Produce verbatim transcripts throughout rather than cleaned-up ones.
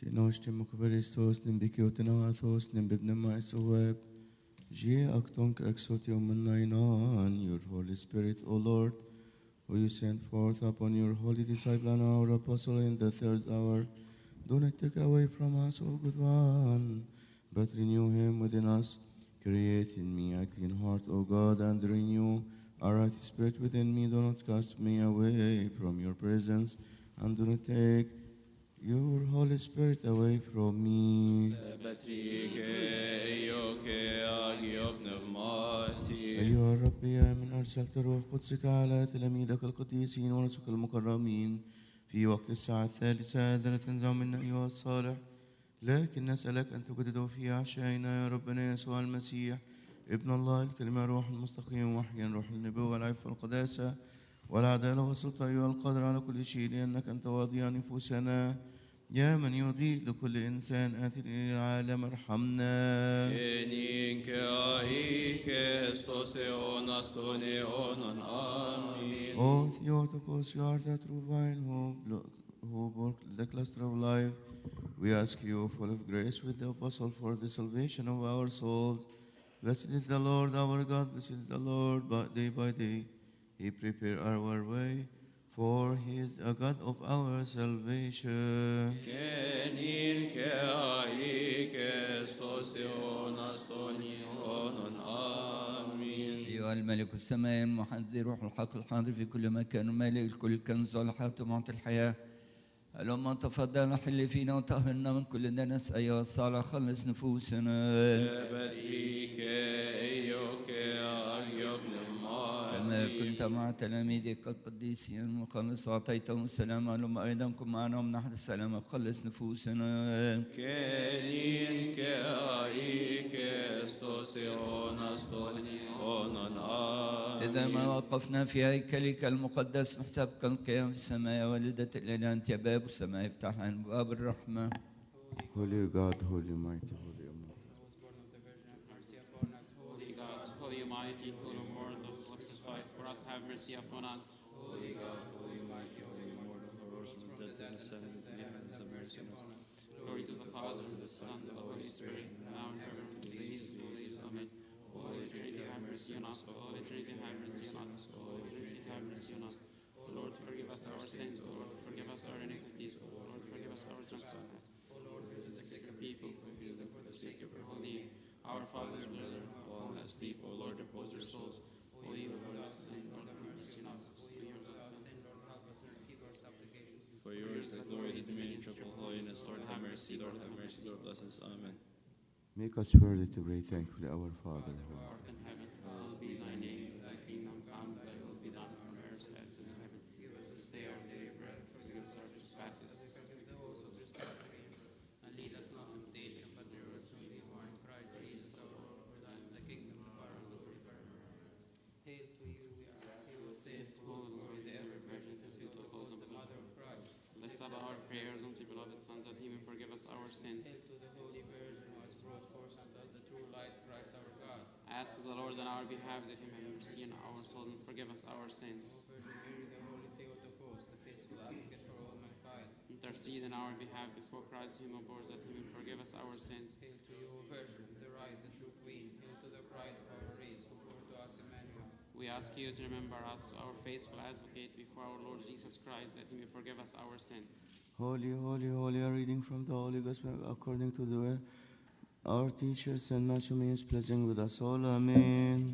Tinoshtim Kuberistos, Nimbikiotenathos, Nimbibnema Isoeb, Jie Actonk Exotium Nainan, your Holy Spirit, O Lord, who you sent forth upon your holy disciple and our apostle in the third hour, do not take away from us, O good one, but renew him within us. Create in me a clean heart, O God, and renew a right spirit within me. Do not cast me away from your presence, and do not take your Holy Spirit away from me. أيها الرب يا من أرسلت روح قدسك على تلاميذك القديسين ورسلك المكرمين في وقت الساعة الثالثة لا تنزع منا أيها الصالح، لكن نسألك أن تجدده في أعشائنا يا ربنا يسوع المسيح ابن الله الكلمة روح المستقيم وحيا روح النبوة والعفة والقداسة والعدالة والسلطة أيها القادر على كل شيء، لأنك أنت واضع نفوسنا يا من يضيء لكل إنسان آت إلى العالم ارحمنا. O Theotokos, you are the true vine who, who bore the cluster of life. We ask you, full of grace with the apostle, for the salvation of our souls. Blessed is the Lord our God, blessed is the Lord by day by day. He prepared our way, for he is a God of our salvation. أيها الملك السماء المحذر روح الحق الحاضر في كل مكان مالك الكل كنز والحياة معطي الحياة، اللهم تفضل حل فينا وطهرنا من كل دنس أيها الصالح خلص نفوسنا كما كنت مع تلاميذك القديسين المخلص وأعطيتهم السلام، اللهم أيضا كن معنا ومنحت السلام خلص نفوسنا. إذا ما وقفنا في هيكلك المقدس نحسبك القيام في السماء والدة الإله أنت يا باب السماء افتح عن باب الرحمة. Holy God, holy mighty, holy immortal. Who was born of the Virgin, have mercy upon us. Holy God, holy mighty, holy immortal, who was crucified for us, have mercy upon us. Holy God, holy mighty, holy immortal, who rose from the dead and ascended into the heavens, have mercy upon us. Glory to the Father, to the Son, to the Holy Spirit, now and ever, to the ages of all ages. Amen. Holy Trinity, have mercy on us. Holy Trinity, have mercy on us. Holy Trinity, have mercy on us. O Lord, forgive us our sins. O Lord, forgive us our iniquities. O Lord, forgive us our trespasses. O Lord, visit the sick people who heal them for the sake of your holy name. Our fathers, brethren, who have fallen asleep, O Lord, repose their souls. O ye who without sin, Lord, have mercy on us. O ye who without sin, Lord, help us and receive our supplications. For yours is the glory, the dominion, triple holiness. Lord, have mercy. Lord, have mercy. Lord, bless us. Amen. Make us worthy to pray thankfully, our Father. Who art in heaven, hallowed be thy name. Thy kingdom come, thy will be done on earth as in heaven. Give us this day our daily bread. Forgive us our trespasses. Forgive those who trespass against us. And lead us not into temptation, but deliver us from evil. In Christ Jesus our Lord, for thine is the kingdom, the power, and the glory forever. Hail to you, we ask you, Saint, full of glory, the ever Virgin, to see the cause of the Mother of Christ. Lift up our prayers unto beloved Son, that he may forgive us our sins. Hail to the Holy Virgin, who has brought forth unto us the true light, Christ our God. Ask the Lord on our behalf that he may have mercy on our souls and forgive us our sins. O Virgin Mary, the Holy Theotokos, the faithful advocate for all mankind, intercede in our behalf before Christ, whom abhors, that he may forgive us our sins. Hail to you, O Virgin, the right, the true Queen. Hail to the pride of our race, who bore to us Emmanuel. We ask you to remember us, our faithful advocate, before our Lord Jesus Christ, that he may forgive us our sins. Holy, holy, holy, a reading from the Holy Gospel according to the way our teacher Saint Matthew is pleasing with us all. Amen.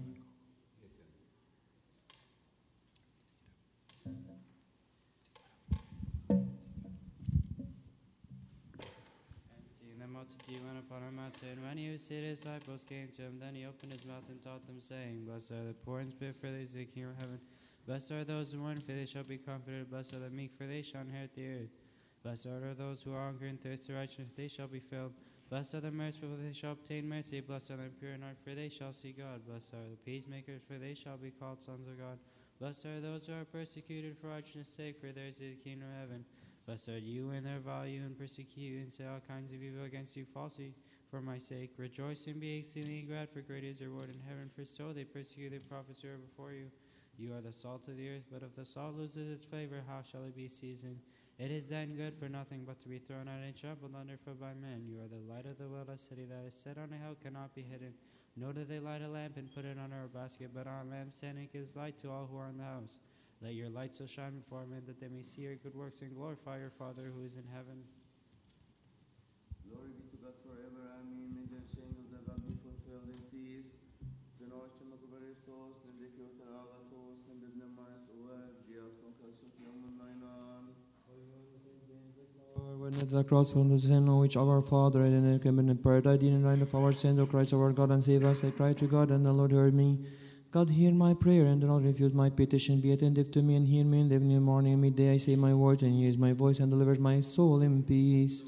And seeing the multitude went upon a mountain, when he was seated, his disciples came to him. Then he opened his mouth and taught them, saying, Blessed are the poor in spirit, for theirs is the kingdom of heaven. Blessed are those who mourn, for they shall be comforted. Blessed are the meek, for they shall inherit the earth. Blessed are those who hunger and thirst for righteousness, they shall be filled. Blessed are the merciful, for they shall obtain mercy. Blessed are the pure in heart, for they shall see God. Blessed are the peacemakers, for they shall be called sons of God. Blessed are those who are persecuted for righteousness' sake, for theirs is the kingdom of heaven. Blessed are you when they revile you and persecute you and say all kinds of evil against you falsely for my sake. Rejoice and be exceedingly glad, for great is your reward in heaven. For so they persecuted the prophets who were before you. You are the salt of the earth, but if the salt loses its flavor, how shall it be seasoned? It is then good for nothing but to be thrown out and trampled underfoot by men. You are the light of the world. A city that is set on a hill cannot be hidden. Nor do they light a lamp and put it under a basket, but on a lampstand, it gives light to all who are in the house. Let your light so shine before men that they may see your good works and glorify your Father who is in heaven. Glory be to God forever. Amen. May the saying of the God be fulfilled in peace. The noche makbaristos, nindikyotan agathos, nindidnamas uweb, jiakton kaksut yamun nainan. When at the cross from the sin on which our Father and in came in paradise in the of our sins, O Christ our God and save us, I cried to God, and the Lord heard me. God, hear my prayer, and do not refuse my petition. Be attentive to me and hear me in the evening, morning, and midday. I say my words, and he hears my voice, and delivers my soul in peace.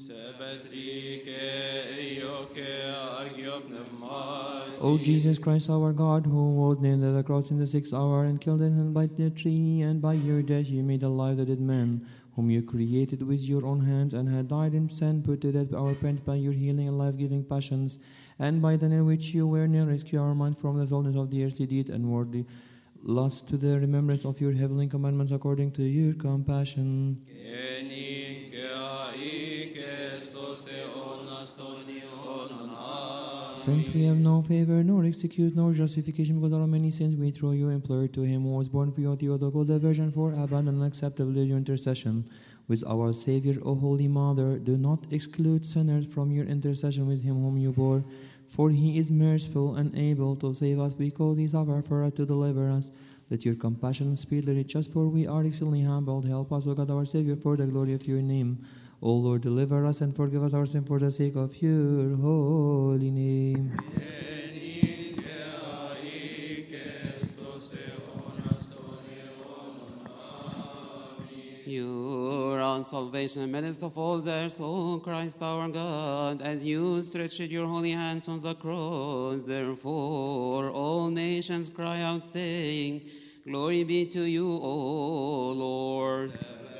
O Jesus Christ our God, who was nailed at the cross in the sixth hour, and killed and by the tree, and by your death you made alive the dead man, whom you created with your own hands, and had died in sin, put to death our repent by your healing and life-giving passions, and by the name which you were near, rescue our mind from the dullness of the earthly deed, and worldly lust to the remembrance of your heavenly commandments according to your compassion. Since we have no favor, nor excuse, nor justification because of our many sins, we through you implore to him who was born for you, Theotokos, the Virgin, for abundant and acceptable your intercession. With our Savior, O Holy Mother, do not exclude sinners from your intercession with him whom you bore, for he is merciful and able to save us because he suffered for us to deliver us. Let your compassion speedily reach us, for we are exceedingly humbled. Help us, O God, our Savior, for the glory of your name. O Lord, deliver us and forgive us our sin for the sake of your holy name. You are on salvation in the midst of all theirs, O Christ our God, as you stretched your holy hands on the cross. Therefore, all nations cry out, saying, Glory be to you, O Lord.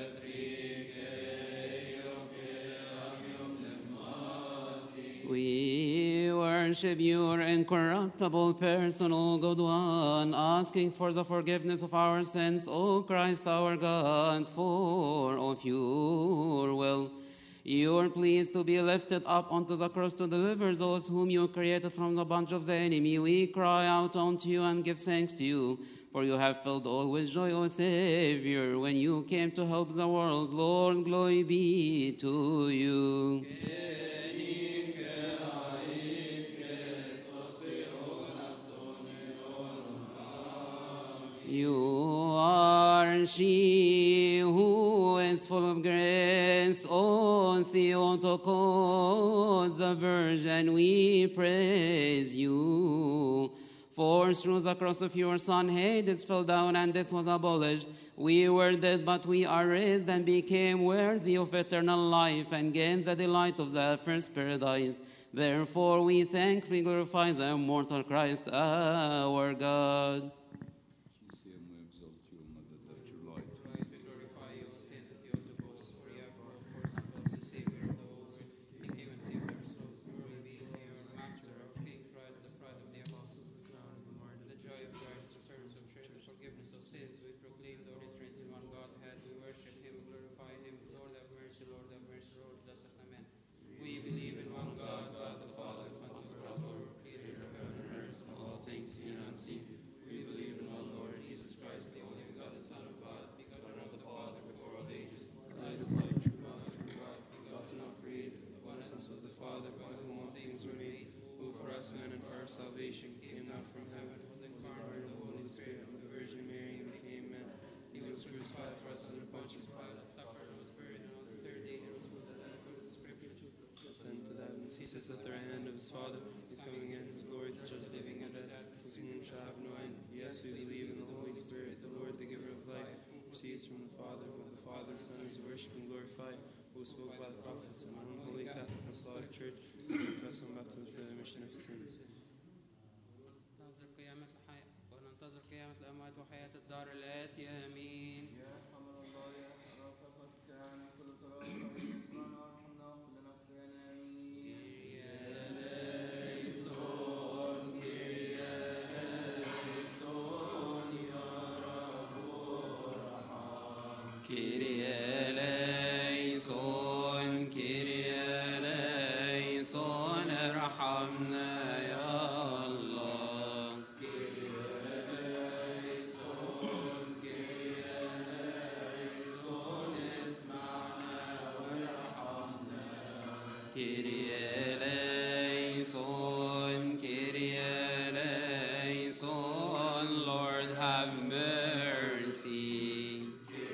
We worship your incorruptible person, O God one, asking for the forgiveness of our sins, O Christ our God, for of your will. You are pleased to be lifted up onto the cross to deliver those whom you created from the bunch of the enemy. We cry out unto you and give thanks to you, for you have filled all with joy, O Savior, when you came to help the world. Lord, glory be to you. You are she who is full of grace, O Theotokos, the Virgin, we praise you. For through the cross of your Son, Hades fell down and this was abolished. We were dead, but we are raised and became worthy of eternal life and gained the delight of the first paradise. Therefore we thankfully glorify the immortal Christ, our God. Salvation came down from heaven, was incarnate of the Holy Spirit, and the Virgin Mary became man. He was crucified for us under Pontius Pilate, suffered and was buried, and on the third day he rose from the dead according to the Scriptures. Ascended to the heavens, he sits at the right hand of his Father. He's coming in his glory to judge living and dead, whose moon shall have no end. Yes, we believe in the Holy Spirit, the Lord, the giver of life, who proceeds from the Father, with the Father and Son is worshipped and glorified, who spoke by the prophets, and one holy Catholic Apostolic Church, who confess and baptism for the remission of sins. وننتظر قيامة الأموات وحياة الدار الآتية. آمين. يا حمل الله يا حرافة قد كان كل طرف يسمعنا وارحمنا وقل لنا خطايانا. آمين. Kyrie eleison. Kyrie eleison, Kyrie eleison, Lord have mercy.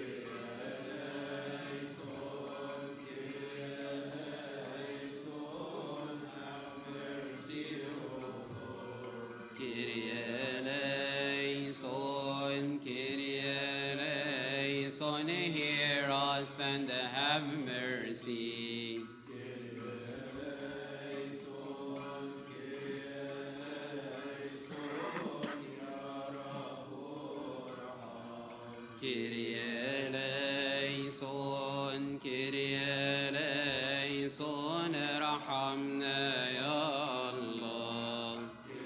Kyrie eleison, Kyrie eleison, hear us and have mercy. Kyrie eleison, Kyrie eleison, ارحمنا يا الله.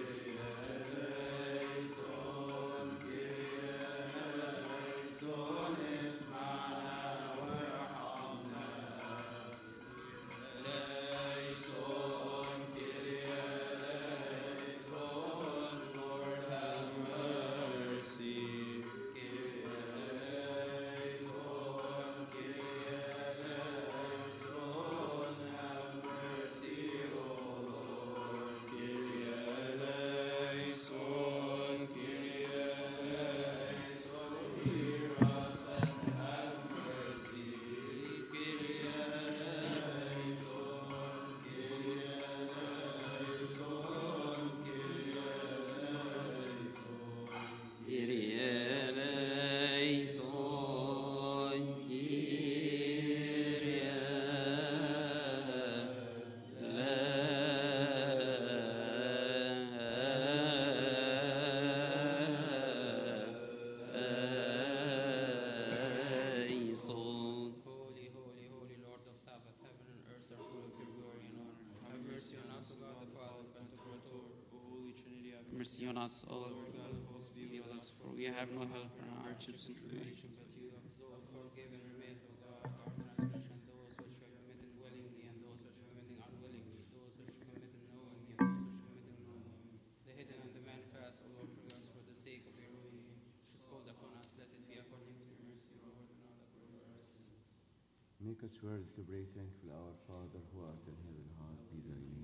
Mercy on us, O Lord God of hosts, be with us, for we have no help in our hardships and tribulation, but you have so forgive and remit, O God, our transgression, those which we have committed willingly and those which we committing unwillingly, those which we committed knowingly and those which we committed unknowingly, the hidden and the manifest, O Lord, forgive us for the sake of your holy name, which is called upon us, let it be according to your mercy, O Lord, and not according to our sins. Make us worthy to pray thankful, our Father who art in heaven, hallowed be thy name.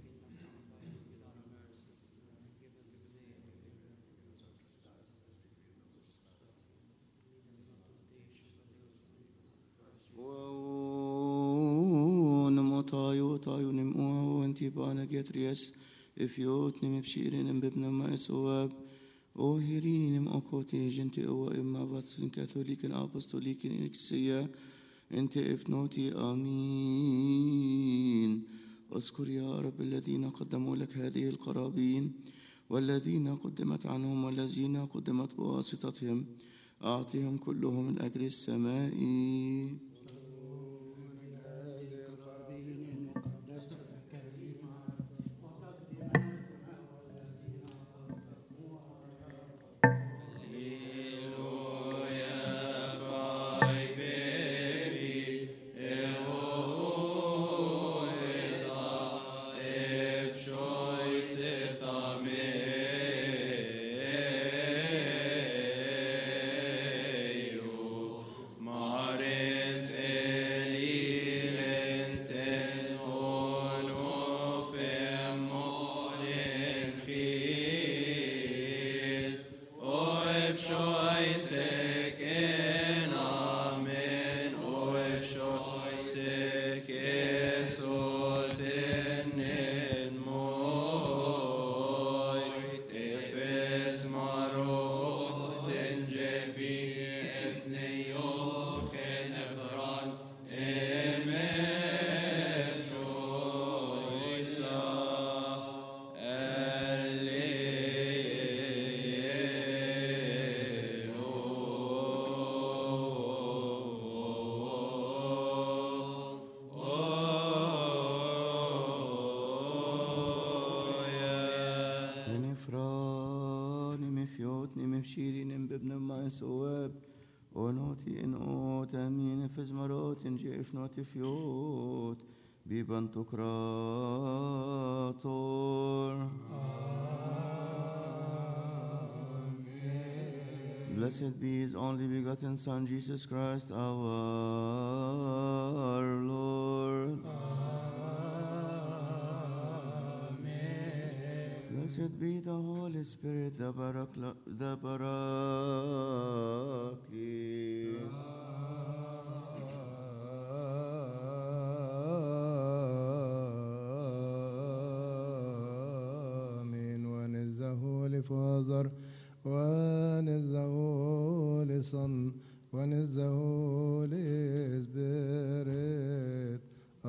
Tayunim uau antibana getrias ifyotnim ibshirin bibna maiswab o hirinim okoti gente o imma vatsin katholiken apostoliken ecclesia انت ابنوتي امين. اذكر يا رب الذين قدموا لك هذه القرابين والذين قدمت عنهم والذين قدمت بواسطتهم اعطهم كلهم من اجل السماء. Fiyot Bibantokrator. Amen. Blessed be his only begotten Son, Jesus Christ, our Lord. Amen. Blessed be the Holy Spirit, the Barakla, the Paraclete. Amen. One is the Holy Father, one is the Holy Son, one is the Holy Spirit.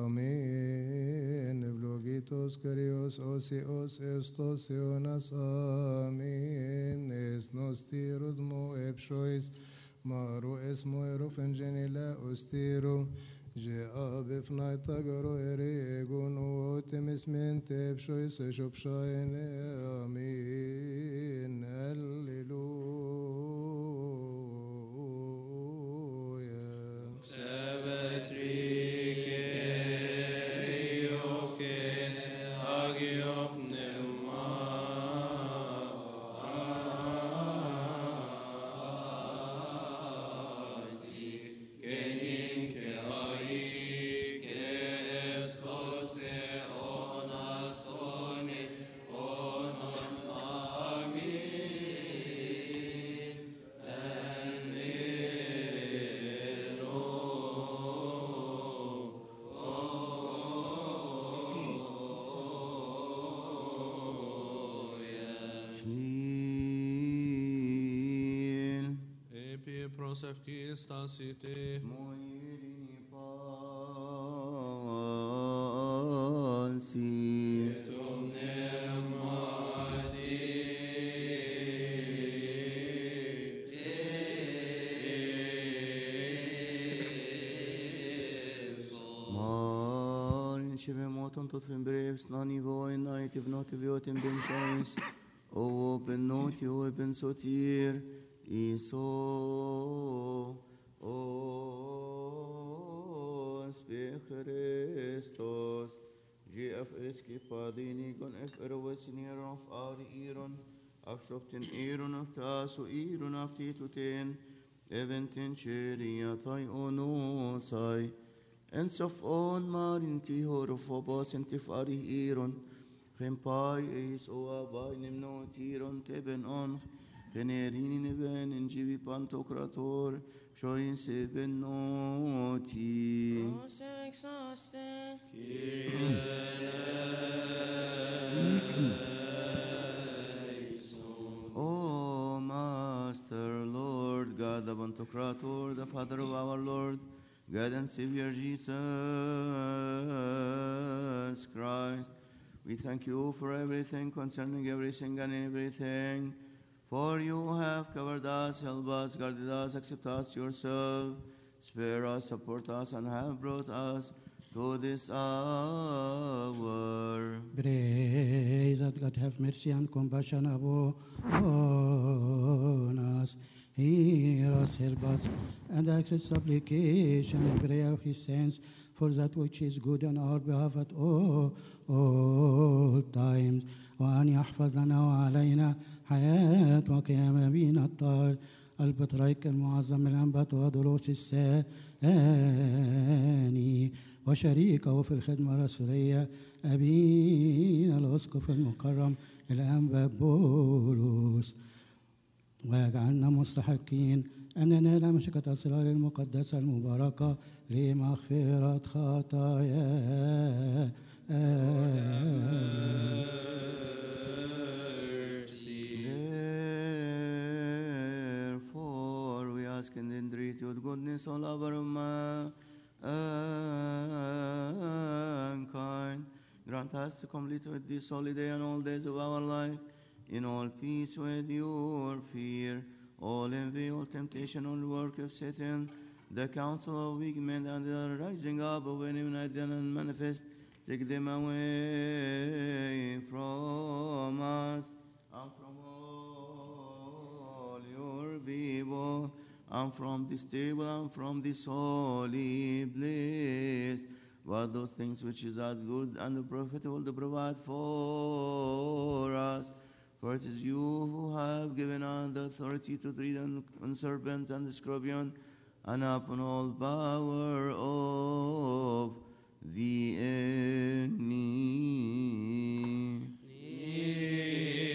Amen. Eυλογήτως Kyrios Osios Estos Ionas. Amen. Es nostirus mo epshois, maru esmo erofen genila ostiro. Je abifnai tagaro eregun otimis mente epshois eshopshaine. Amen. Alleluia. Shmil. Επί προσευχής στάσιτε, Moirini pansi. Marin shibe moton tot fin breves nani voi night if not if yotin bin shoins. O ben noti o ben sotir iso o spe Christos je af eski padini gon ef erwasnir of ar iron afshopten iron of taso iron of tituten eventin cheria tai ono sai ens of on marin ti horofobos entif ari iron Gempai is o avainem no tiron teben on generini neben in jivi pantokrator shoin seben noti. Os exhauste. O Master, Lord God, the Pantocrator, the Father of our Lord, God and Savior Jesus Christ, we thank you for everything concerning everything and everything. For you have covered us, helped us, guarded us, accept us yourself, spare us, support us, and have brought us to this hour. Pray that God have mercy and compassion upon us. Hear us, help us, and accept supplication and prayer of his saints for that which is good on our behalf at all, all times. وأن يحفظ لنا وعلينا حياة وقيام بنا الطاهر البطريرك المعظم الأنبات ودروس الثاني وشريكه في الخدمة الرسولية أبينا الأسقف المكرم الأنبا بولس، ويجعلنا مستحقين أن ننال مشيئة أسرار المقدسة المباركة لمغفرة خطايا. Therefore, we ask and entreat your goodness all over mankind. Grant us to complete with this holy day and all days of our life, in all peace with your fear, all envy, all temptation, all work of Satan, the counsel of weak men, and the rising up of any night and manifest. Take them away from us and from all your people, and from this table and from this holy place. But those things which is not good and profitable to provide for us. For it is you who have given us the authority to tread on, on serpent and the scorpion, and upon all power of the enemy.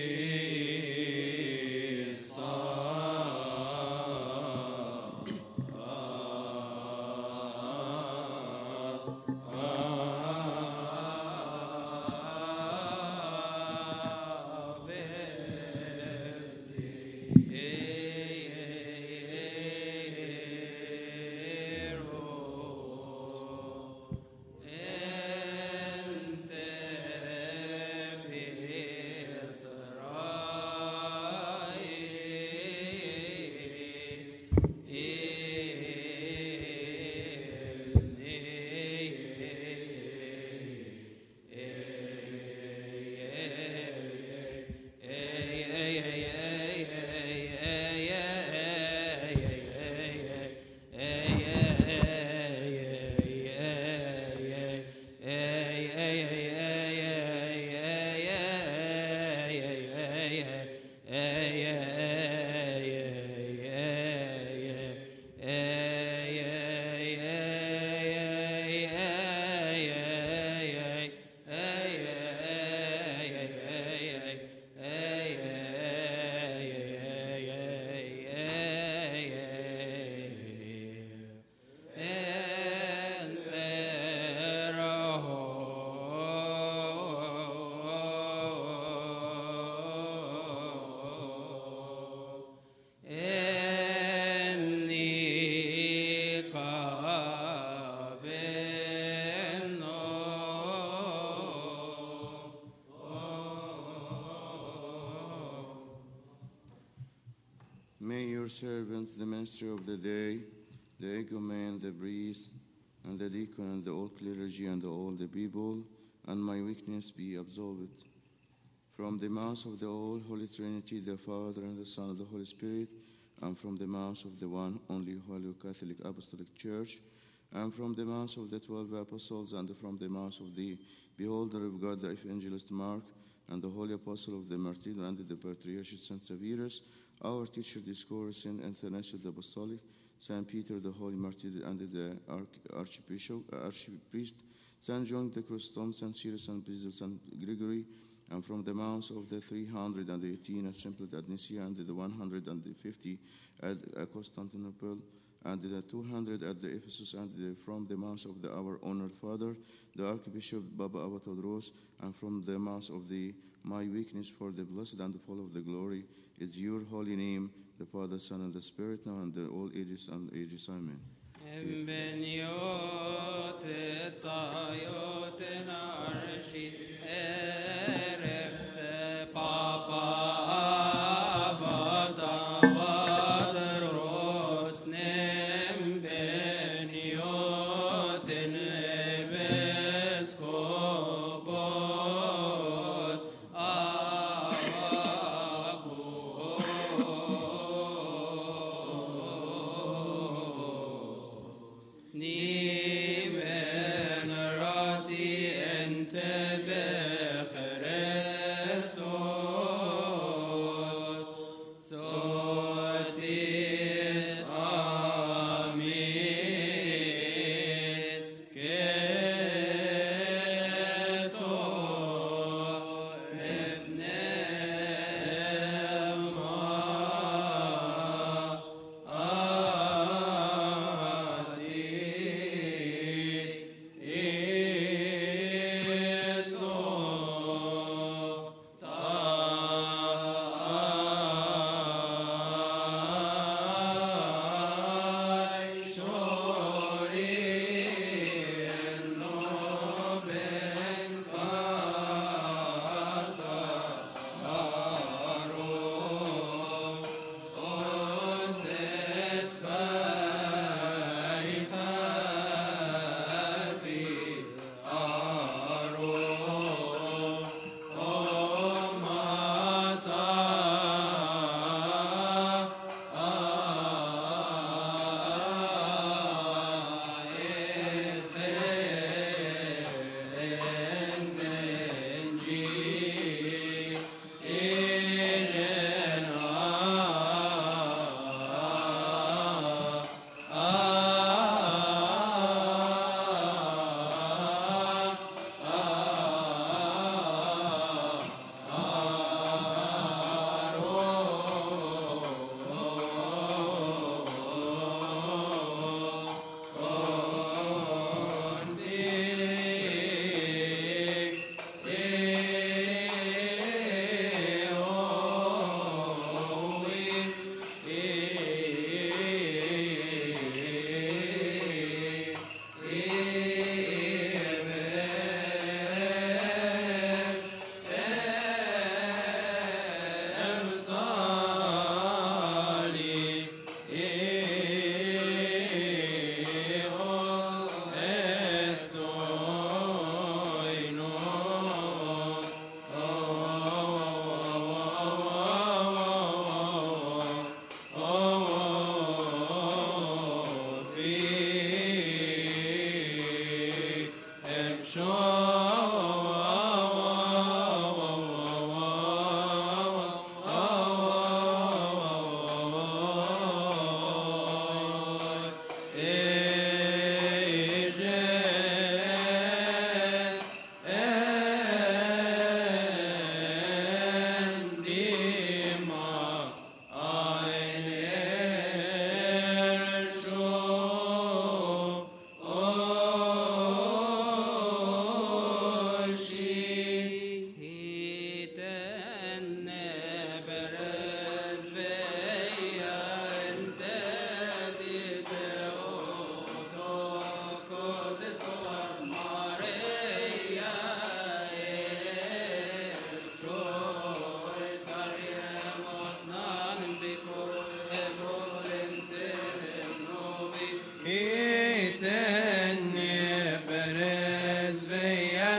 your servants the ministry of the day, the egumen, the priest, and the deacon, and the all clergy, and all the people, and my weakness be absolved. From the mouth of the all Holy Trinity, the Father, and the Son, and the Holy Spirit, and from the mouth of the one only Holy Catholic Apostolic Church, and from the mouth of the twelve apostles, and from the mouth of the beholder of God, the evangelist Mark, and the holy apostle of the Martyr, and the patriarch Saint Severus, our teacher, discourse in Athanasius the Apostolic, Saint Peter the Holy Martyr, and the Arch- Archbishop, uh, Archpriest, Saint John the Chrysostom, Saint Cyrus, and Basil, Saint Gregory, and from the mouths of the three hundred eighteen assembled at Nicaea, and the one hundred fifty at Constantinople, and the two hundred at the Ephesus, and the, from the mouth of the, our honored father, the Archbishop Baba Abatodros, and from the mouth of the my weakness for the blessed and the full of the glory is your holy name, the Father, Son, and the Spirit, now and the all ages and ages. Amen.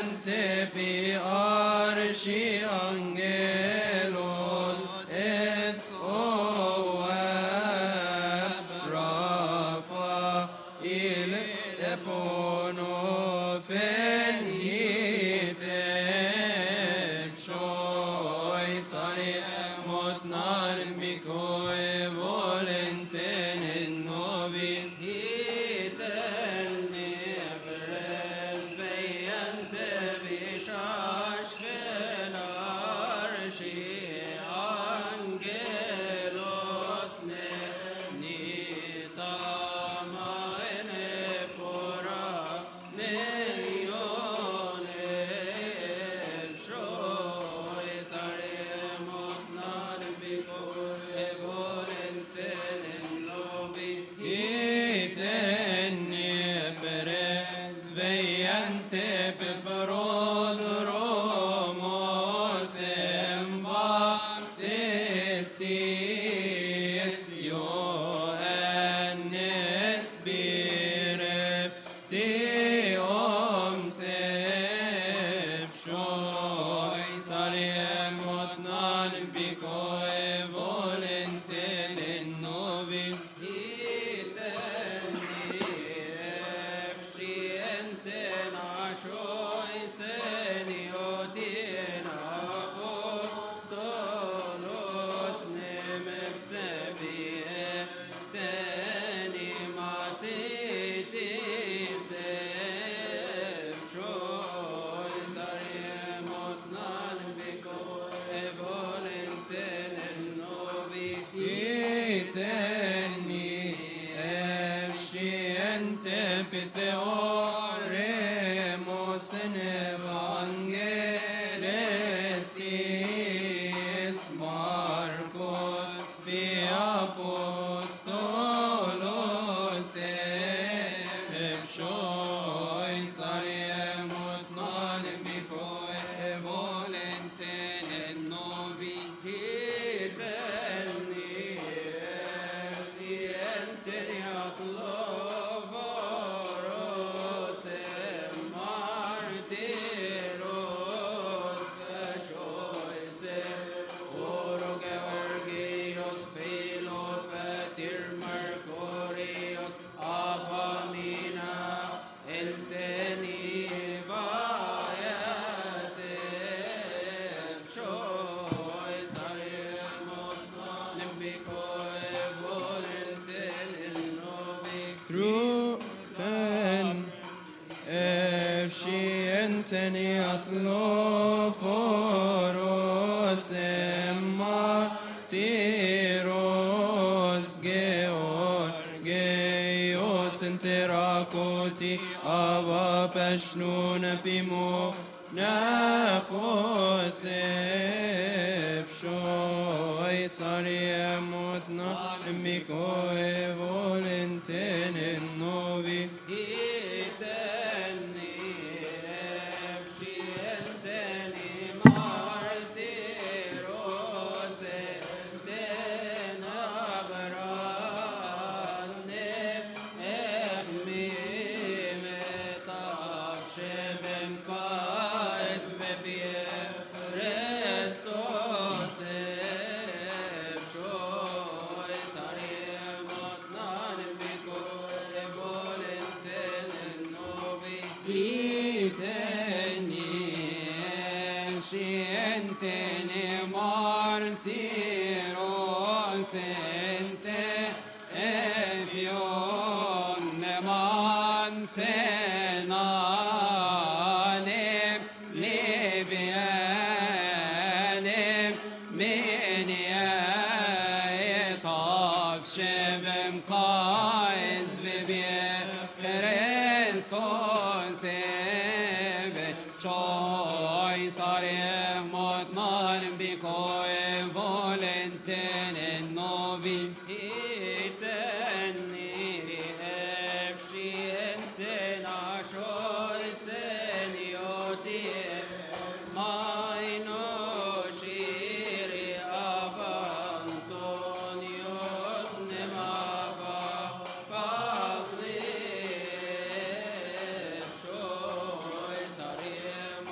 tepi arshi angelos eth oab Rafa il epono fen hitem shoy sari motnar mikoe volenten novi hitem nebres beyante bishash velarshi angelos ne nitama ene pora neyone shoy sare motnar biko evolenten novi hiteni perez veyante peparod romos emba testis Johannes birep tiom sep shoy sariem motnan biko evolenten novi hiteni efshienten ashoy seniotin apostolos nemepsebie teni masiti sep shoy sariem motnan biko evolenten novi hiteni efshiente pitheoremos en evangelistis Marcos pi apostolos efshoy sariem motnan biko evolenten novi hiteni efshiente athlovoros martiros feshoy se oro georgios philopatir mercurios apamina enteni vayate shoy sariem motnan biko evolenten novi Trufen efshienteni athloforos martiros georgios enterakoti ava peshnun pimo nafos efshoy sariem motnan biko evolenten novi hiteni efshienteni martiros entena grande ehmi metav shebem kais bebie restos efshoy sariem motnan biko evolenten novi hiteni efshienteni martiros ente efion neman senanem libianem miniaetav shevem kais bibie Christos eve shoy sariem motnan biko evolenten novi hiteni efshienten ashoy seniotie maino shiri avantonios nemava pavli shoy sariem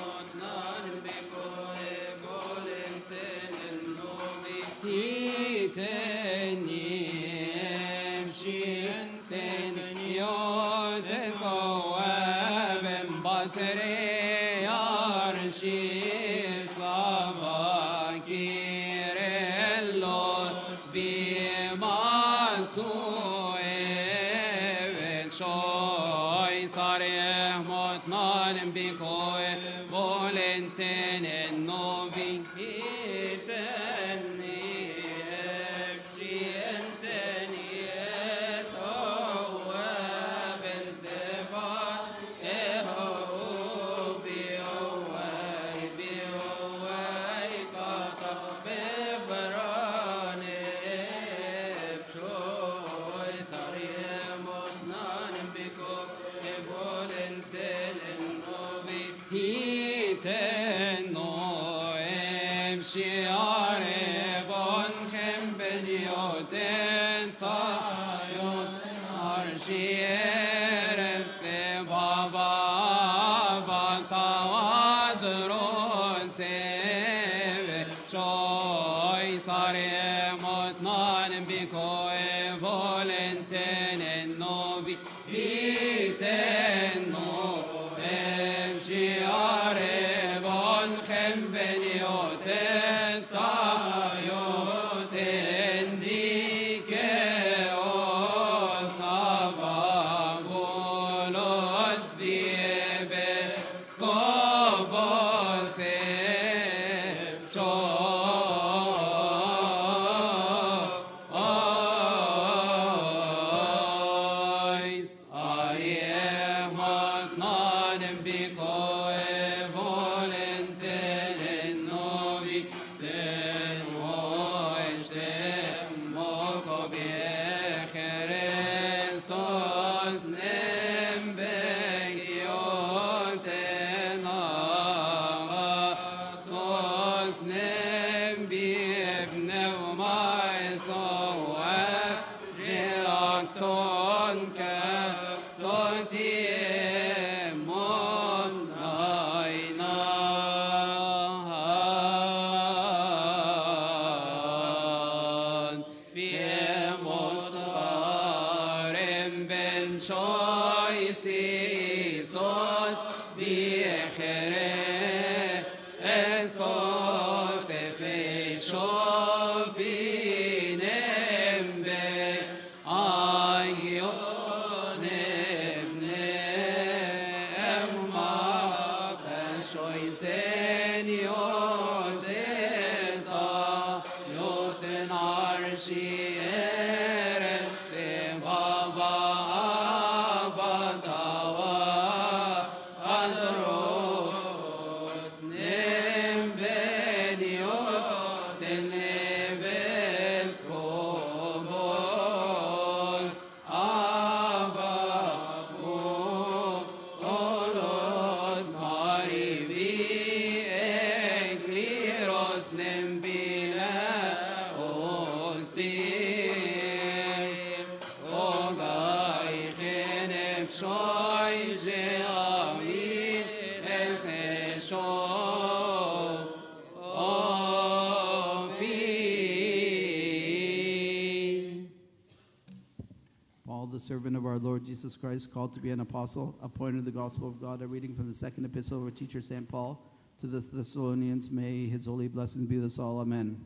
Servant of our Lord Jesus Christ, called to be an apostle, appointed in the gospel of God. A reading from the second epistle of our teacher Saint Paul to the Thessalonians. May his holy blessings be with us all. Amen.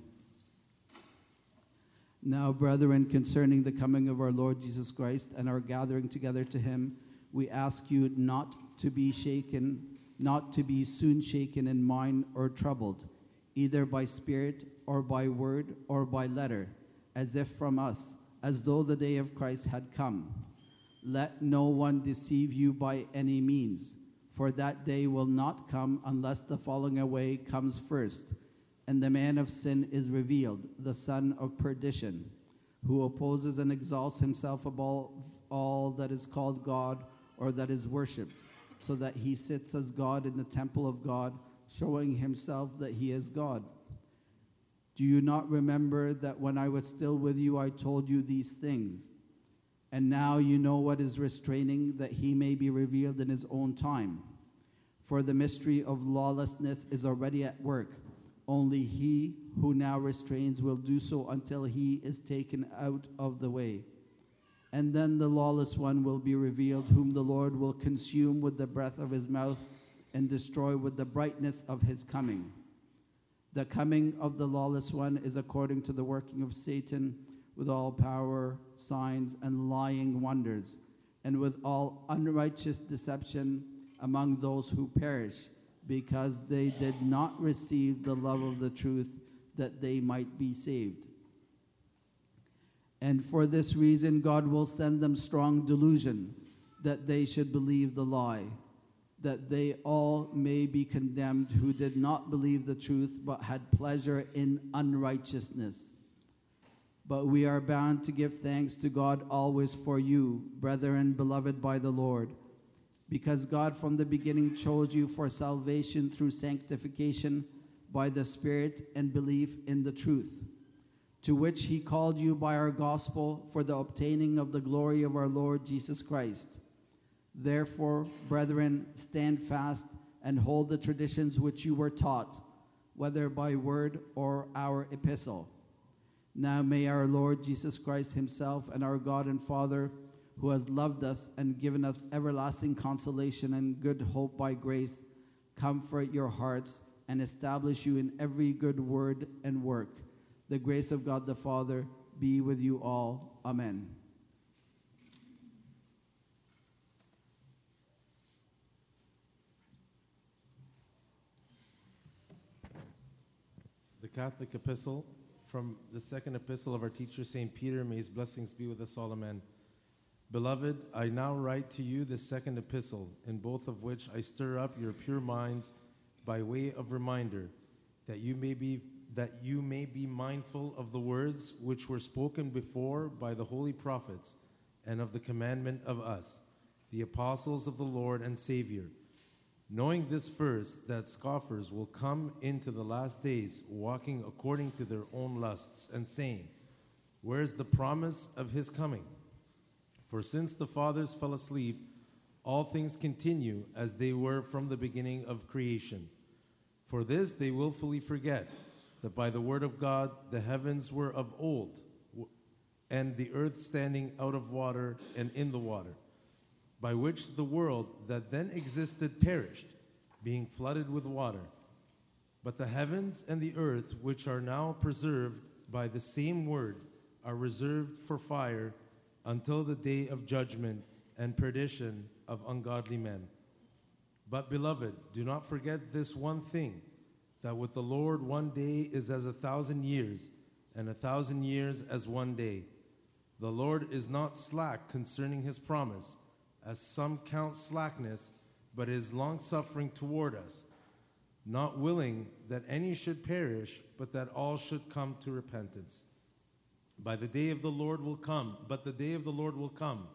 Now, brethren, concerning the coming of our Lord Jesus Christ and our gathering together to him, we ask you not to be shaken, not to be soon shaken in mind or troubled, either by spirit or by word or by letter, as if from us, as though the day of Christ had come. Let no one deceive you by any means, for that day will not come unless the falling away comes first, and the man of sin is revealed, the son of perdition, who opposes and exalts himself above all that is called God or that is worshipped, so that he sits as God in the temple of God, showing himself that he is God. Do you not remember that when I was still with you, I told you these things? And now you know what is restraining, that he may be revealed in his own time. For the mystery of lawlessness is already at work. Only he who now restrains will do so until he is taken out of the way. And then the lawless one will be revealed, whom the Lord will consume with the breath of his mouth and destroy with the brightness of his coming. The coming of the lawless one is according to the working of Satan, with all power, signs, and lying wonders, and with all unrighteous deception among those who perish, because they did not receive the love of the truth, that they might be saved. And for this reason God will send them strong delusion, that they should believe the lie, that they all may be condemned who did not believe the truth, but had pleasure in unrighteousness. But we are bound to give thanks to God always for you, brethren, beloved by the Lord, because God from the beginning chose you for salvation through sanctification by the Spirit and belief in the truth, to which he called you by our gospel for the obtaining of the glory of our Lord Jesus Christ. Therefore, brethren, stand fast and hold the traditions which you were taught, whether by word or our epistle. Now may our Lord Jesus Christ himself and our God and Father, who has loved us and given us everlasting consolation and good hope by grace, comfort your hearts and establish you in every good word and work. The grace of God the Father be with you all. Amen. The Catholic Epistle from the second epistle of our teacher, Saint Peter. May his blessings be with us all. Amen. Beloved, I now write to you the second epistle, in both of which I stir up your pure minds by way of reminder, that you may be that you may be mindful of the words which were spoken before by the holy prophets, and of the commandment of us, the apostles of the Lord and Savior, knowing this first, that scoffers will come into the last days, walking according to their own lusts, and saying, where is the promise of his coming? For since the fathers fell asleep, all things continue as they were from the beginning of creation. For this they willfully forget, that by the word of God the heavens were of old, and the earth standing out of water and in the water, by which the world that then existed perished, being flooded with water. But the heavens and the earth, which are now preserved by the same word, are reserved for fire until the day of judgment and perdition of ungodly men. But, beloved, do not forget this one thing, that with the Lord one day is as a thousand years, and a thousand years as one day. The Lord is not slack concerning his promise, as some count slackness, but is long-suffering toward us, not willing that any should perish, but that all should come to repentance. By the day of the Lord will come, but the day of the Lord will come,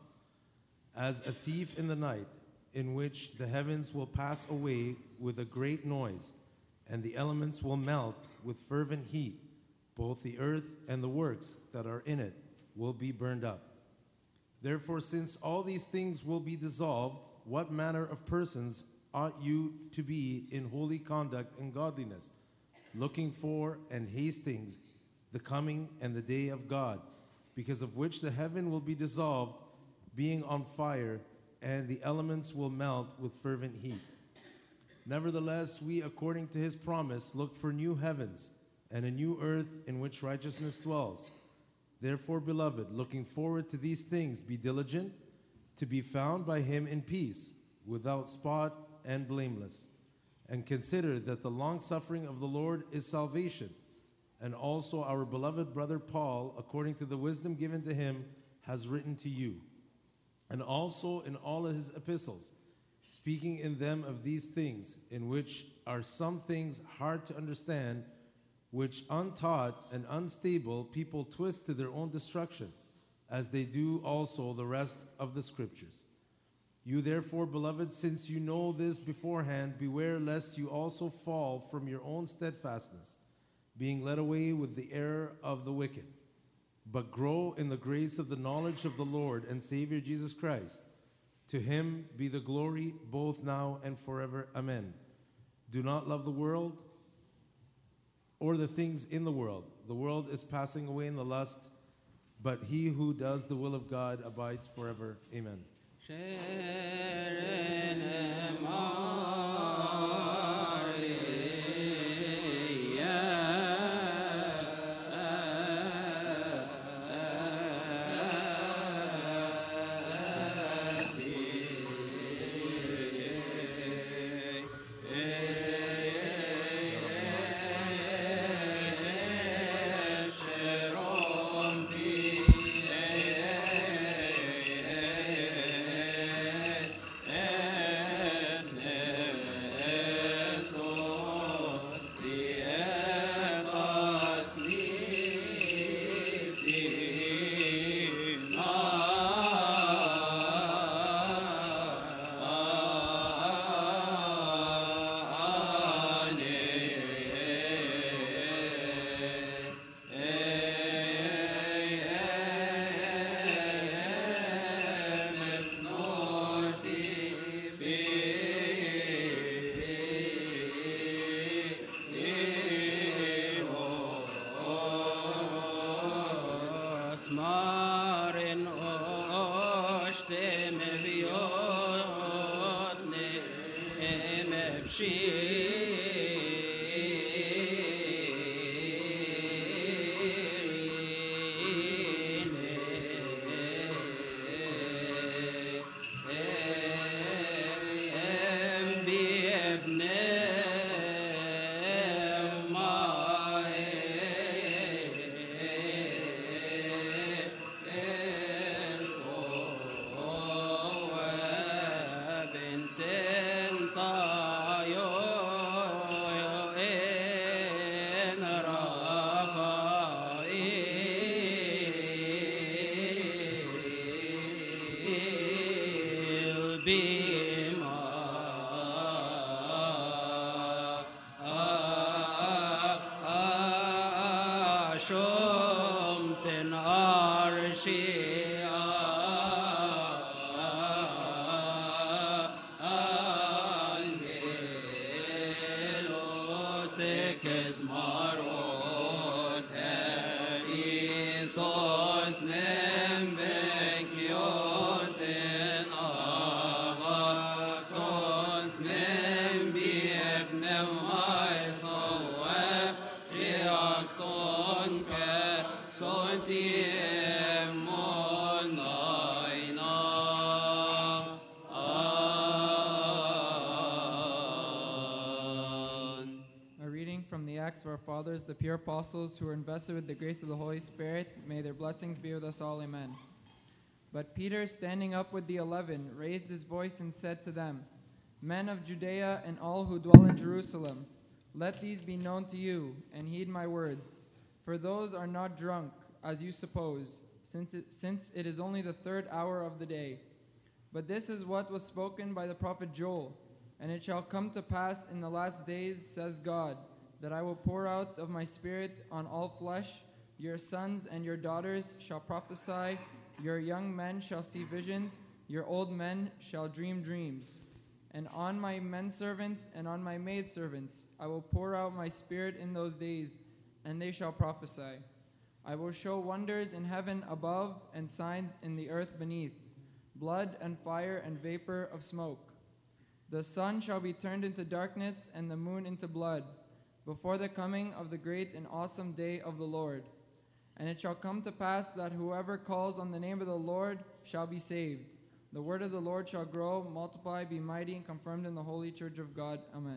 as a thief in the night, in which the heavens will pass away with a great noise, and the elements will melt with fervent heat. Both the earth and the works that are in it will be burned up. Therefore, since all these things will be dissolved, what manner of persons ought you to be in holy conduct and godliness, looking for and hasting the coming and the day of God, because of which the heaven will be dissolved, being on fire, and the elements will melt with fervent heat. Nevertheless, we, according to his promise, look for new heavens and a new earth in which righteousness dwells. Therefore, beloved, looking forward to these things, be diligent to be found by him in peace, without spot and blameless. And consider that the long-suffering of the Lord is salvation. And also our beloved brother Paul, according to the wisdom given to him, has written to you. And also in all of his epistles, speaking in them of these things, in which are some things hard to understand, which untaught and unstable people twist to their own destruction, as they do also the rest of the scriptures. You therefore, beloved, since you know this beforehand, beware lest you also fall from your own steadfastness, being led away with the error of the wicked. But grow in the grace of the knowledge of the Lord and Savior Jesus Christ. To him be the glory both now and forever. Amen. Do not love the world, or the things in the world. The world is passing away in the lust, but he who does the will of God abides forever. Amen. Of our fathers, the pure apostles who were invested with the grace of the Holy Spirit, may their blessings be with us all. Amen. But Peter, standing up with the eleven, raised his voice and said to them, Men of Judea and all who dwell in Jerusalem, let these be known to you, and heed my words. For those are not drunk, as you suppose, since it, since it is only the third hour of the day. But this is what was spoken by the prophet Joel. And it shall come to pass in the last days, says God, that I will pour out of my Spirit on all flesh. Your sons and your daughters shall prophesy, your young men shall see visions, your old men shall dream dreams. And on my menservants and on my maidservants I will pour out my Spirit in those days, and they shall prophesy. I will show wonders in heaven above and signs in the earth beneath, blood and fire and vapor of smoke. The sun shall be turned into darkness and the moon into blood, before the coming of the great and awesome day of the Lord. And it shall come to pass that whoever calls on the name of the Lord shall be saved. The word of the Lord shall grow, multiply, be mighty, and confirmed in the holy church of God. Amen.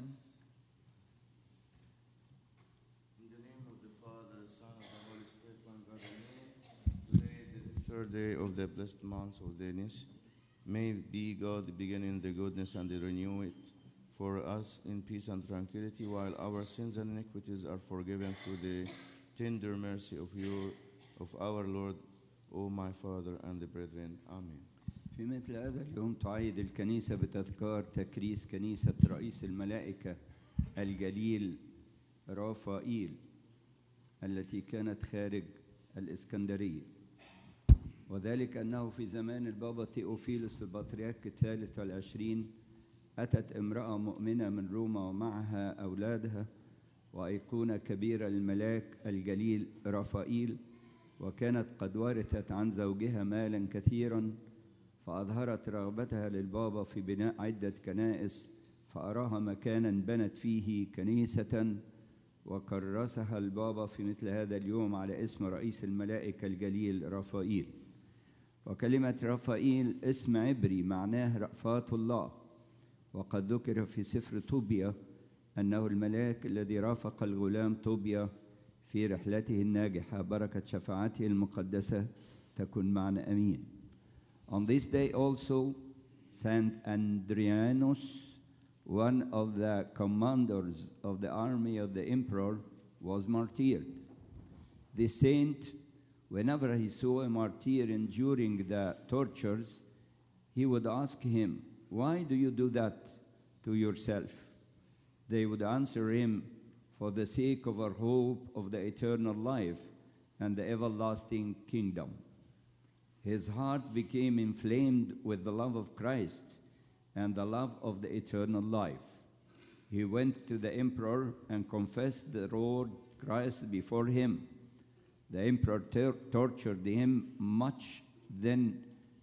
In the name of the Father, the Son, and the Holy Spirit, one God, amen. Today, the third day of the blessed month of Denis, may be God begin in the goodness and renew it for us in peace and tranquility, while our sins and iniquities are forgiven through the tender mercy of you, of our Lord, O my Father and the brethren. Amen. في مثل هذا اليوم تعيد الكنيسة بتذكار تكريس كنيسة رئيس الملائكة الجليل رافائيل التي كانت خارج الإسكندرية، وذلك أنه في زمان البابا ثيوفيلوس البطريرك الثالث والعشرين أتت امرأة مؤمنة من روما ومعها أولادها وأيقونة كبيرة للملاك الجليل رافائيل، وكانت قد ورثت عن زوجها مالا كثيرا، فأظهرت رغبتها للبابا في بناء عدة كنائس، فأراها مكانا بنت فيه كنيسة، وكرسها البابا في مثل هذا اليوم على اسم رئيس الملائكة الجليل رافائيل. وكلمة رافائيل اسم عبري معناه رأفات الله، وقد ذكر في سفر طوبيا أنه الملاك الذي رافق الغلام طوبيا في رحلته الناجحة. بركة شفاعته المقدسة تكن معنا أمين. On this day also, Saint Andrianus, one of the commanders of the army of the emperor, was martyred. The saint, whenever he saw a martyr enduring the tortures, he would ask him, "Why do you do that to yourself?" They would answer him, "For the sake of our hope of the eternal life and the everlasting kingdom." His heart became inflamed with the love of Christ and the love of the eternal life. He went to the emperor and confessed the Lord Christ before him. The emperor ter- tortured him much, then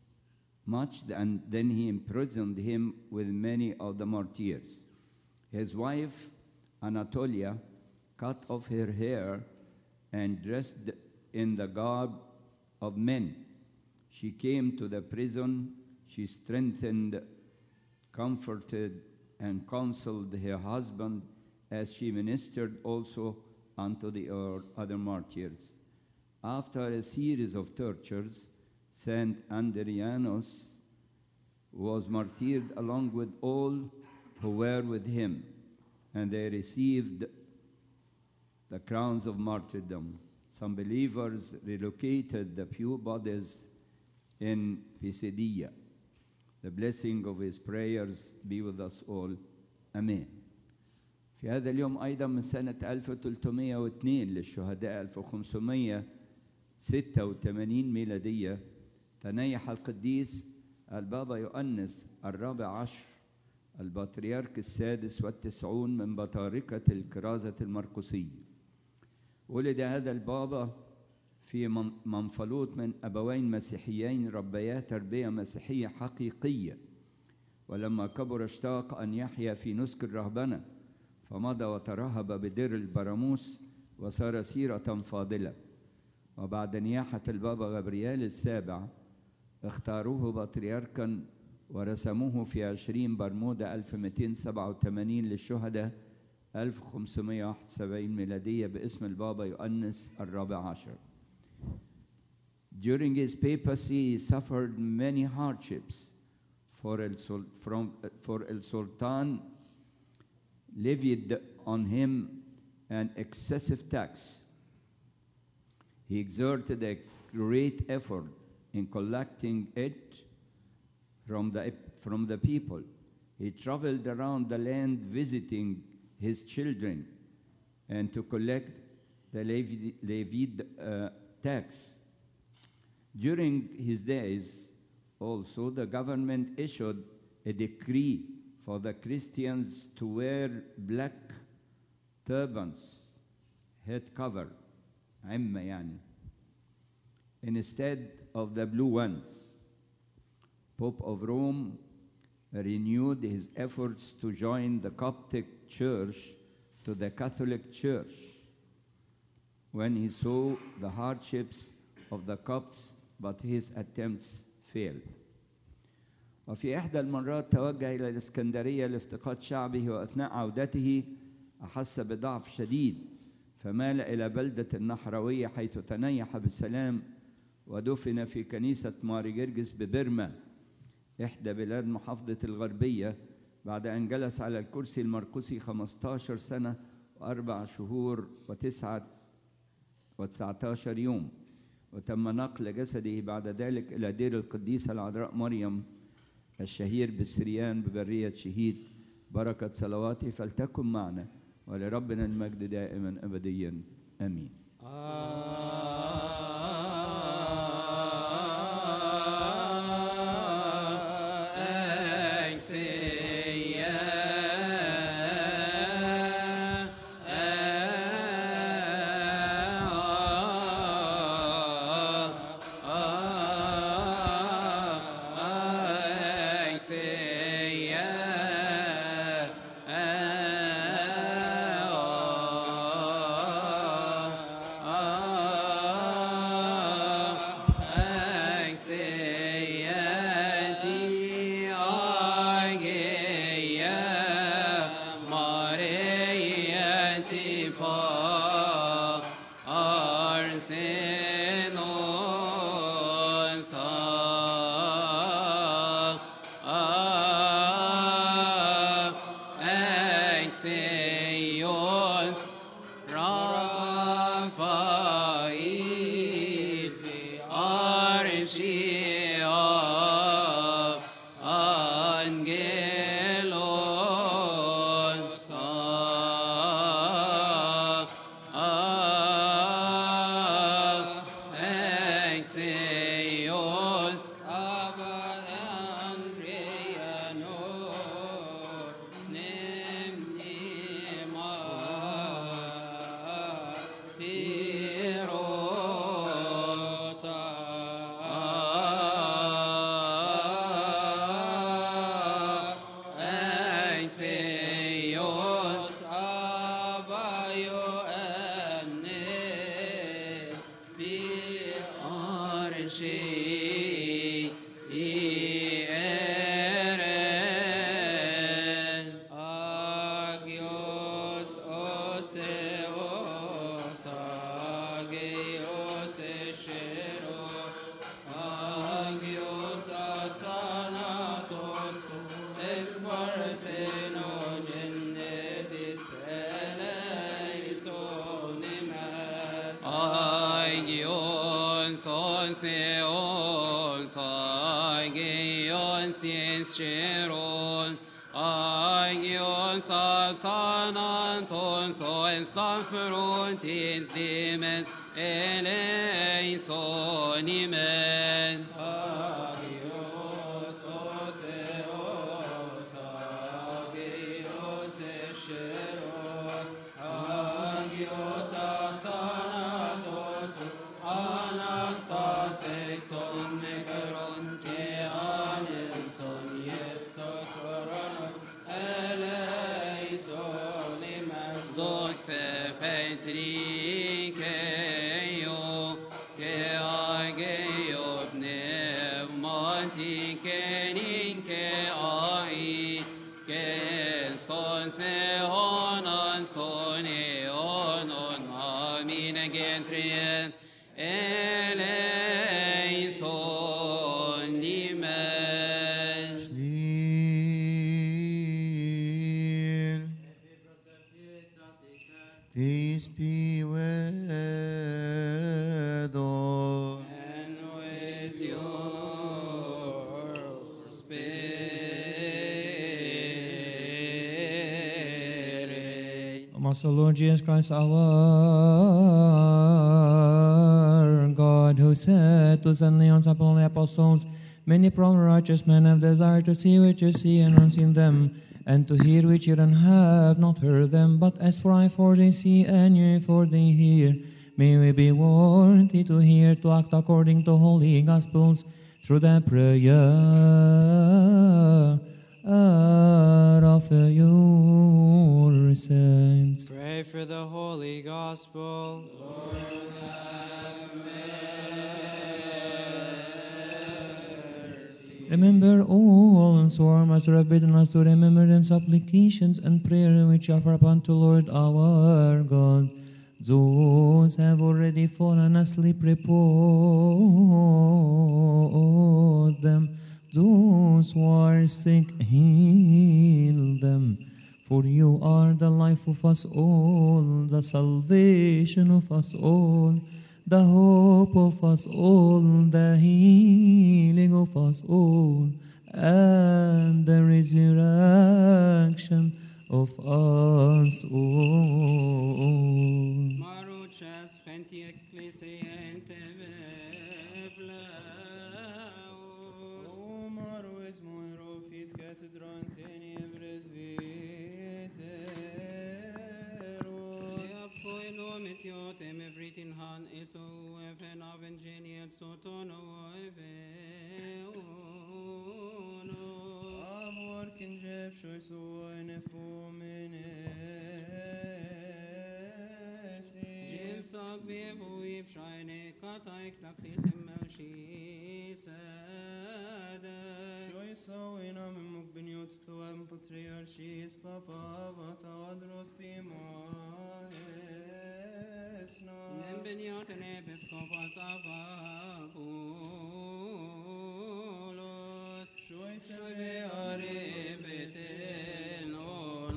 much, and then he imprisoned him with many of the martyrs. His wife, Anatolia, cut off her hair and dressed in the garb of men. She came to the prison. She strengthened, comforted, and counseled her husband as she ministered also unto the other martyrs. After a series of tortures, Saint Andrianus was martyred along with all who were with him, and they received the crowns of martyrdom. Some believers relocated the few bodies in Pisidia. The blessing of his prayers be with us all. Amen. في هذا اليوم أيضا من سنة ألف وثلاثمائة واثنين للشهداء ألف وخمسمائة وستة وثمانين ميلادية تنيح القديس البابا يؤنس الرابع عشر البطريرك السادس والتسعون من بطاركة الكرازة المرقسية. ولد هذا البابا في منفلوط من أبوين مسيحيين ربيا تربية مسيحية حقيقية، ولما كبر اشتاق أن يحيا في نسك الرهبنة، فمضى وترهب بدير البراموس وصار سيرة فاضلة. وبعد نياحة البابا غبريال السابع اختاروه بطريركا ورسموه في عشرين برمودا ألف ومئتين وسبعة وثمانين للشهداء ألف وخمسمائة وواحد وسبعين ميلادية باسم البابا يؤنس الرابع عشر. During his papacy, he suffered many hardships, for El, Sul- from, for El Sultan levied on him an excessive tax. He exerted a great effort in collecting it from the, from the people. He traveled around the land visiting his children and to collect the levied, levied uh, tax. During his days, also, the government issued a decree for the Christians to wear black turbans, head cover, عمة يعني, instead of the blue ones. Pope of Rome renewed his efforts to join the Coptic Church to the Catholic Church when he saw the hardships of the Copts, but his attempts failed. وفي إحدى المرات توجه إلى الإسكندرية لافتقاد شعبه، وأثناء عودته أحس بضعف شديد فمال إلى بلدة النحروية حيث تنيح بالسلام ودفن في كنيسة ماري جرجس ببرما إحدى بلاد محافظة الغربية بعد أن جلس على الكرسي المرقسي خمسة عشر سنة وأربع شهور وتسعة وتسعة عشر يوم. وتم نقل جسده بعد ذلك إلى دير القديسة العذراء مريم الشهير بالسريان ببرية شهيد. بركة صلواته فلتكن معنا ولربنا المجد دائما أبديا آمين. آه Cherons, Agios, Sananton, so and Stafferontins, Demens, Eleison, Imens. Agios, Oteos, Agios, Escheros, Agios, Asanatos, Anastasecton, Necron, Keanelson, Yestos, Oranos, Eleison, Imens. Zoxe, Petrikeio, Keageo, Pneumantiken, Keai, Kestonseonan, Stoneonon, Amin, Gentriens, Eleison, Imens. Peace be with all. And with your spirit. Most Lord Jesus Christ, our God, who said to send the unstoppable apostles, many prominent righteous men have desired to see which you see and unseen them, and to hear which you and have not heard them. But as for I, for they see, and you, for they hear, may we be worthy to hear, to act according to holy gospels, through the prayer of your saints. Pray for the holy gospel. Lord, have mercy. Remember all and so our Master have bidden us to remember in supplications and prayer which offer upon to Lord our God. Those have already fallen asleep, repose them. Those who are sick, heal them. For you are the life of us all, the salvation of us all, the hope of us all, the healing of us all, and the resurrection of us all. Maruchas genti ecclesia entebebla. O maru es muy rofit catedron teni presbitero. Foi nome tiotem evritin han iso even avengeniat sotono eveuno. Amor kinjeb shoy so ene fumeneti. Jinsak bebu ip shine kataik taxis emmelshi sada. Shoy so ina mimuk binyot thuam patriarchis papa vata adros bimai. Promoten episcopos Apollos, Shoy Saveare Betel on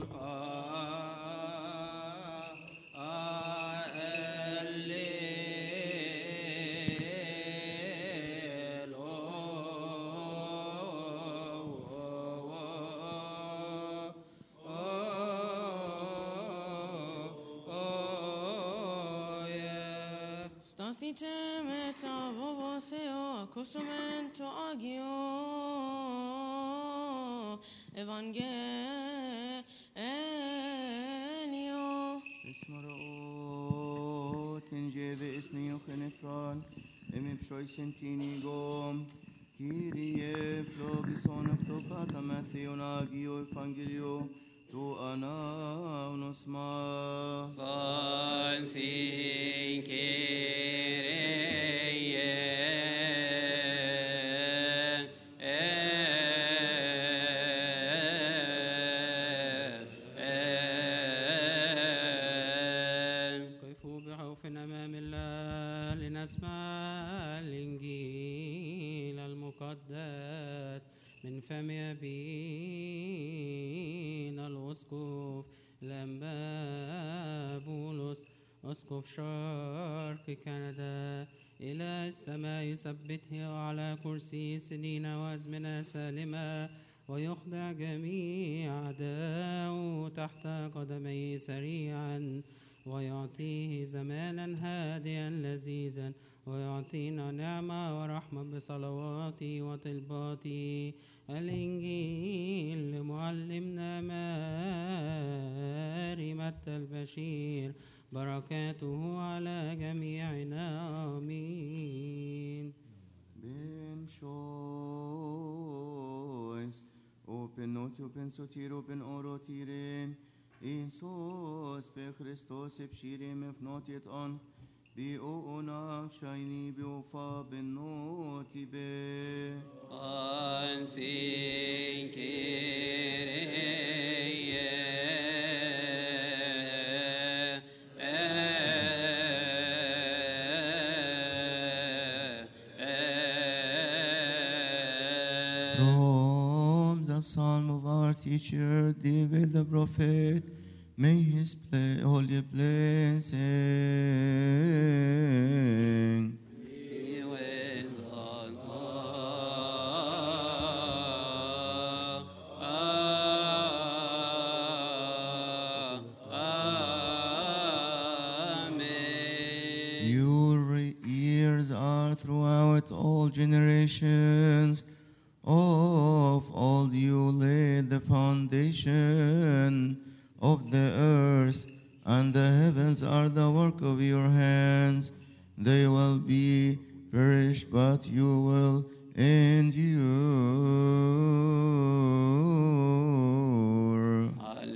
Stathite meta bobo theo cosumento agio evangelio. اسمرو تنجي باسمي وخنفران امي بشوي سنتيني قوم كيريه فلوغيسون افتوكاتا ماثيون اجيو الفانجيليو تو انا ونسما Sansin كيفوا بخوف أمام الله لنسمع الإنجيل المقدس من فم أبينا الأسقف لمبا بولس أسقف شرق كندا إلى السماء يثبته على كرسي سنين وأزمنة سالمة ويخضع جميع أعداؤه تحت قدميه سريعا ويعطيه زمانا هادئا لذيذا ويعطينا نعمة ورحمة بصلواتي وطلباتي الإنجيل لمعلمنا ماري متى البشير بركاته على جميعنا آمين. بن شويس open not open sotir open orotirin Iisus pe Hristos epshirim if not yet on be o ona shiny be o fa ben noti be Ansin From the psalm of our teacher David the prophet, may his play, holy blessing He wins on Amen. Your ears are throughout all generations. Of all you laid the foundation of the earth, and the heavens are the work of your hands. They will be perished, but you will endure.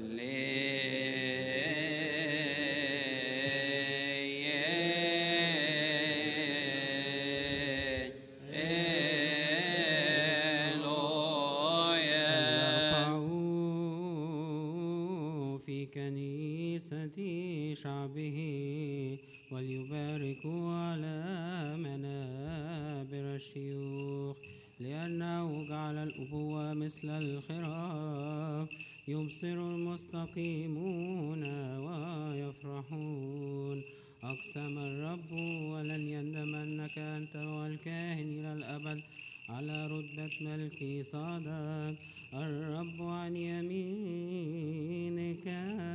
يرفعوا في كنيسة شعبه وليباركوا على منابر الشيوخ لأنه جعل الأبوة مثل الخراف يبصر المستقيمون ويفرحون. أقسم الرب ولن يندم أنك أنت والكاهن إلى الأبد على رتبة ملكي صادق. الرب عن يمينك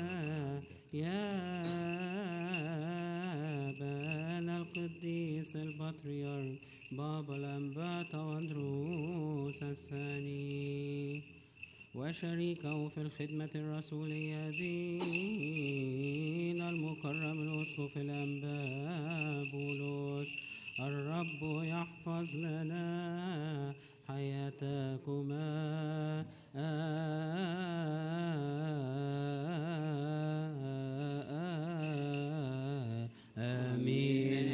يا أبانا القديس البطريرك بابا الأنبات وندروس الثاني وشريكه في الخدمة الرسولية أبينا المكرم الأسقف الأنبا بولس. الرب يحفظ لنا حياتكما آمين.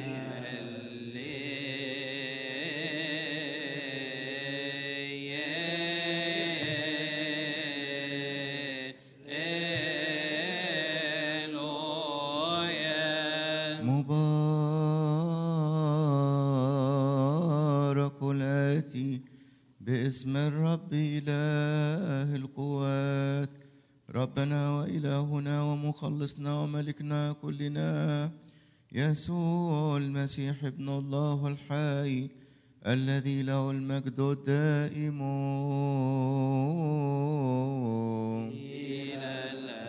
مبارك باسم الرب إله القوات ربنا وإلهنا ومخلصنا وملكنا كلنا يسوع المسيح ابن الله الحي الذي له المجد الدائم إلى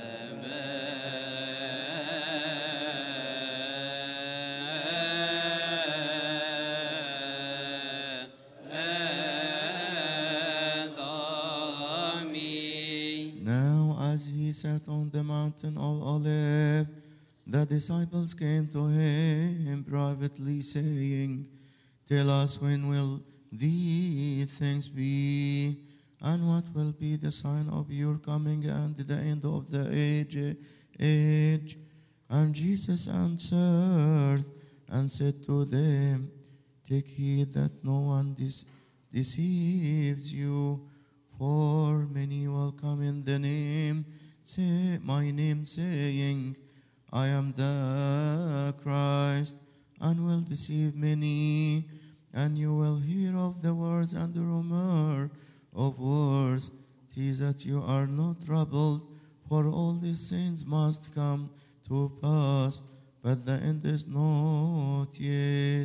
Now as he sat on the mountain of Olive, the disciples came to him privately, saying, Tell us, when will these things be? And what will be the sign of your coming and the end of the age? age? And Jesus answered and said to them, Take heed that no one de- deceives you, for many will come in the name, say my name, saying, I am the Christ, and will deceive many. And you will hear of the wars and the rumor of wars. See that you are not troubled, for all these things must come to pass, but the end is not yet.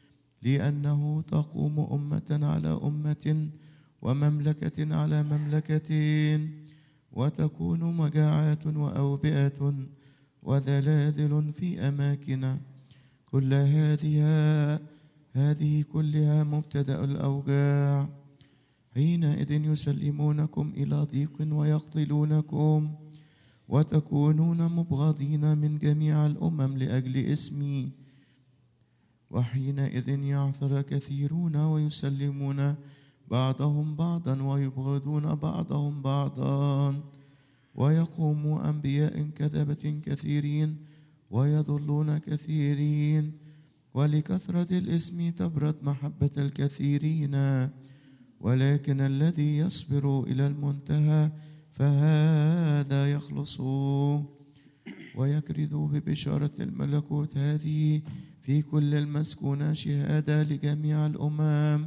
لأنه تقوم أمة على أمة ومملكة على مملكة، وتكون مجاعات وأوبئة وذلاذل في أماكن، كل هذه هذه كلها مبتدأ الأوجاع. حينئذ يسلمونكم إلى ضيق ويقتلونكم، وتكونون مبغضين من جميع الأمم لأجل اسمي، وحينئذ يعثر كثيرون ويسلمون بعضهم بعضا ويبغضون بعضهم بعضا، ويقوم أنبياء كذبة كثيرين ويضلون كثيرين، ولكثرة الاسم تبرد محبة الكثيرين، ولكن الذي يصبر إلى المنتهى فهذا يخلص. ويكرز ببشارة الملكوت هذه في كل المسكونة شهادة لجميع الأمم،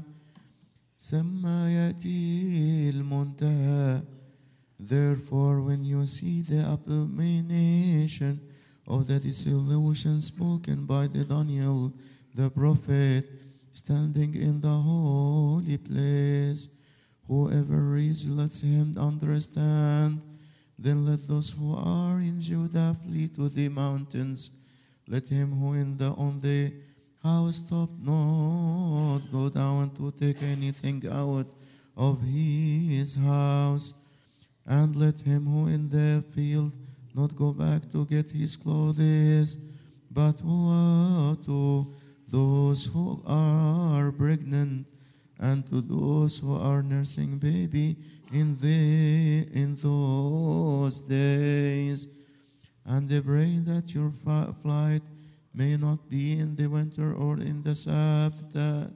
ثم يأتي المنتهى. Therefore, when you see the abomination of the dissolution spoken by the Daniel the prophet standing in the holy place, whoever reads let him understand. Then let those who are in Judah flee to the mountains. Let him who in the on the house top not go down to take anything out of his house, and let him who in the field not go back to get his clothes. But woe to those who are pregnant and to those who are nursing baby in the in those days. And they pray that your flight may not be in the winter or in the Sabbath,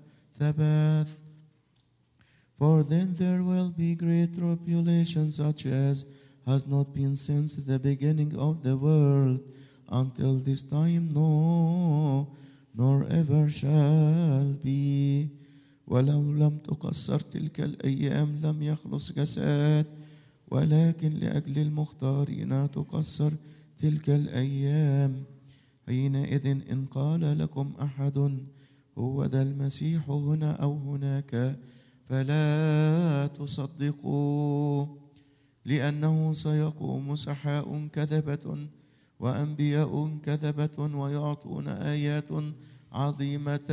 for then there will be great tribulation, such as has not been since the beginning of the world until this time, no, nor ever shall be. ولو لم تقصر تلك الأيام لم يخلص جسد، ولكن لأجل المختارين تقصر تلك الأيام. حينئذ إن قال لكم أحد هو ذا المسيح هنا أو هناك فلا تصدقوا، لأنه سيقوم سحاء كذبة وأنبياء كذبة ويعطون آيات عظيمة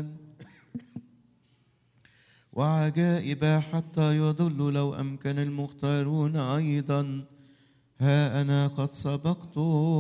وعجائب حتى يضل لو أمكن المختارون أيضا. ها أنا قد سبقت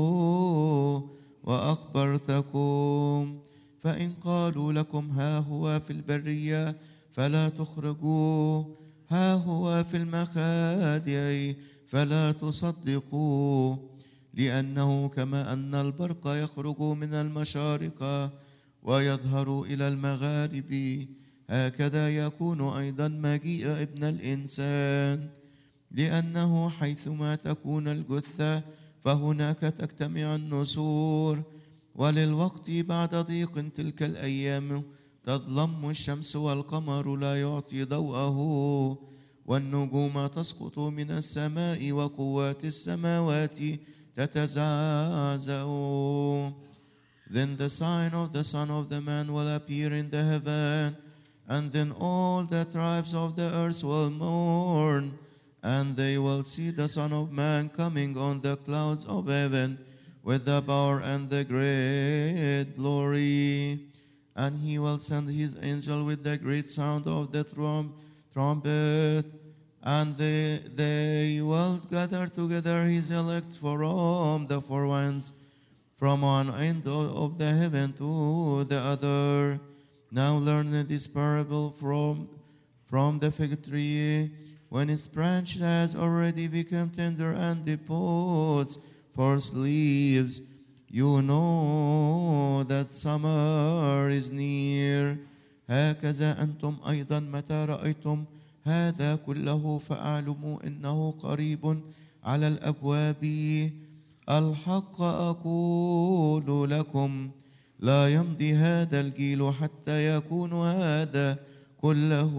وأخبرتكم، فإن قالوا لكم ها هو في البرية فلا تخرجوا، ها هو في المخادع فلا تصدقوا، لأنه كما أن البرق يخرج من المشارق ويظهر إلى المغارب، هكذا يكون أيضا مجيء ابن الإنسان. لأنه حيثما تكون الجثة فهناك تجتمع النسور، وللوقت بعد ضيق تلك الأيام تظلم الشمس والقمر لا يعطي ضوءه والنجوم تسقط من السماء وقوات السماوات تتزعزع. Then the sign of the Son of the Man will appear in the heaven, and then all the tribes of the earth will mourn, and they will see the Son of Man coming on the clouds of heaven with the power and the great glory. And he will send his angel with the great sound of the trum- trumpet, and they, they will gather together his elect from the four winds, from one end of the heaven to the other. Now learn this parable from, from the fig tree. When its branch has already become tender and deposits forth leaves, you know that summer is near. هكذا أنتم أيضا متى رأيتم هذا كله فاعلموا إنه قريب على الأبواب. الحق أقول لكم لا يمضي هذا الجيل حتى يكون هذا كله.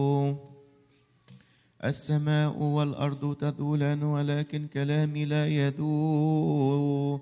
السماء والأرض تذولان ولكن كلامي لا يذول.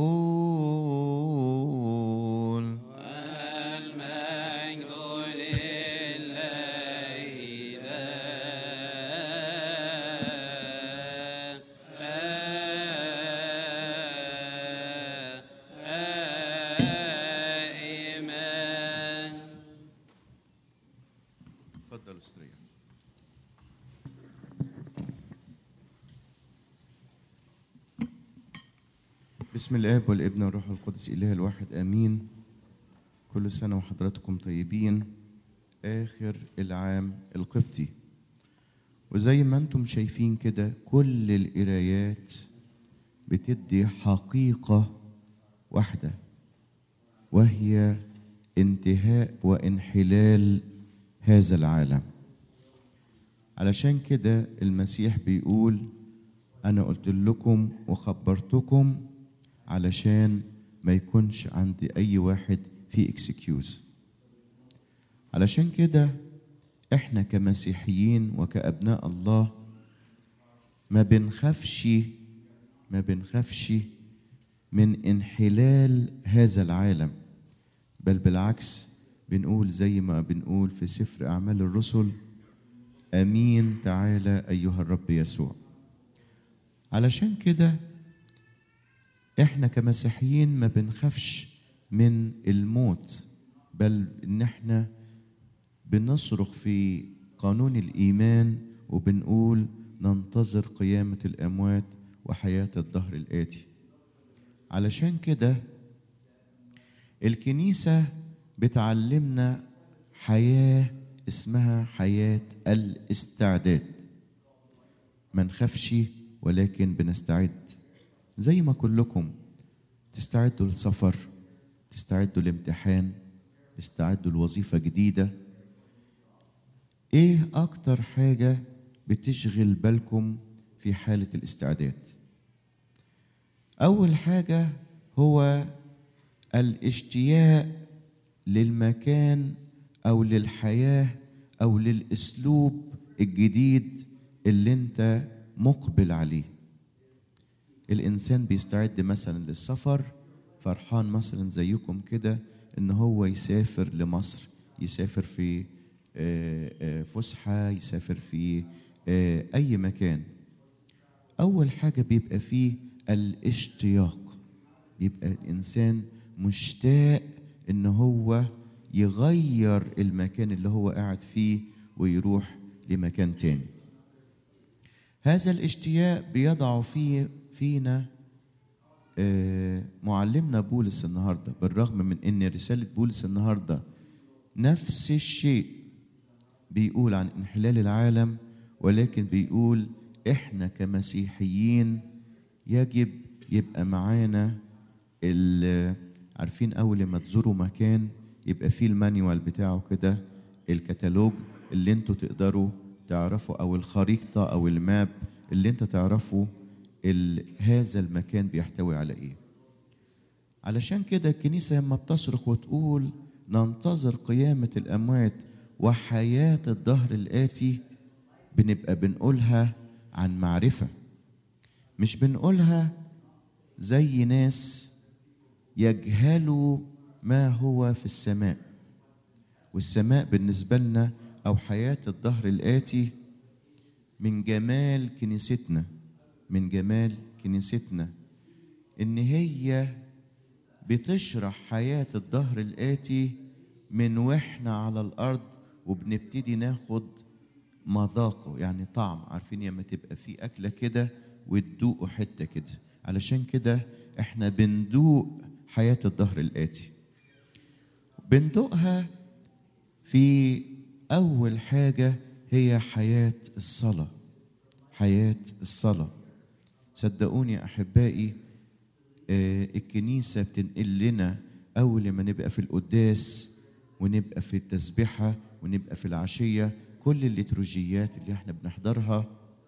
بسم الآب والابن والروح القدس إله الواحد آمين. كل سنة وحضراتكم طيبين، آخر العام القبطي. وزي ما انتم شايفين كده كل القرايات بتدي حقيقة واحدة، وهي انتهاء وانحلال هذا العالم. علشان كده المسيح بيقول أنا قلت لكم وخبرتكم علشان ما يكونش عند أي واحد في اكسكيوز. علشان كده احنا كمسيحيين وكأبناء الله ما بنخافش ما بنخافش من انحلال هذا العالم، بل بالعكس بنقول زي ما بنقول في سفر أعمال الرسل: أمين تعالى أيها الرب يسوع. علشان كده احنا كمسيحيين ما بنخافش من الموت، بل ان احنا بنصرخ في قانون الإيمان وبنقول ننتظر قيامة الأموات وحياة الدهر الآتي. علشان كده الكنيسة بتعلمنا حياة اسمها حياة الاستعداد. ما نخافش ولكن بنستعد، زي ما كلكم تستعدوا للسفر، تستعدوا لامتحان، تستعدوا لوظيفة جديدة. ايه اكتر حاجة بتشغل بالكم في حالة الاستعداد؟ اول حاجة هو الاشتياق للمكان او للحياة او للاسلوب الجديد اللي انت مقبل عليه. الانسان بيستعد مثلا للسفر، فرحان مثلا زيكم كده ان هو يسافر لمصر، يسافر في فسحة، يسافر في اي مكان. اول حاجة بيبقى فيه الاشتياق، بيبقى الانسان مشتاق ان هو يغير المكان اللي هو قاعد فيه ويروح لمكان تاني. هذا الاشتياق بيضع فيه فينا معلمنا بولس النهارده، بالرغم من ان رسالة بولس النهارده نفس الشيء بيقول عن انحلال العالم، ولكن بيقول احنا كمسيحيين يجب يبقى معانا، عارفين اول ما تزوروا مكان يبقى فيه المانيوال بتاعه كده، الكتالوج اللي انتوا تقدروا تعرفوا، او الخريطة او الماب اللي انت تعرفوا هذا المكان بيحتوي على ايه. علشان كده الكنيسة لما بتصرخ وتقول ننتظر قيامة الأموات وحياة الدهر الآتي، بنبقى بنقولها عن معرفة، مش بنقولها زي ناس يجهلوا ما هو في السماء. والسماء بالنسبة لنا أو حياة الدهر الآتي من جمال كنيستنا، من جمال كنيستنا إن هي بتشرح حياة الدهر الآتي من وإحنا على الأرض، وبنبتدي ناخد مذاقه، يعني طعم. عارفين لما تبقى في أكلة كده وتدوقوا حتة كده، علشان كده إحنا بندوق حياة الدهر الآتي. بندوقها في أول حاجة هي حياة الصلاة. حياة الصلاة، صدقوني يا أحبائي، آه الكنيسة بتنقل لنا أول ما نبقى في القداس ونبقى في التسبيحة ونبقى في العشية، كل الليتروجيات اللي احنا بنحضرها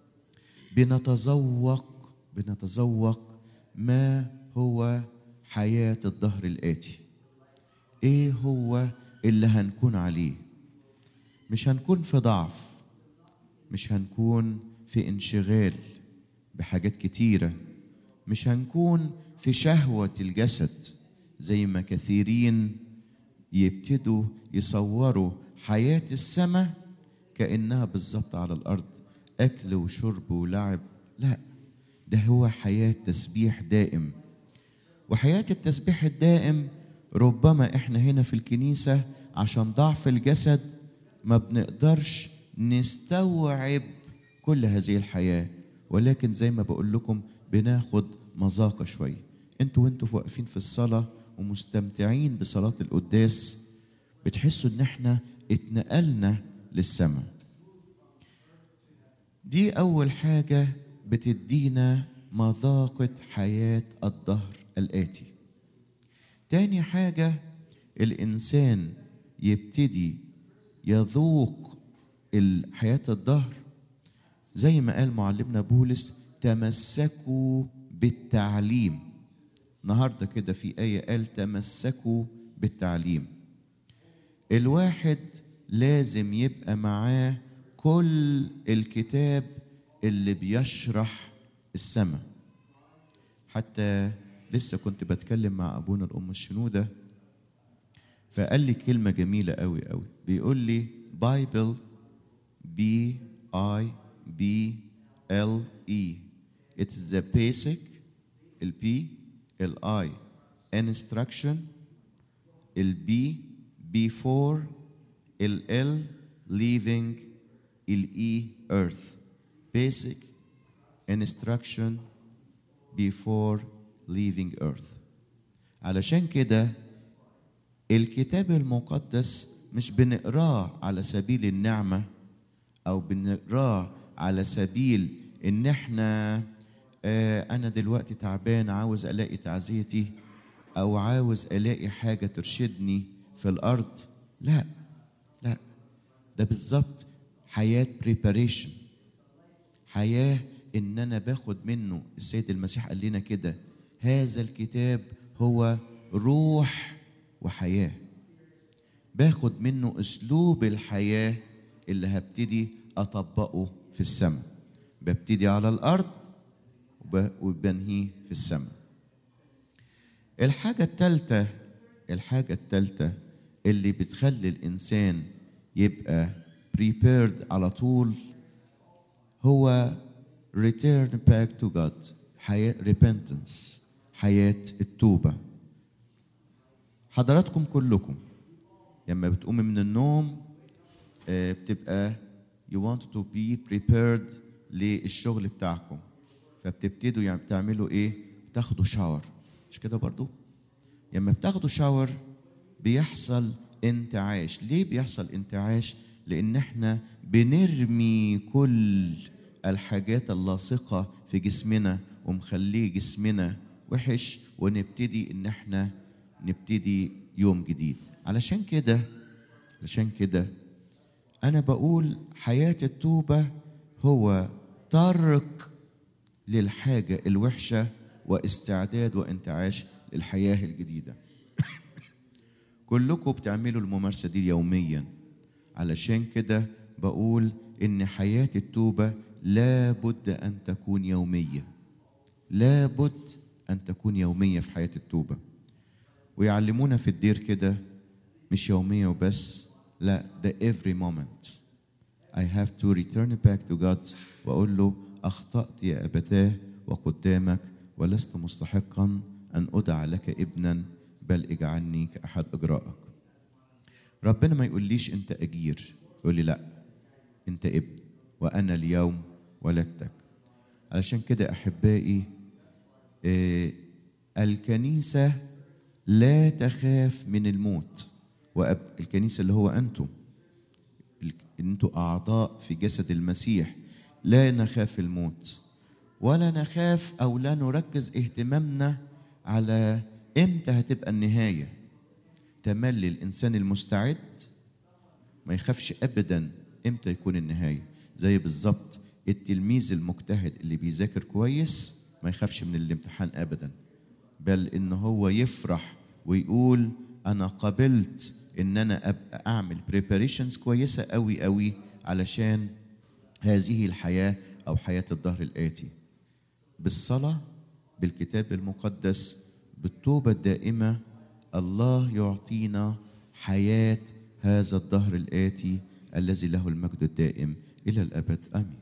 بنتذوق بنتذوق ما هو حياة الدهر الآتي. ايه هو اللي هنكون عليه؟ مش هنكون في ضعف، مش هنكون في انشغال بحاجات كتيرة، مش هنكون في شهوة الجسد زي ما كثيرين يبتدوا يصوروا حياة السماء كأنها بالظبط على الأرض، أكل وشرب ولعب. لا، ده هو حياة تسبيح دائم. وحياة التسبيح الدائم ربما احنا هنا في الكنيسة عشان ضعف الجسد ما بنقدرش نستوعب كل هذه الحياة، ولكن زي ما بقول لكم بناخد مذاقة شوية. انتوا وانتوا واقفين في الصلاة ومستمتعين بصلاة القداس بتحسوا ان احنا اتنقلنا للسماء. دي اول حاجة بتدينا مذاقة حياة الدهر الآتي. تاني حاجة الإنسان يبتدي يذوق حياة الدهر زي ما قال معلمنا بولس: تمسكوا بالتعليم. النهارده كده في آية قال تمسكوا بالتعليم. الواحد لازم يبقى معاه كل الكتاب اللي بيشرح السماء. حتى لسه كنت بتكلم مع أبونا الأم الشنودة، فقال لي كلمة جميلة قوي قوي، بيقول لي Bible B I B L E it's the basic ال P ال I instruction ال B before ال L leaving ال E earth. basic instruction before leaving earth. علشان كده الكتاب المقدس مش بنقراه على سبيل النعمة أو بنقراه على سبيل إن إحنا آه أنا دلوقتي تعبان عاوز ألاقي تعزيتي أو عاوز ألاقي حاجة ترشدني في الأرض. لا لا، ده بالظبط حياة preparation، حياة إن أنا باخد منه. السيد المسيح قال لنا كده: هذا الكتاب هو روح وحياة. باخد منه أسلوب الحياة اللي هبتدي أطبقه في السماء. ببتدي على الأرض وبنهيه في السماء. الحاجة الثالثة الحاجة الثالثة اللي بتخلي الإنسان يبقى prepared على طول هو return back to God، حياة repentance، حياة التوبة. حضراتكم كلكم لما بتقومي من النوم بتبقى you want to be prepared للشغل بتاعكم، فبتبتدوا يعني بتعملوا ايه؟ بتاخدوا شاور، مش كده برضو؟ لما بتاخدوا شاور بيحصل انتعاش. ليه بيحصل انتعاش؟ لان احنا بنرمي كل الحاجات اللاصقة في جسمنا ومخليه جسمنا وحش، ونبتدي ان احنا نبتدي يوم جديد. علشان كده علشان كده انا بقول حياة التوبة هو ترك للحاجة الوحشة واستعداد وانتعاش للحياة الجديدة. كلكم بتعملوا الممارسة دي يوميا. علشان كده بقول إن حياة التوبة لابد أن تكون يومية، لابد أن تكون يومية في حياة التوبة. ويعلمونا في الدير كده مش يومية وبس، لا ده every moment I have to return back to God وأقول له أخطأت يا أبتاه وقدامك ولست مستحقا أن أدعى لك ابنا، بل اجعلني كأحد أجرائك. ربنا ما يقوليش أنت أجير، يقول لي لا أنت ابن وأنا اليوم ولدتك. علشان كده أحبائي آه الكنيسة لا تخاف من الموت. والكنيسة اللي هو أنتم، أنتم أعضاء في جسد المسيح، لا نخاف الموت ولا نخاف أو لا نركز اهتمامنا على إمتى هتبقى النهاية. تملي الإنسان المستعد ما يخافش أبدا إمتى يكون النهاية. زي بالظبط التلميذ المجتهد اللي بيذاكر كويس ما يخافش من الامتحان أبدا، بل إن هو يفرح ويقول أنا قبلت إن أنا أبقى أعمل preparations كويسة قوي قوي علشان هذه الحياة أو حياة الدهر الآتي. بالصلاة، بالكتاب المقدس، بالتوبة الدائمة، الله يعطينا حياة هذا الدهر الآتي الذي له المجد الدائم إلى الأبد. آمين.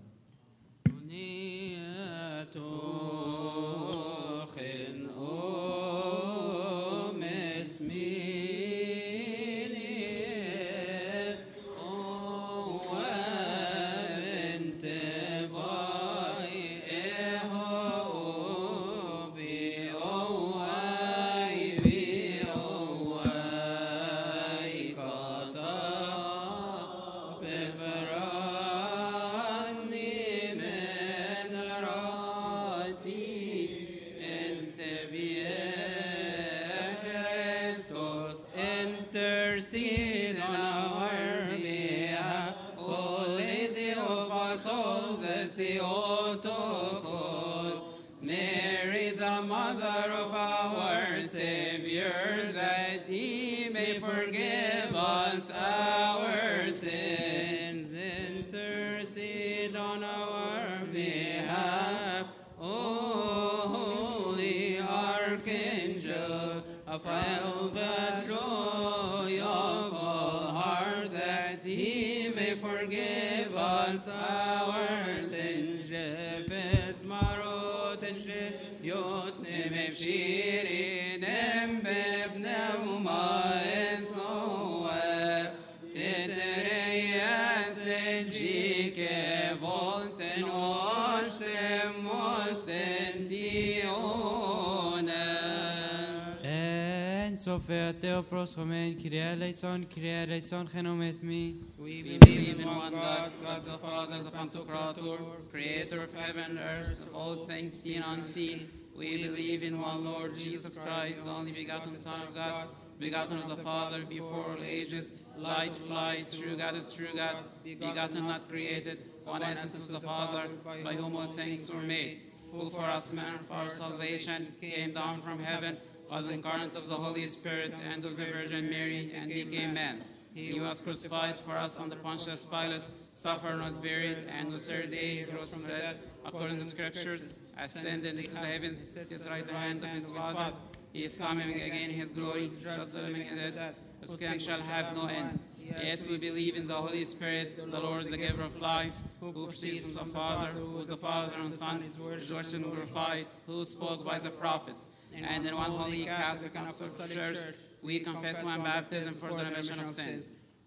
Sophia Theopros Homen, Kyrie eleison, Kyrie eleison, genomet me. We believe in one God, God the Father, the Pantocrator, creator of heaven and earth, of all things seen and unseen. We believe in one Lord Jesus Christ, the only begotten Son of God, begotten of the Father before all ages, light of light, true God of true God, begotten, not created, one essence of the Father, by whom all things were made, who for us men, for our salvation, came down from heaven, was incarnate of the Holy Spirit and of the Virgin Mary, and became man. He was crucified for us under Pontius Pilate, suffered and was buried, and on the third day he rose from the dead, according to the Scriptures, ascended into the heavens, sits at the right hand of his Father. He is coming again in his glory, judge the living and the dead, whose kingdom shall have no end. Yes, we believe in the Holy Spirit, the Lord is the giver of life, who proceeds from the Father, who is the Father and the Son, is worshipped and glorified, who spoke by the prophets. And in one holy Catholic and Apostolic Church, we confess one baptism for the remission of sins.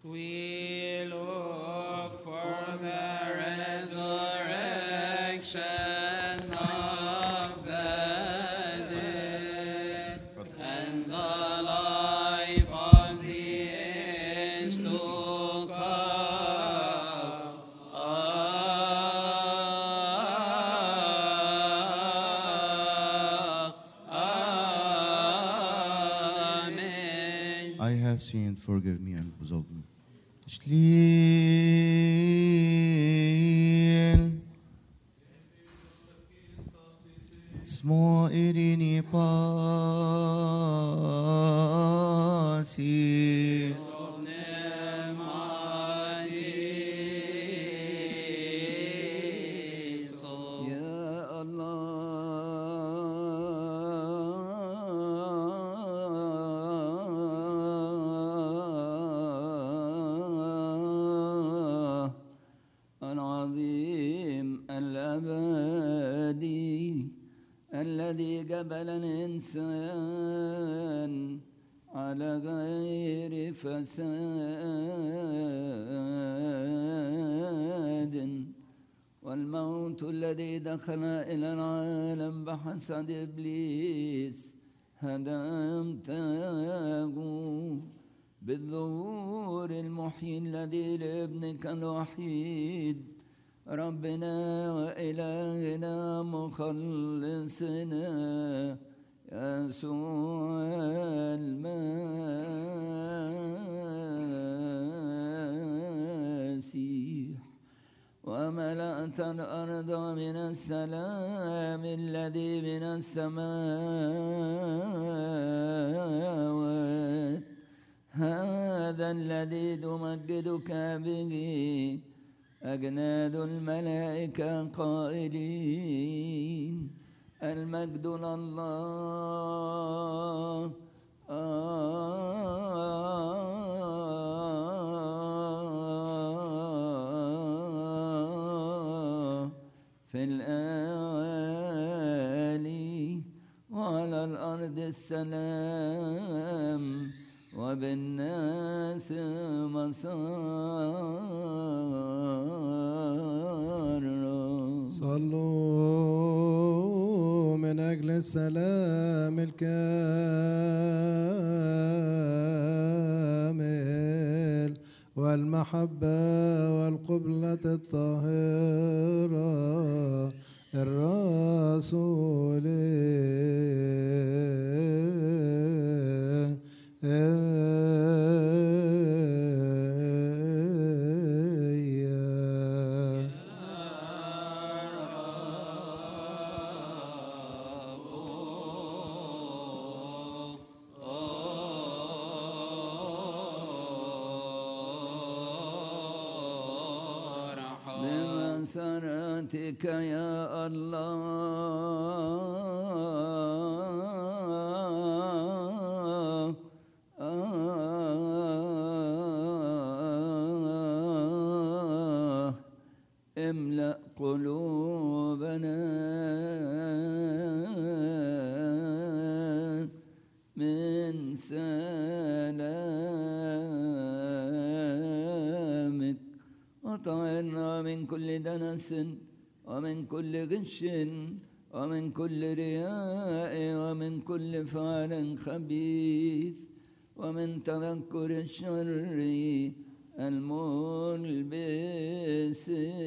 We look for the resurrection of the dead and the life of the age to come. Amen. I have sinned, forgive me and absolve me. Shlin Smo irini pasi جبلا إنسان على غير فساد، والموت الذي دخل إلى العالم بحسد إبليس هدمته بالظهور المحيي الذي لابنك الوحيد ربنا وإلهنا مخلصنا يسوع المسيح، وملأت الأرض من السلام الذي من السماوات، هذا الذي تمجدك به أجناد الملائكة قائلين المجد لله في الأعالي، وعلى الأرض السلام، وبالناس مسار. صلوا من أجل السلام الكامل والمحبة والقبلة الطاهرة الرسولية بمسرتك يا الله املأ قلوبنا من سلامك، وطهرنا من كل دنس ومن كل غش ومن كل رياء ومن كل فعل خبيث ومن تذكر الشر الملبس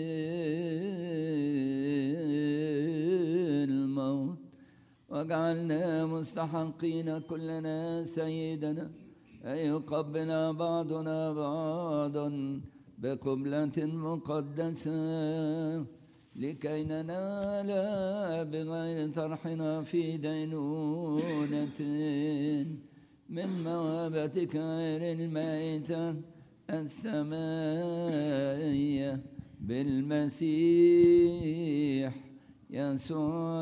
الموت، واجعلنا مستحقين كلنا سيدنا أن يقبل بعضنا بعضا بقبلة مقدسة لكي ننال بغير طرحنا في دينونة من موهبتك غير الميتة السمائية بالمسيح يسوع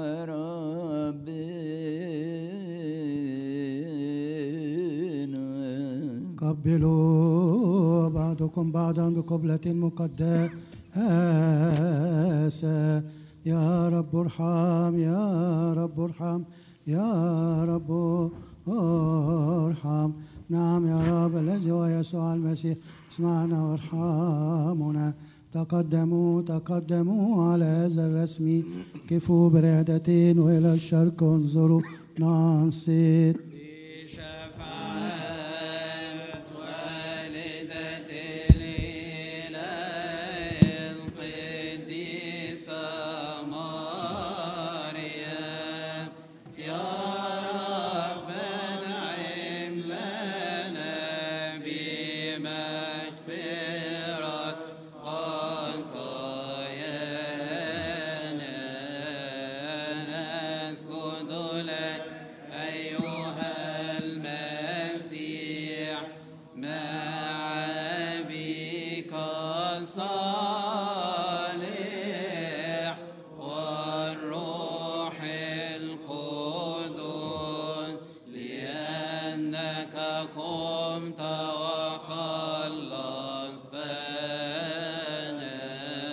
ربنا. قبلوا بعضكم بعضا بقبلة مقدسة. يا رب ارحم، يا رب ارحم، يا رب ارحم. نعم يا رب الذي هو يسوع المسيح، اسمعنا وارحمنا. تقدموا تقدموا على هذا الرسم، كفوا برعدتين وإلى الشرق انظروا نانصت.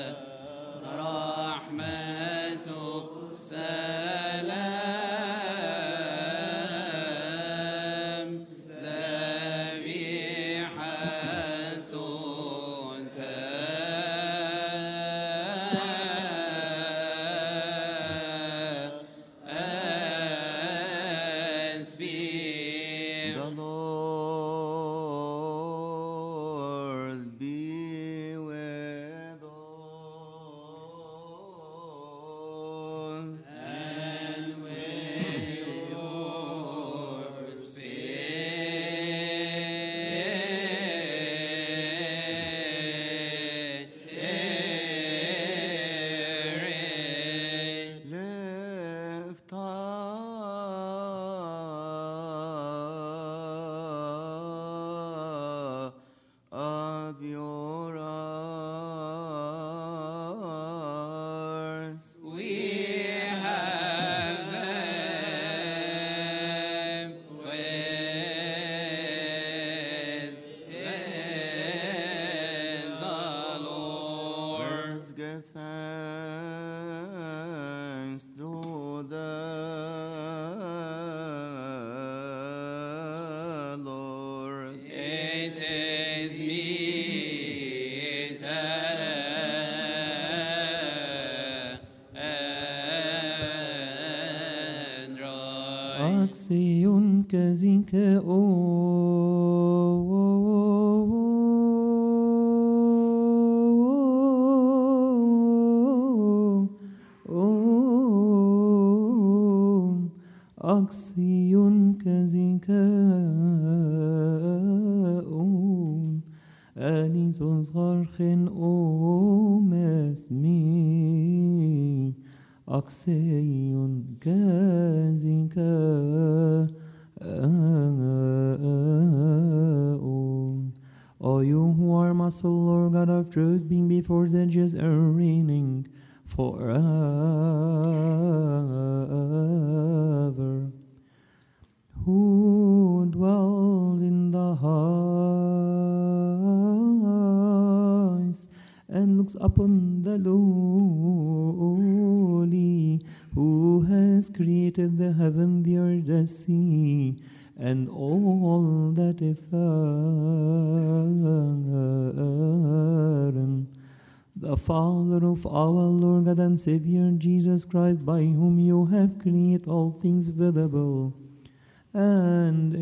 سلام The Lord be with all. And with your spirit. Lift up your hearts. We have them with the Lord. Let's give thanks to the Lord. It is meet and right. Axion kazinka o Axion kazinka on Anison sarchen o mesmi Axion kazinka on O you who are my soul, Lord God of truth, being before the just and reigning forever, who dwells in the heights and looks upon the lowly, who has created the heaven, the earth, the sea, and all that is therein, the Father of our Lord God and Savior Jesus Christ, by whom you have created all things visible and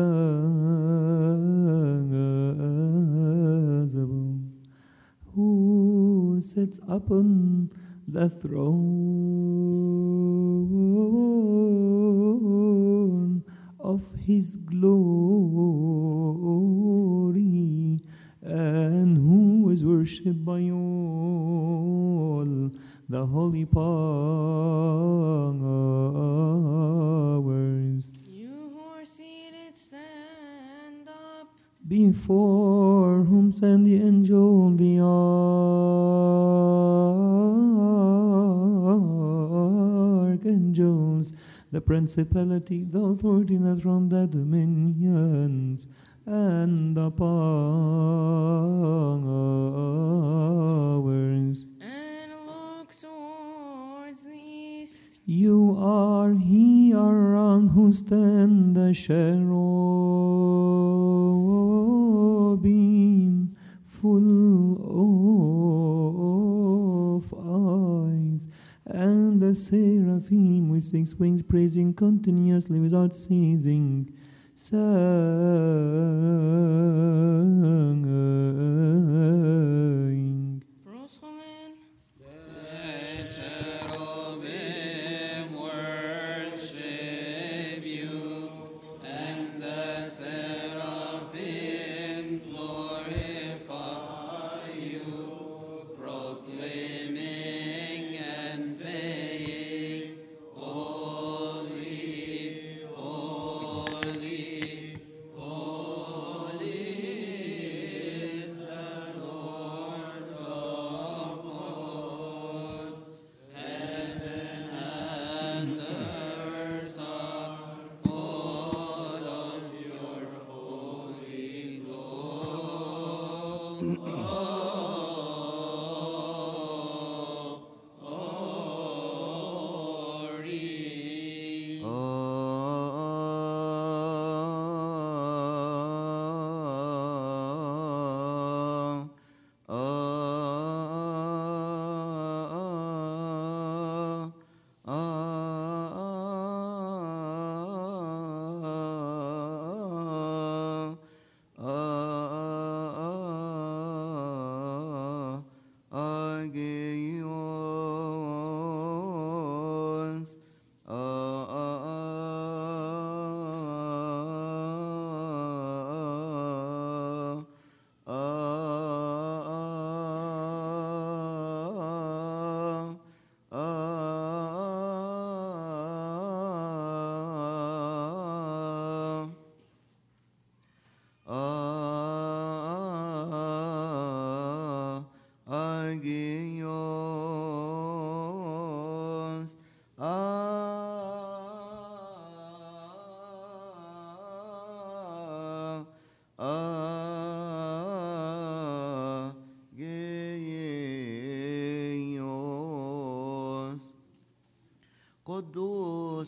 invisible, who sits upon the throne of his glory, and who is worshipped by all the holy powers. You who are seated, stand up. Before whom stand the angel, the archangels, the principality, the authority, the throne, the dominions, and the powers. And look towards the east. You are he around who stand the cherubim, full of eyes, and the seraphim with six wings, praising continuously without ceasing, saying, Proschomen. The cherubim worship you, and the seraphim glorify you, proclaiming and saying, Holy, holy, holy is the Lord of hosts. Heaven and earth are full of your holy glory.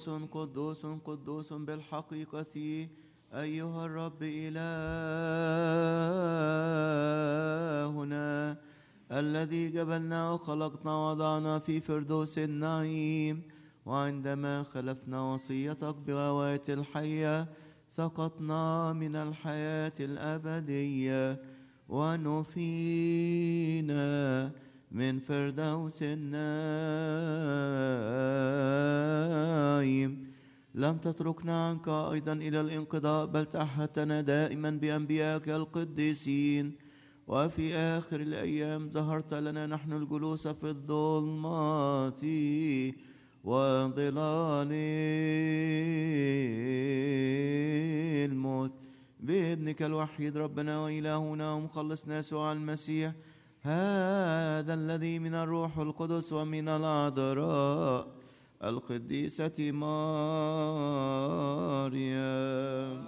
قدوس قدوس قدوس بالحقيقة أيها الرب إلهنا الذي جبلنا وخلقنا وضعنا في فردوس النعيم، وعندما خلفنا وصيتك بغواية الحية سقطنا من الحياة الأبدية ونفينا من فردوس النعيم. لم تتركنا عنك أيضا إلى الانقضاء، بل تعهدتنا دائما بأنبيائك القديسين، وفي آخر الأيام ظهرت لنا نحن الجلوس في الظلمات وظلال الموت بابنك الوحيد ربنا وإلهنا ومخلصنا يسوع المسيح، هذا الذي من الروح القدس ومن العذراء القديسة مريم.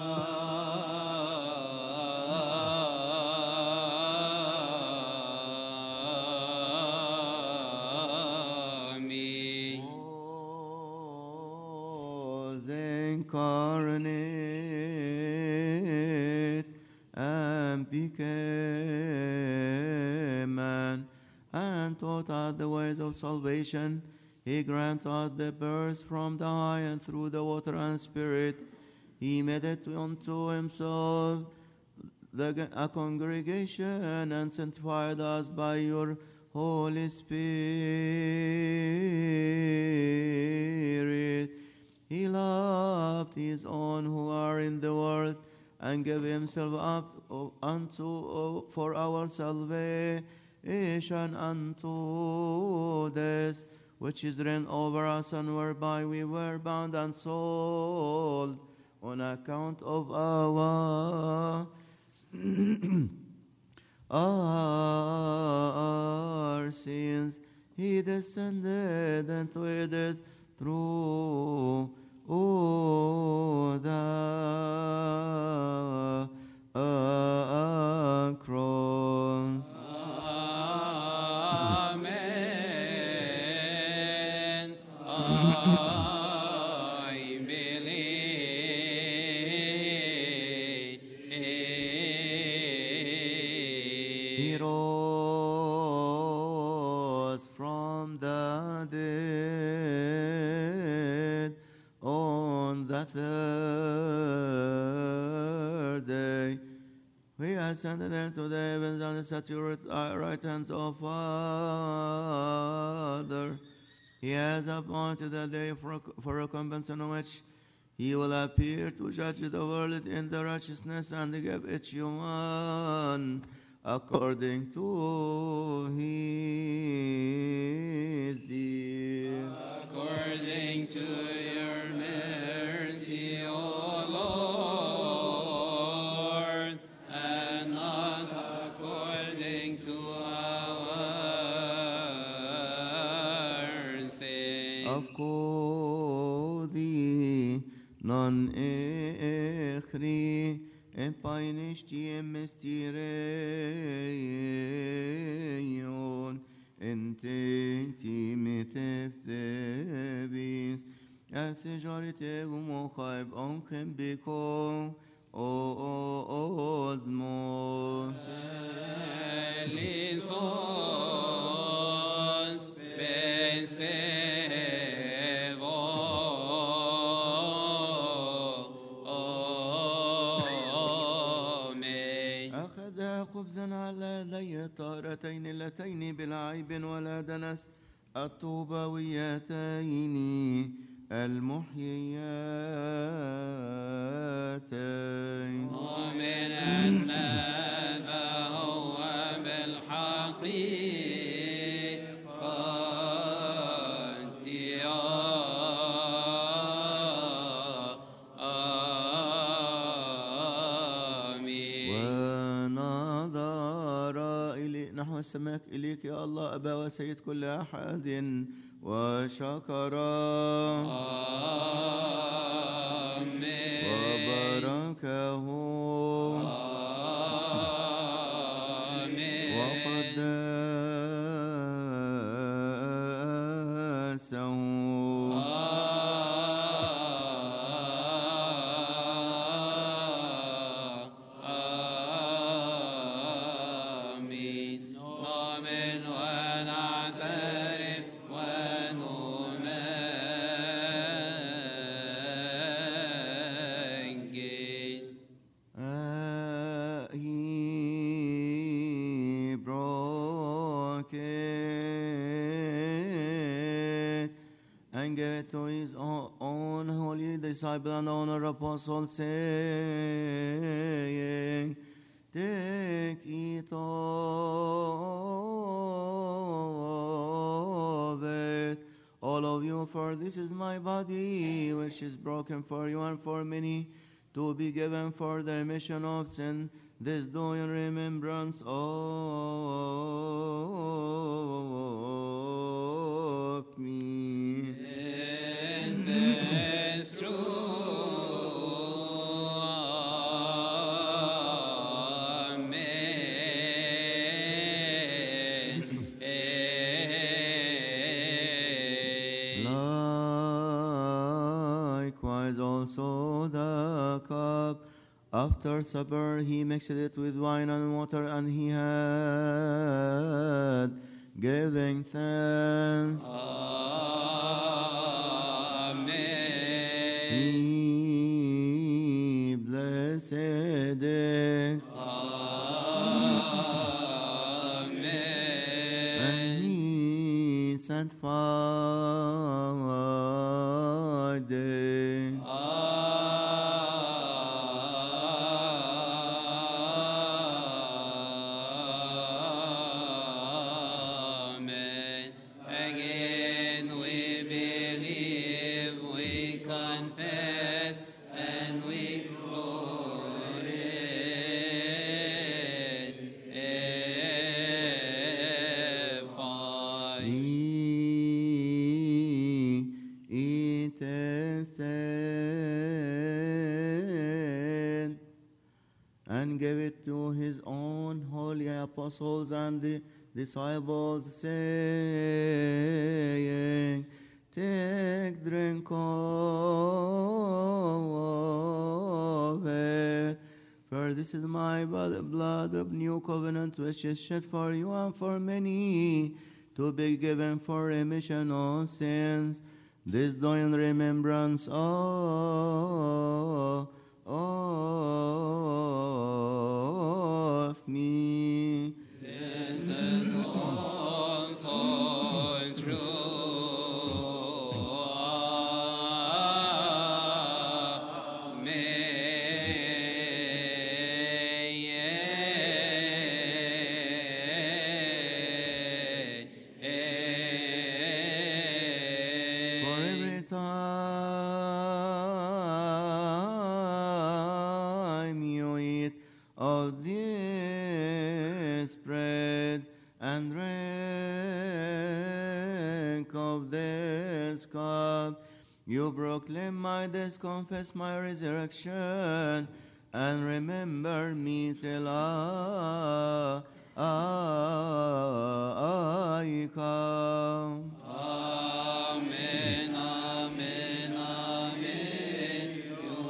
Incarnate and became man and taught us the ways of salvation. He granted us the birth from the high, and through the water and spirit he made it unto himself the, a congregation, and sanctified us by your Holy Spirit. He loved his own who are in the world, and gave himself up unto for our salvation unto this which is written over us, and whereby we were bound and sold on account of our our sins. He descended into it through oh, the uh, cross. Amen. I believe. He rose from the dead on the third day. He ascended into the heavens and sat at your right hands of Father. He has appointed a day for, for recompense on which he will appear to judge the world in the righteousness and give each human according to his deed. According to your mercy, O Lord, and not according to our sins. Of Cody, non echri, en painishti en mystereion, en tenti meteftebis, التجارة ومخايب أنخم بكم أزمون Elisos Bestevo Amen. أخذ خبزا على يدي طارتين اللتين بالعيب ولا دنس الطوبويتين المحيياتين. آمين. أن هذا هو بالحقيقة. آمين. ونظر إلي نحو السماء إليك يا الله أبا وسيد كل أحد وشكر آمين. وباركه آمين. وقدسه آمين. and gave it to his o- own holy disciple and honor apostle, saying, Take, eat of it, all of you, for this is my body, which is broken for you and for many, to be given for the remission of sin. This do in remembrance of me. This is true. Likewise also the cup after supper he mixed it with wine and water, and he had given thanks. Amen. He blessed it. Amen. And he sanctified it. Amen. Again we believe, we confess, and we glorify. He, he tasted and gave it to his own holy apostles and the disciples, saying, Take, drink of it, for this is my body- blood of new covenant, which is shed for you and for many, to be given for remission of sins. This do in remembrance of, of me. This is also true. For every time you eat of this bread and drink of this cup, you proclaim my death, confess my resurrection, and remember me till I, I come. Amen, amen, amen.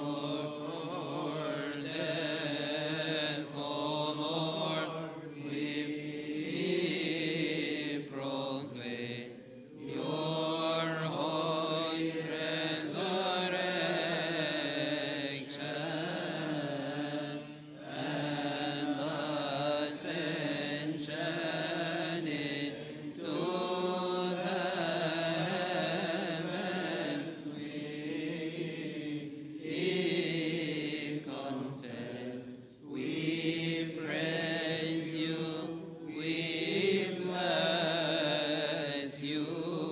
Your death, O Lord, we proclaim. Your holy resurrection and ascension into the heavens, we confess, we praise you, we bless you,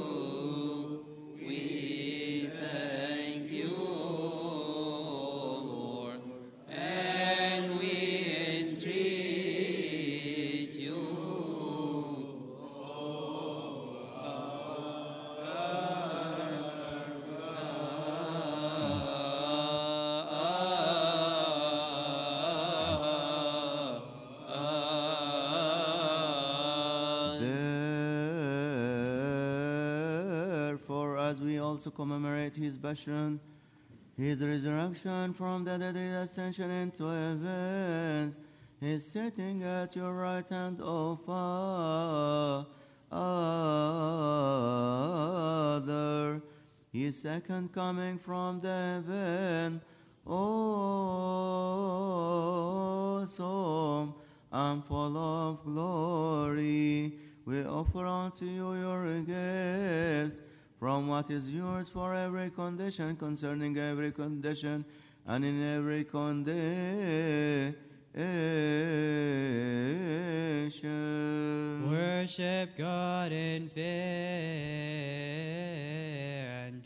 we thank you, Lord, and we entreat you. Therefore, as we also commemorate his passion, his resurrection from the dead, his ascension into heavens, his sitting at your right hand, O Father, his second coming from the heaven, awesome and full of glory, we offer unto you your gifts from what is yours for every condition, concerning every condition, and in every condition. Worship God in fear and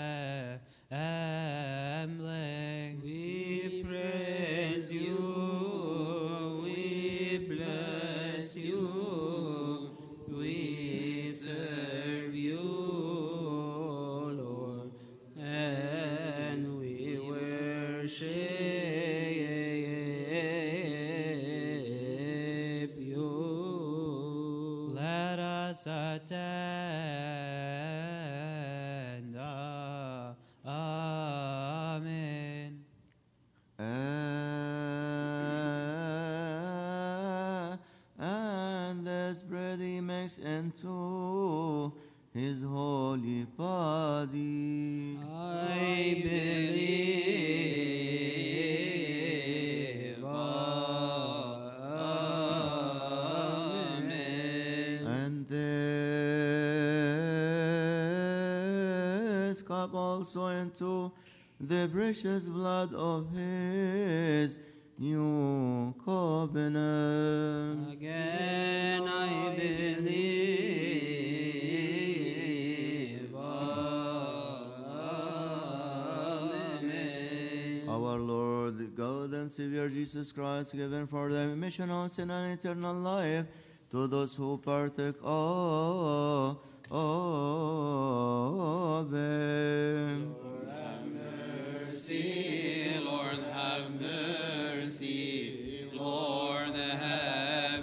trembling. We praise you, we bless you, we serve you, Lord, and we worship you. Let us attend. Ah, Amen. And this bread he makes into his holy body. I believe. Amen. And this cup also into the precious blood of his new covenant. Again I believe. Amen. Our Lord, God and Savior Jesus Christ, given for the remission of sin and eternal life to those who partake of, of it. Lord, have mercy. Lord, have mercy. Lord, have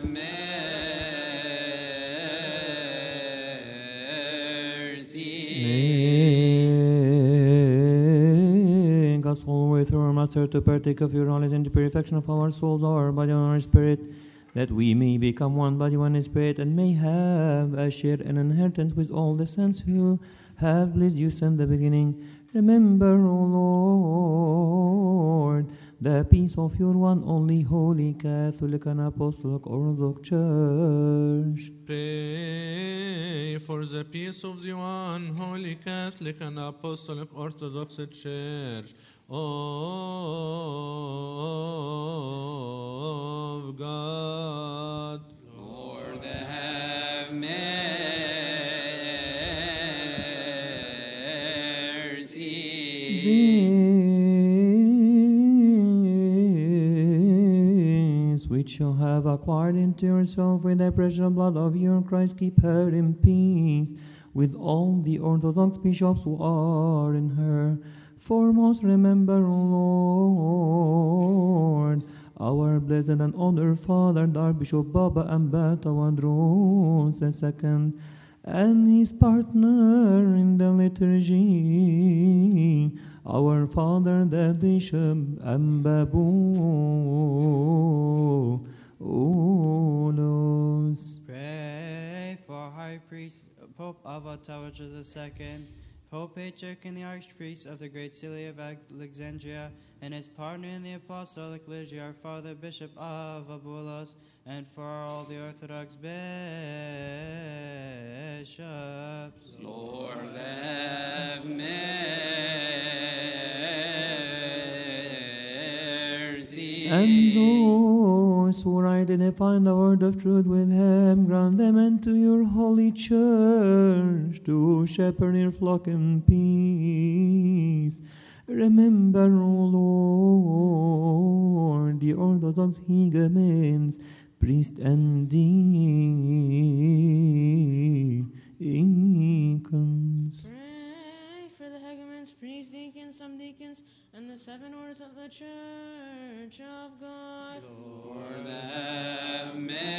mercy. Make us all with our Master to partake of your knowledge and the perfection of our souls, our body, and our spirit, that we may become one body, one spirit, and may have a share and inheritance with all the saints who have pleased you since the beginning. Remember, O Lord, the peace of your one only holy Catholic and Apostolic Orthodox Church. Pray for the peace of the one holy Catholic and Apostolic Orthodox Church of God. Lord, have mercy. This which you have acquired into yourself with the precious blood of your Christ, keep her in peace with all the Orthodox bishops who are in her. Foremost, remember, O Lord, our blessed and honored Father, the Archbishop Baba Amba Tawadros the Second, and his partner in the liturgy, our Father, the Bishop Ambabu Unos. Pray for High Priest Pope Avatawaja the Second, Pope Patriarch and the Archpriest of the Great City of Alexandria, and his partner in the Apostolic Liturgy, our Father Bishop of Abulos, and for all the Orthodox bishops. Lord, have mercy. And those who rightly define the word of truth with him, grant them into your holy church to shepherd your flock in peace. Remember, O Lord, the Orthodox hegemons, priests and deacons. Pray for the hegemons, priests, deacons, subdeacons, and the seven orders of the Church of God. Lord, have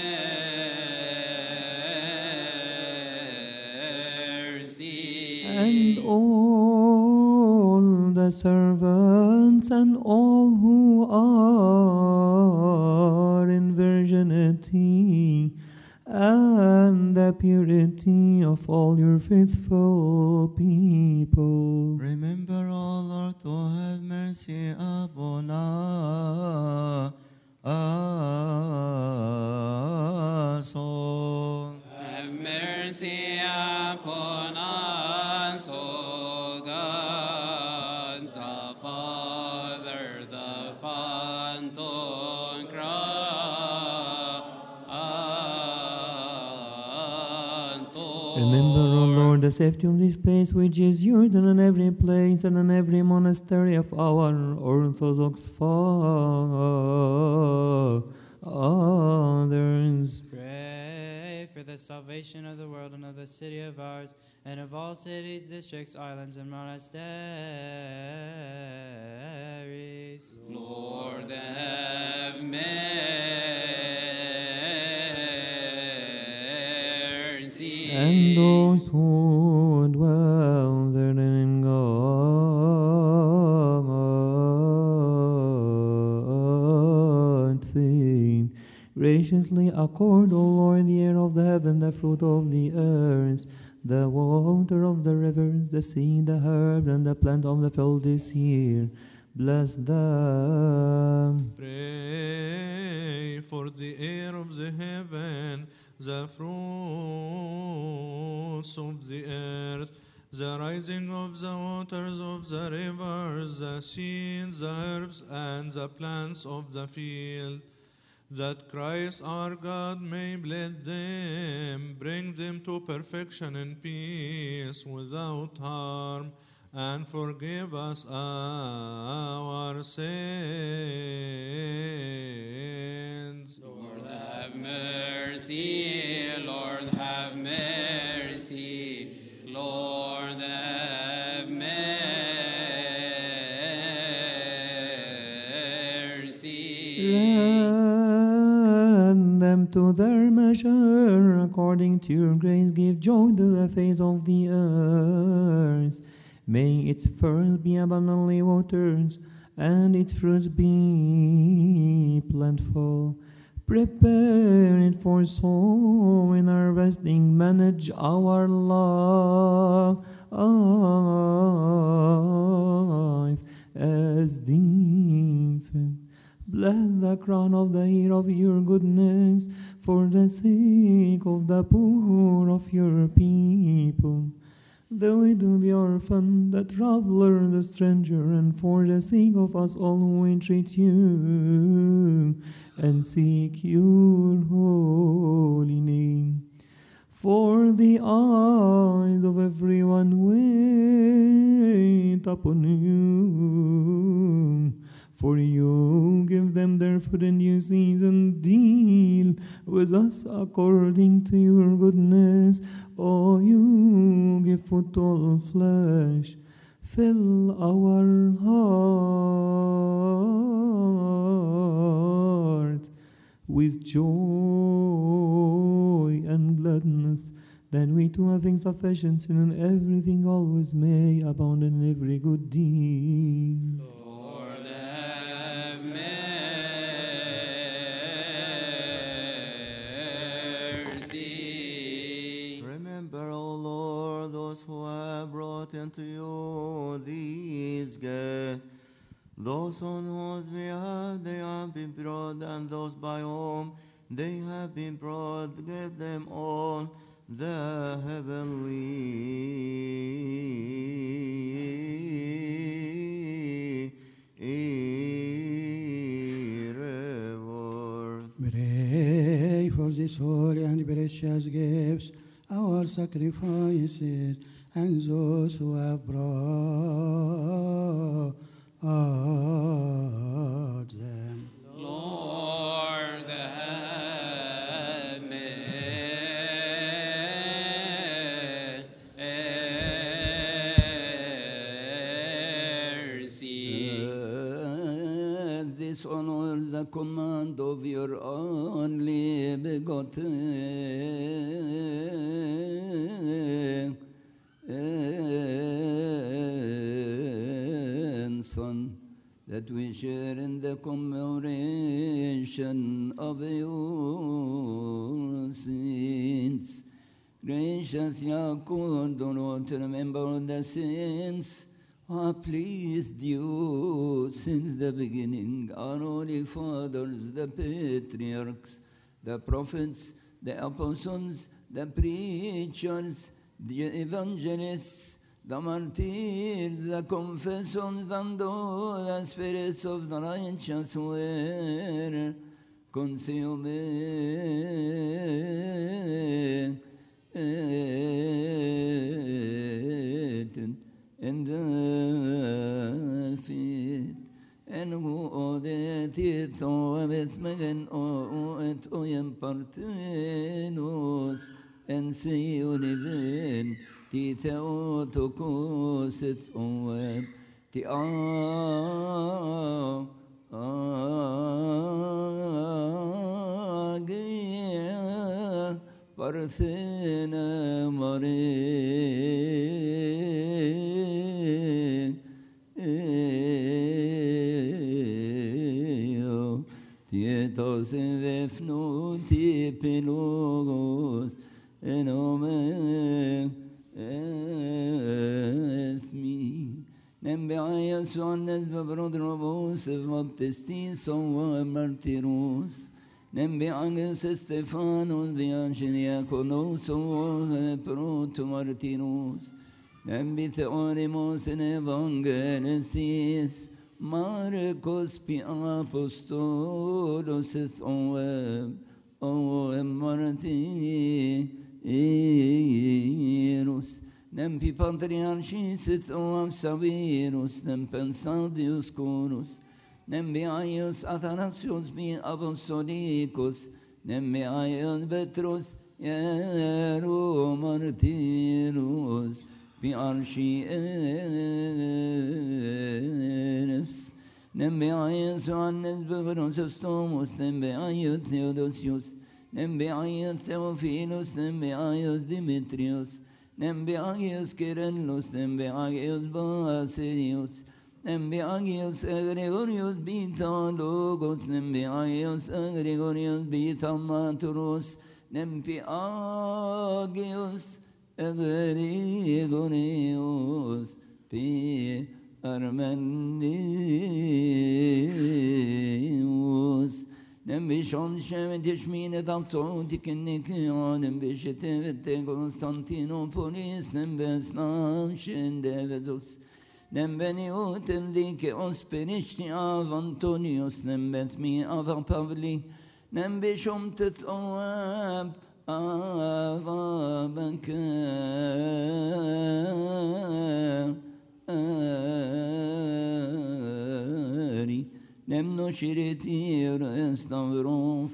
mercy. And all the servants and all who are in virginity, and the purity of all your faithful people. Remember, O Lord, to have mercy upon us all. Have mercy upon us Remember, O Lord, the safety of this place which is yours, and in every place and in every monastery of our Orthodox fathers. Pray for the salvation of the world and of the city of ours, and of all cities, districts, islands, and monasteries. Lord, have mercy. And those who dwell therein, God faith. Graciously accord, O Lord, the air of the heaven, the fruit of the earth, the water of the rivers, the sea, the herb, and the plant of the field this year. Bless them. Pray for the air of the heaven, the fruits of the earth, the rising of the waters of the rivers, the seeds, the herbs, and the plants of the field, that Christ our God may bless them, bring them to perfection in peace without harm, and forgive us our sins. Lord, have mercy. Lord, have mercy. Lord, have mercy. Grant them to their measure, according to your grace, give joy to the face of the earth. May its first be abundantly watered, and its fruits be plentiful. Prepare it for so in harvesting, manage our life as the infant. Bless the crown of the year of your goodness, for the sake of the poor of your people, the widow, the orphan, the traveler, the stranger, and for the sake of us all who entreat you and seek your holy name. For the eyes of everyone wait upon you, for you give them their food in due season. Deal with us according to your goodness. O you give food to all flesh. Fill our heart with joy and gladness, that we too, having sufficiency in everything, always may abound in every good deed. Lord, have mercy. Remember, O Lord, those who have brought into you these gifts, those on whose behalf they have been brought, and those by whom they have been brought. Give them all the heavenly reward. Pray for these holy and precious gifts, our sacrifices, and those who have brought them. Lord, have mercy. And this honor the command of your only begotten Son, that we share in the commemoration of your sins. Gracious Yaakov, do not remember the sins who have pleased you since the beginning. Our holy fathers, the patriarchs, the prophets, the apostles, the preachers, the evangelists, the martyrs, the confessions, and all the spirits of the righteous were consumed in the faith. En godet ovet megen oet oem partenos en seoniven ti theotokos et oem ti a agia parthena mare Tietos in vefnuti pelogos en ome ethmi. Nembeayas ones bebrodrobos ev baptistis o martirus. Nembeangus Stephanos bianchiniaconos o proto martirus. Nembiteorimos in evangelisis. Marcos pi apostolos et oem, oem martirus, nem pi patriarchis et oem savirus, nem pensadius corus, nem beaius Athanasius bi apostolicus, nem beaius Petrus iero martirus, Pi archieres, nembe aius Johannes Beverosostomus, nembe aius Theodosius, nembe aius Theophilus, nembe aius Demetrius, nembe aius Cyrillus, nembe aius Basilius, nembe aius Gregorius Bita Logos, nembe aius Gregorius Bita Maturus, nembe aius Egregorius pi Armenius Nembishon Shemesh Minet Aptotic Nikion Nembishete Constantinopolis Nembesnam Shendevezus Nembeniut Endike Osperichni av Antonius Nembetmi av Pavli Nembishom Tet Oab أَوَابَكَ آري نمنو شريتير استغفرون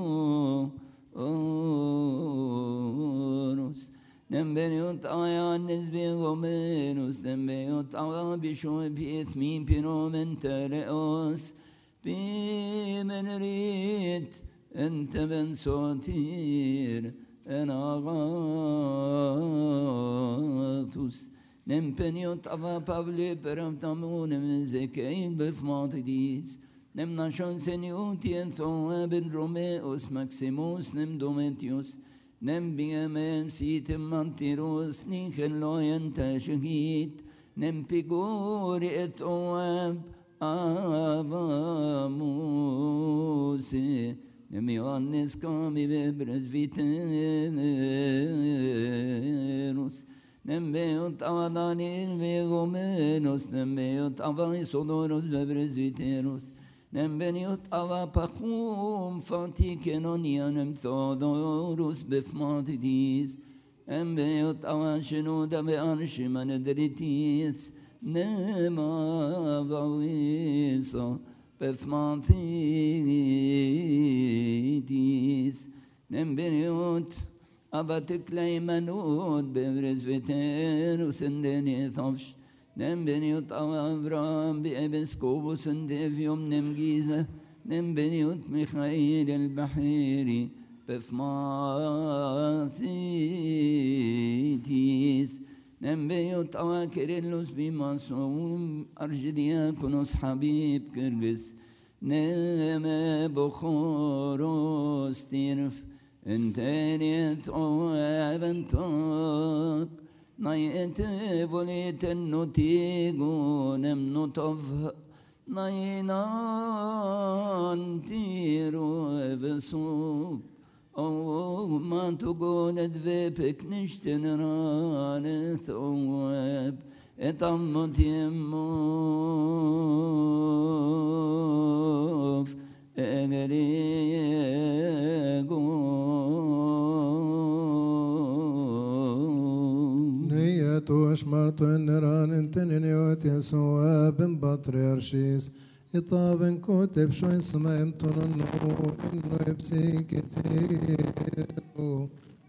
فورس نمبريوت آيان نزبي ومنوس نمبريوت آيان بشوي بيثمين بيرومن تريوس بمنريت أنت بن صوتير أنا غاتوس نمبنيوت أبا بابلي برمتامون من زكاين بفماطديس نم نشون سنيوتي ثواب بن روميوس ماكسيموس نم دوميتيوس نم بيامم سيتم مانتيروس نيخن لو ينتشهيد نم بيقوري اتواب آفا موسي Nem Ioannis kami presbiteros, nem beot avadanil vegomenos, nem beot avaisodoros presbiteros, nem beniot avapachum fatikenon nem thodoros befmatidis, nem beot avashenoda bearshimanedritis, nem avavisa, بفمانتيديس نمبريوت أبتك ليمنوت بفرزفتير وسندني ثفش نمبريوت أبرام بإبسكوبوس اندفيوم نمجيزة نمبريوت ميخائيل البحيري بفمانتيديس نمبيوت أواكريلوس بمصوم أرجدياكونوس حبيب كرجس نم بخوروس تيرف انتانيت أوابنتاك نايت بوليت النتيجو نم نطف ناينان تيرو بسوب أو ما تقول ذبك نشتنران ثواب اتمت يموف اغريقون نيتوش مرتو النران انتنين يوتي سواب بطريرشيس إطابن كتب شو اسمه امتننو إنو يبسي كتيرو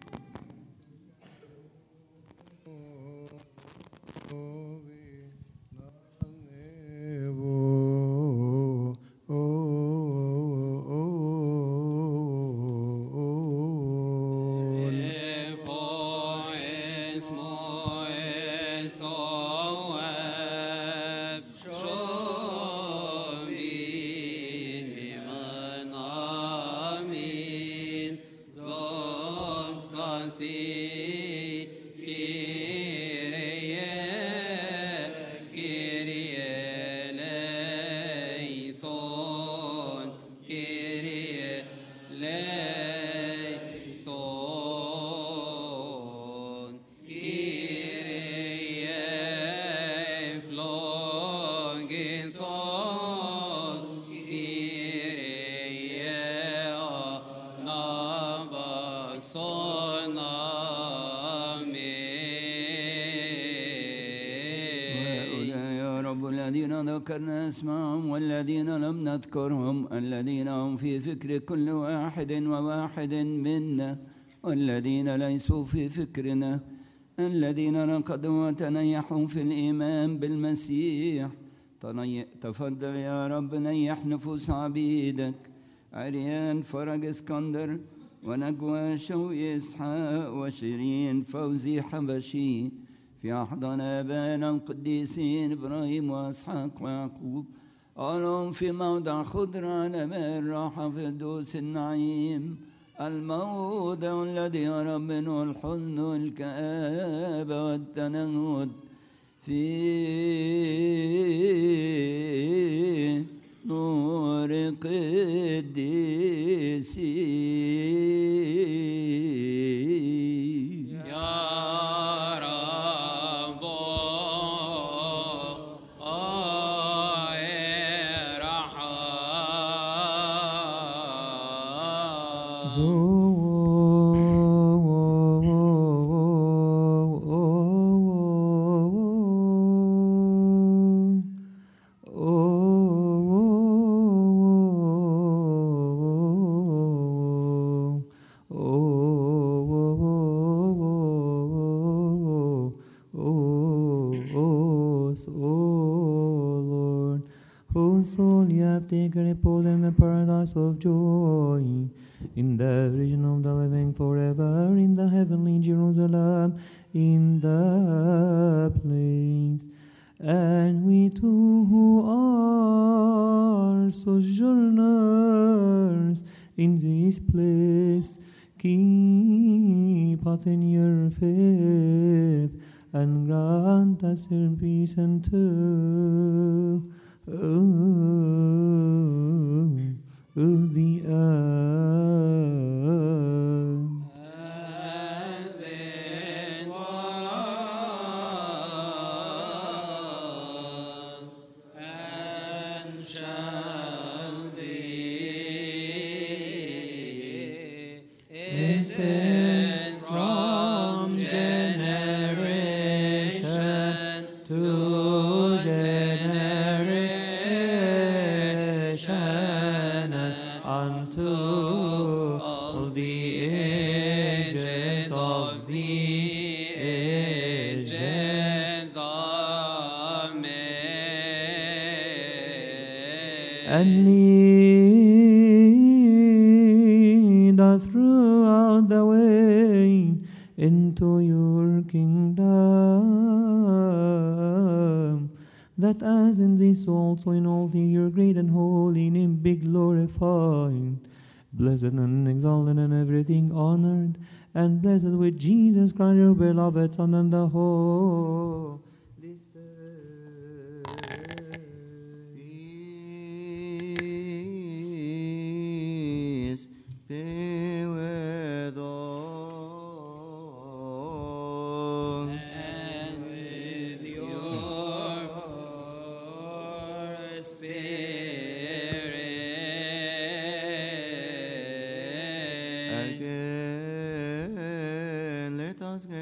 ذكرنا اسمهم والذين لم نذكرهم الذين هم في فكر كل واحد وواحد منا والذين ليسوا في فكرنا الذين ركضوا وتنيحوا في الإيمان بالمسيح تفضل يا رب نيح نفوس عبيدك عريان فرج اسكندر ونجوى شوي إسحاق وشيرين فوزي حبشي في أحضان آبائنا القديسين إبراهيم وإسحاق ويعقوب ألهم في موضع خضر على ماء الراحة في دوس النعيم الموضع الذي يرى منه الحزن والكآبة والتنهد في نور قديسين يا رب Taken repose in the paradise of joy, in the region of the living forever, in the heavenly Jerusalem, in the place. And we too who are sojourners in this place, keep us in your faith, and grant us your peace unto Oh, oh, the earth. As it was and shall be, it is from generation to generation. Unto all the ages of the ages. Amen. And lead us throughout the way into your kingdom, that as in this also in all things your great and holy name be glorified, blessed and exalted and everything honored, and blessed with Jesus Christ, your beloved Son, and the Holy Spirit. Peace be with all.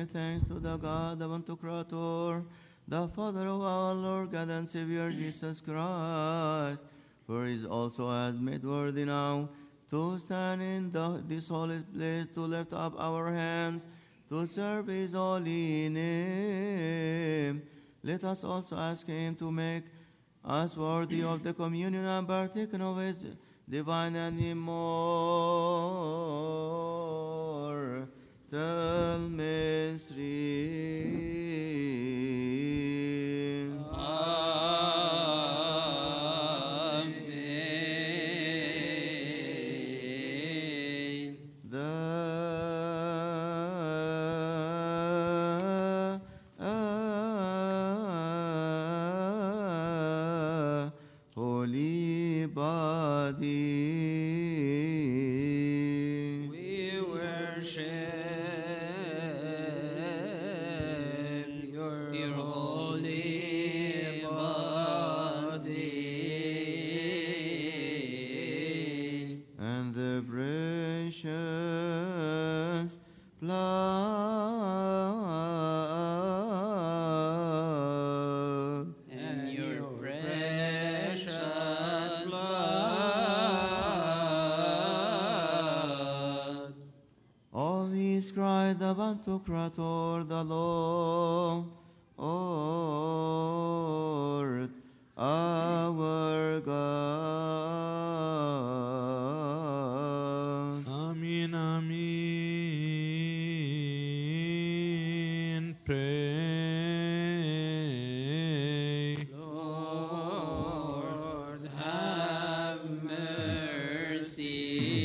give thanks to the God of Pantocrator, the Father of our Lord God and Savior Jesus Christ, for he also has made worthy now to stand in the, this holy place, to lift up our hands, to serve his holy name. Let us also ask him to make us worthy of the communion and partaking of his divine and immortal mystery. Pantocrator, the Lord, our God. Amen, amen. Pray. Lord, have mercy.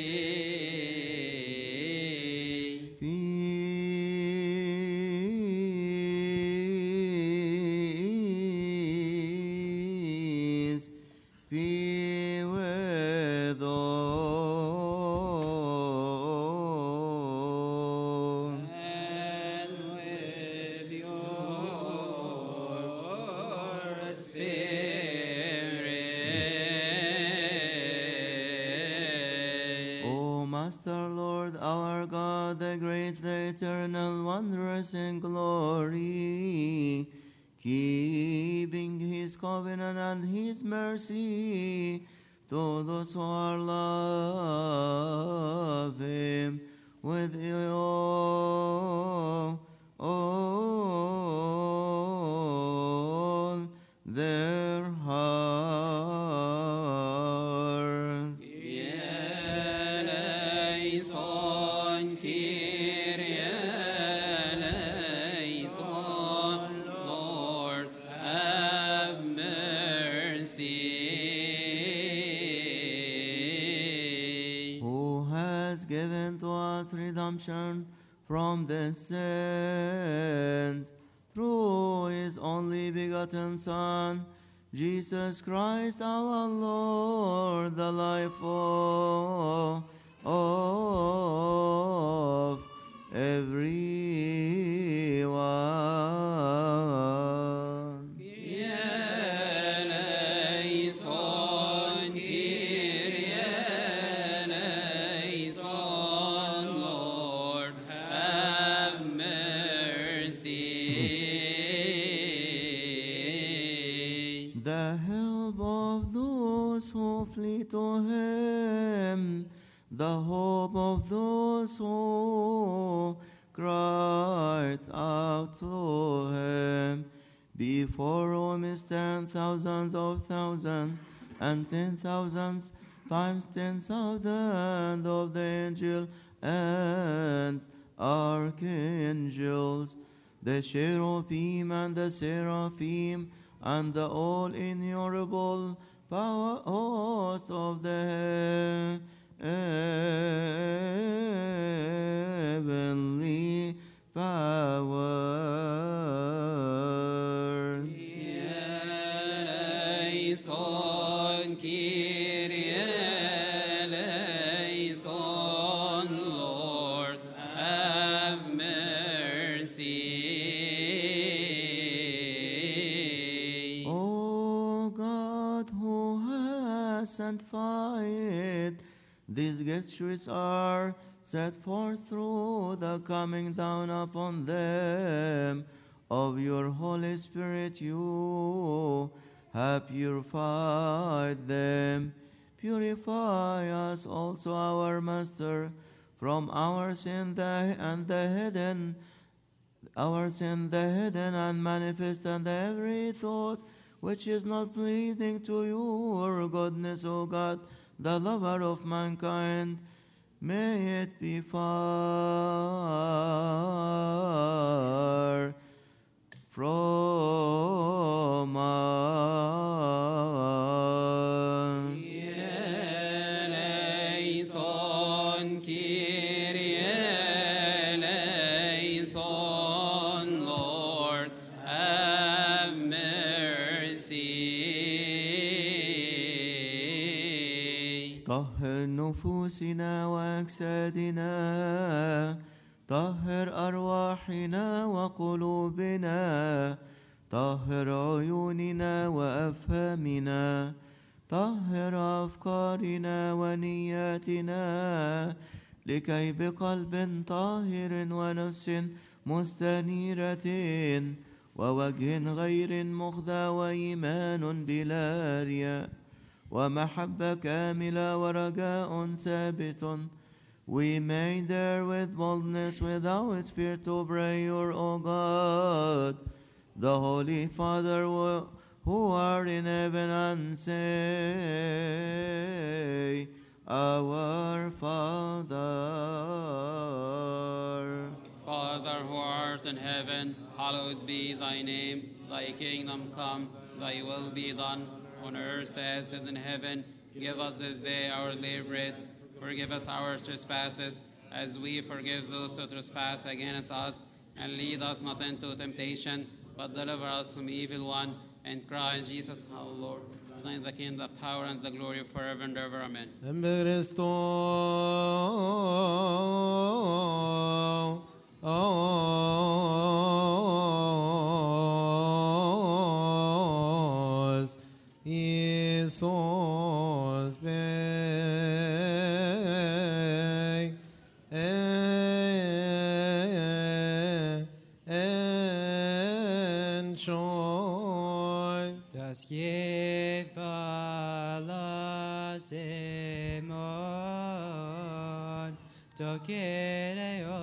In glory, keeping his covenant and his mercy to those who are love him with all, all their hearts. Eleison, Kyrie. Lord, have mercy. Who has given to us redemption from the sins through his only begotten Son, Jesus Christ our Lord, the life of, of everyone. Eleison, Kyrie, eleison, Lord, have mercy. The help of those who flee to him, the hope of those who cried out to him, before whom is ten thousands of thousands and ten thousands times ten thousand of the angel and archangels, the cherubim and the seraphim, and the all innumerable power host of the heavenly powers. Eleison, Kyrie, eleison, Lord, have mercy. O God, who has sanctified These gifts which are set forth through the coming down upon them of your Holy Spirit, you have purified them. Purify us also, our Master, from our sin the, and the hidden, our sin the hidden and manifest, and every thought which is not pleasing to your goodness, O God, the lover of mankind. May it be far from us. Eleison, Kyrie eleison, Lord, have mercy. طهر نفوسنا وأجسادنا، طهر أرواحنا وقلوبنا، طهر عيوننا وأفهامنا، طهر أفكارنا ونياتنا، لكي بقلب طاهر ونفس مستنيرة ووجه غير مخدع وإيمان بلا رياء ومحبة كاملة ورجاء ثابت, we may dare with boldness without fear to pray your, O God, the Holy Father who, who art in heaven, and say, Our Father. Father who art in heaven, hallowed be thy name. Thy kingdom come, thy will be done, on earth as it is in heaven. Give us this day our daily bread. Forgive us our trespasses, as we forgive those who trespass against us. And lead us not into temptation, but deliver us from evil one. And Christ Jesus our Lord, thine is the kingdom, the power, and the glory forever and ever. Amen. Jesus be and choice. Das Jevala Simon Tokereo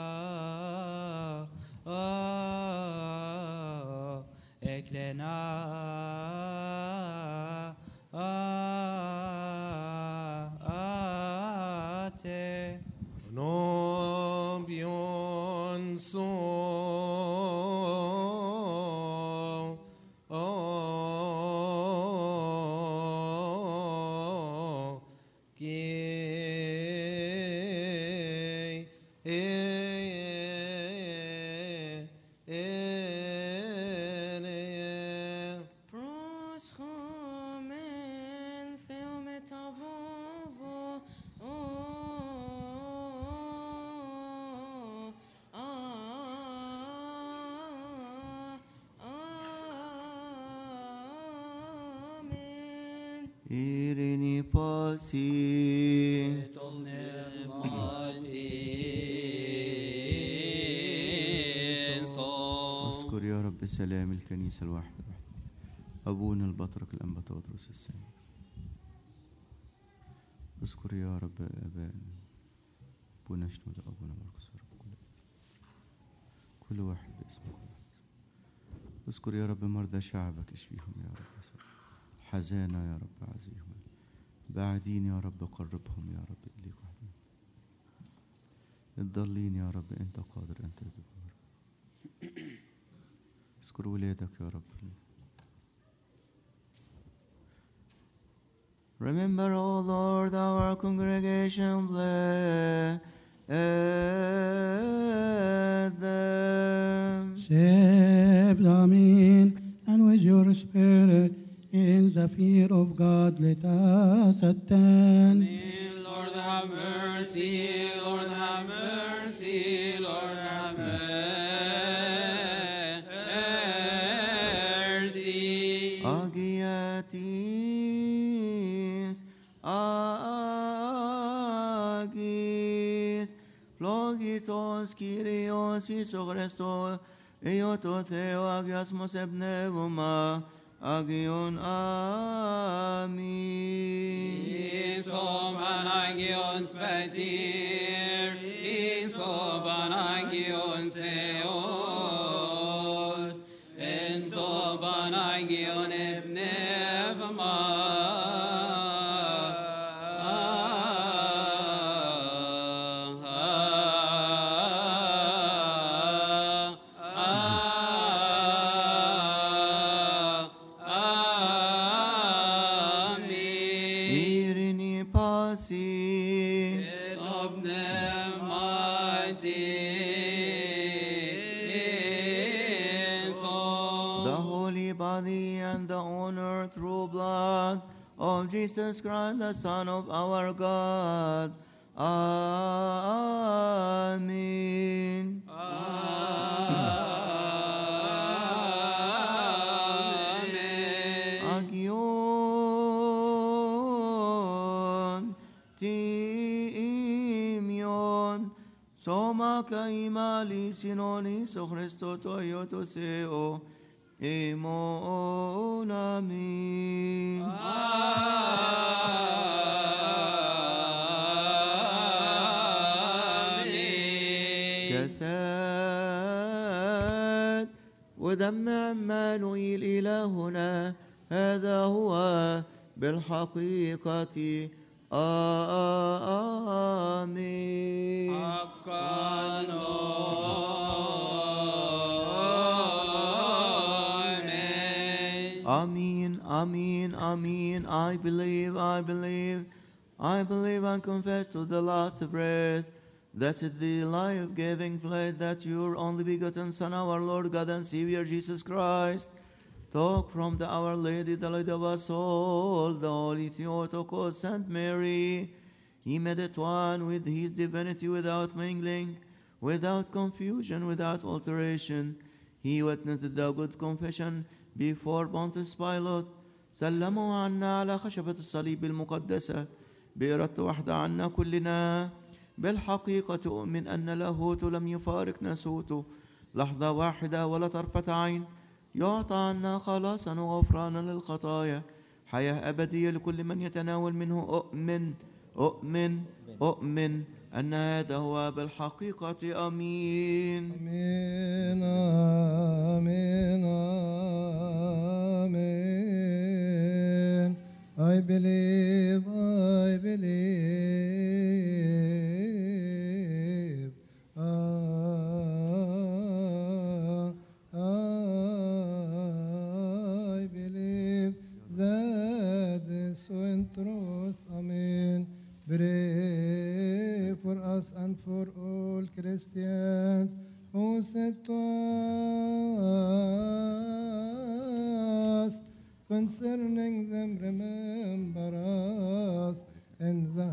Oh Eklena Ate No bion so oh ke e Pros chomen theometavovo oh amen. Irini pasi اذكر يا رب سلام الكنيسة الواحدة أبونا البطرك الأنبا تودروس الثاني. اذكر يا رب آبائنا أبونا شنودة أبونا مرقس يا رب كل كل واحد باسمه. اذكر يا رب مرضى شعبك اشفيهم يا رب. حزانة يا رب عزيهم. بعدين يا رب قربهم يا رب إليك. الضالين يا رب أنت قادر أن تجيبهم. اذكر ولادك يا رب. Remember, O Lord, our congregation, bless them. Save them in, and with your spirit, in the fear of God, let us attend. Lord have mercy, Lord have mercy, Lord have mercy. Agiatis, Φλόγητος Κύριος Ιησού Χριστό, Υιό του Θεού αγιασμός εμπνεύμα, Αγίον αμήν. Iso Panagios Petir, Iso Panagios Theos, Ento Panagion Ebnevma. Ειρήνη πάση, the holy body and the honor through blood of Jesus Christ, the Son of our God. Amen. Agion Timion Soma Kaimali Sinoni So Christo Toyoto Seo Emon Amin. جسد ودم عمانوئيل إلهنا هذا هو بالحقيقة آمين. Amen, Amen, Amen. I believe, I believe, I believe and confess to the last breath that is the life-giving flesh that your only begotten Son, our Lord God and Savior Jesus Christ, took from the Our Lady, the Lady of us all, the Holy Theotokos, Saint Mary. He made it one with his divinity without mingling, without confusion, without alteration. He witnessed the good confession before Pontius Pilate. سلموا عنا على خشبة الصليب المقدسة بإرادة واحدة عنا كلنا. بالحقيقة أؤمن أن لاهوت لم يفارق ناسوته لحظة واحدة ولا طرفة عين. يعطى عنا خلاصا وغفرانا للخطايا، حياة أبدية لكل من يتناول منه. أؤمن أؤمن أؤمن أن هذا هو بالحقيقة. أمين. آمين آمين آمين. I believe, I believe. Ah, I believe that is so in truth. Amen. Pray for us and for all Christians who said to us concerning them, remember us in the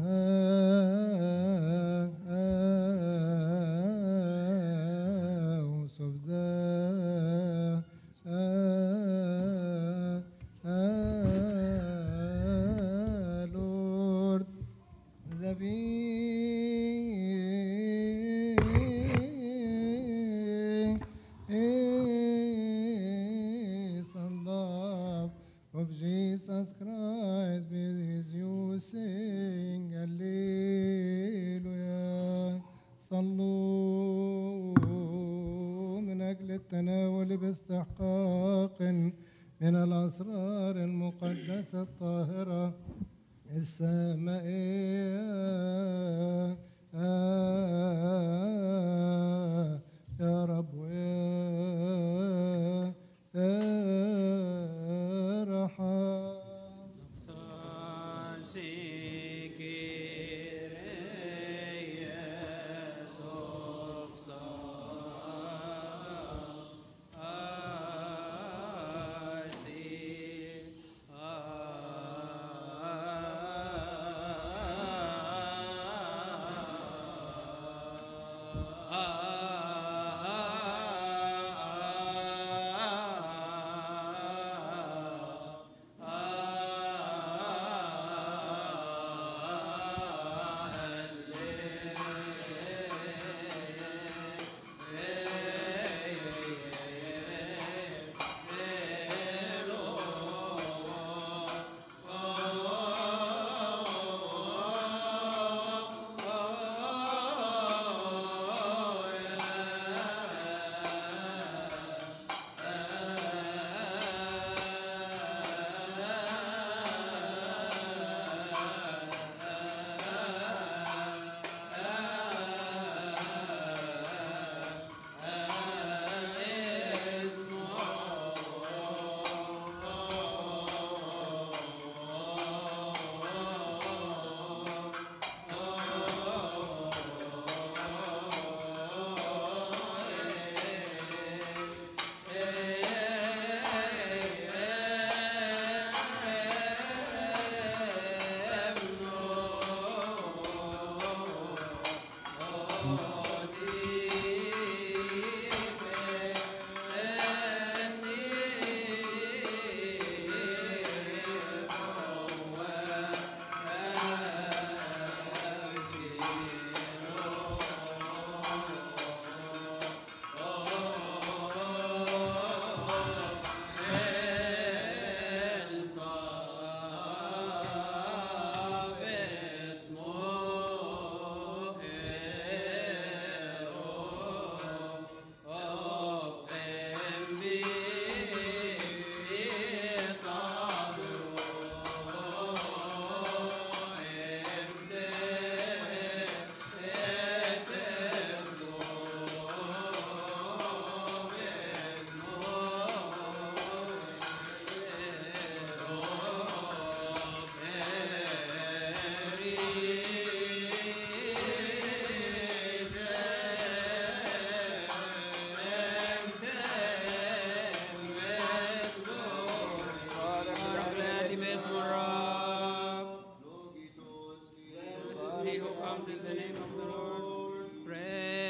house of the Lord. The peace and love of Jesus Christ be with you. Sing Alleluia. صلوا من أجل التناول باستحقاق من الأسرار المقدسة الطاهرة السمائية. يا رب ارحم. He who comes in the name of the Lord, praise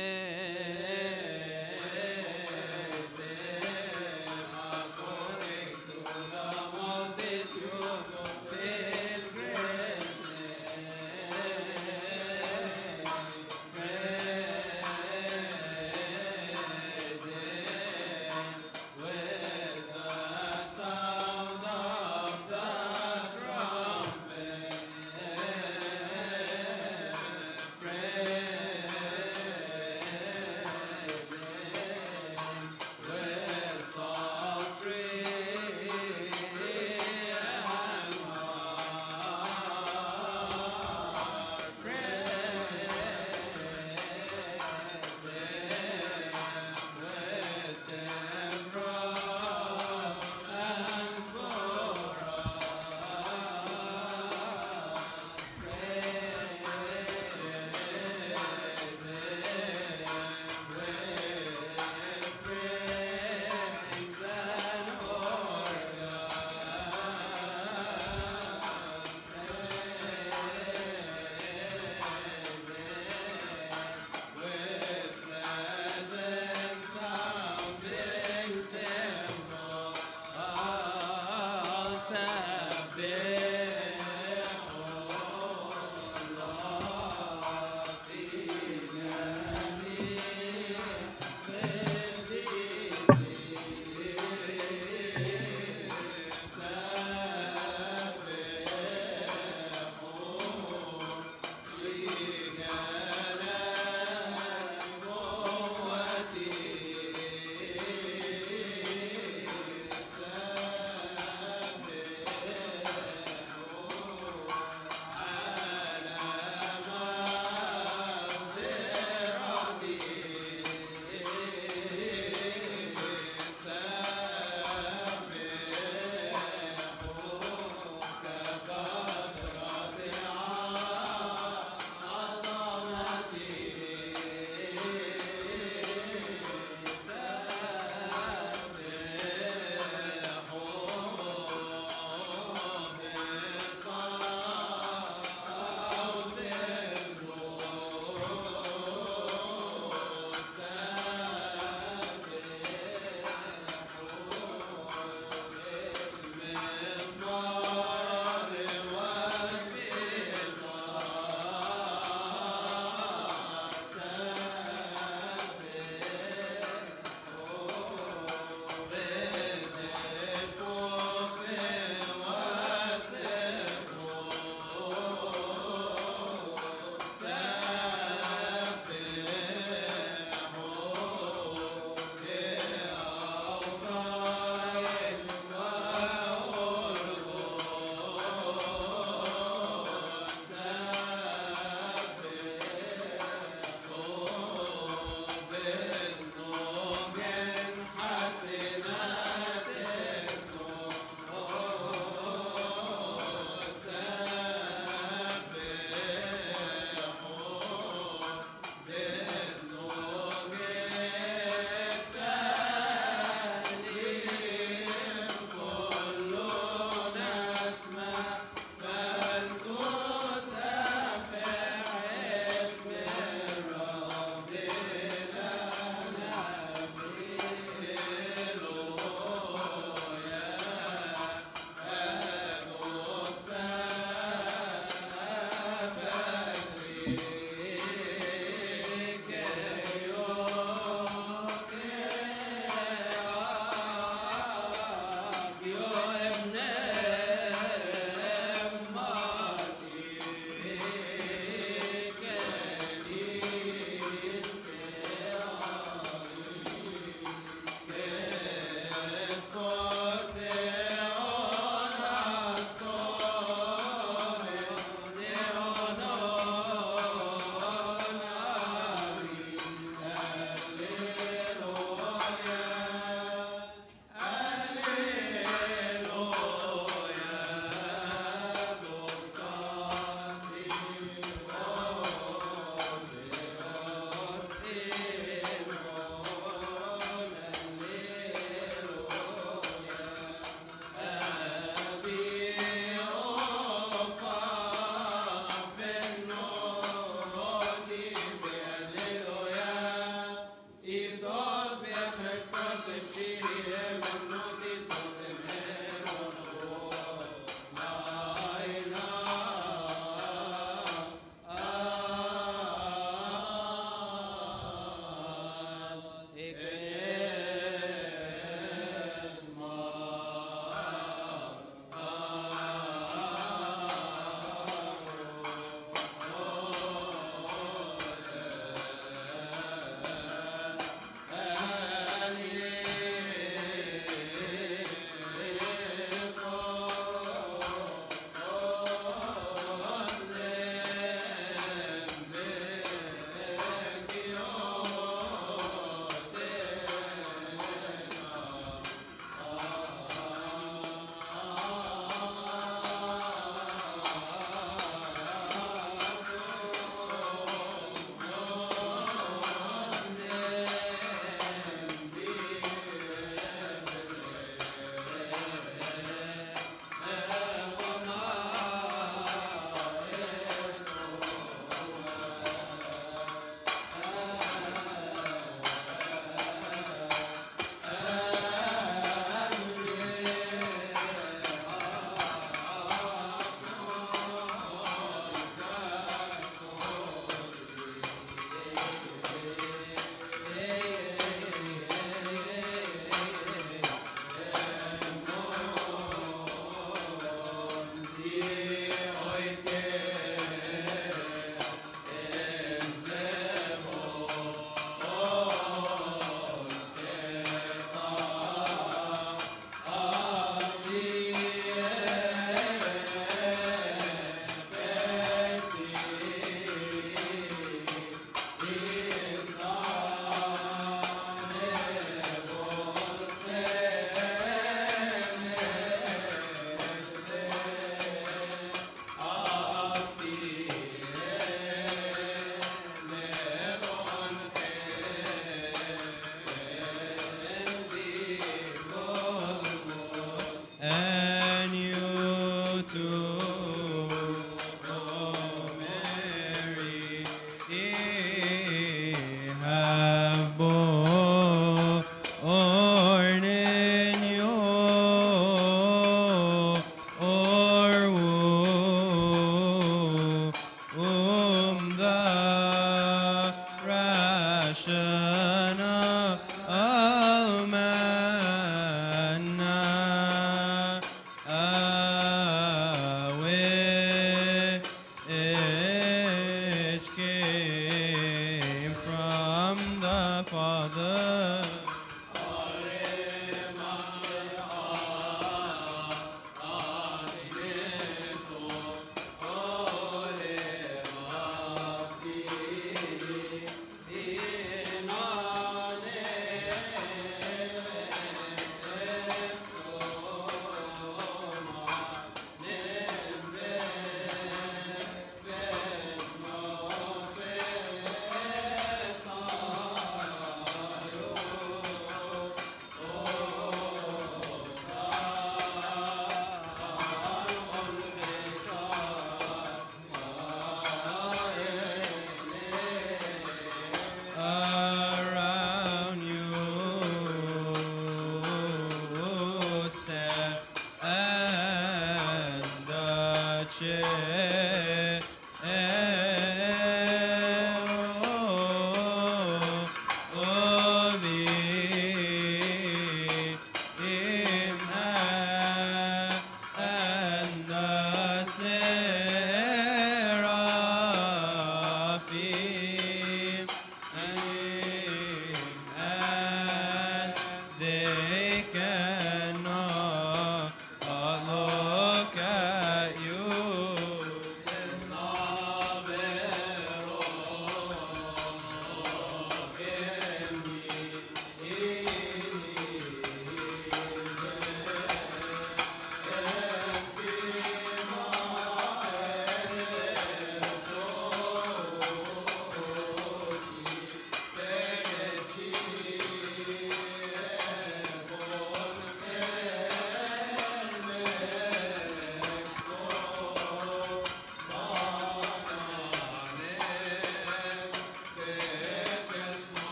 him according to the multitude of his grace. Praise him with the sound of the trumpet. Praise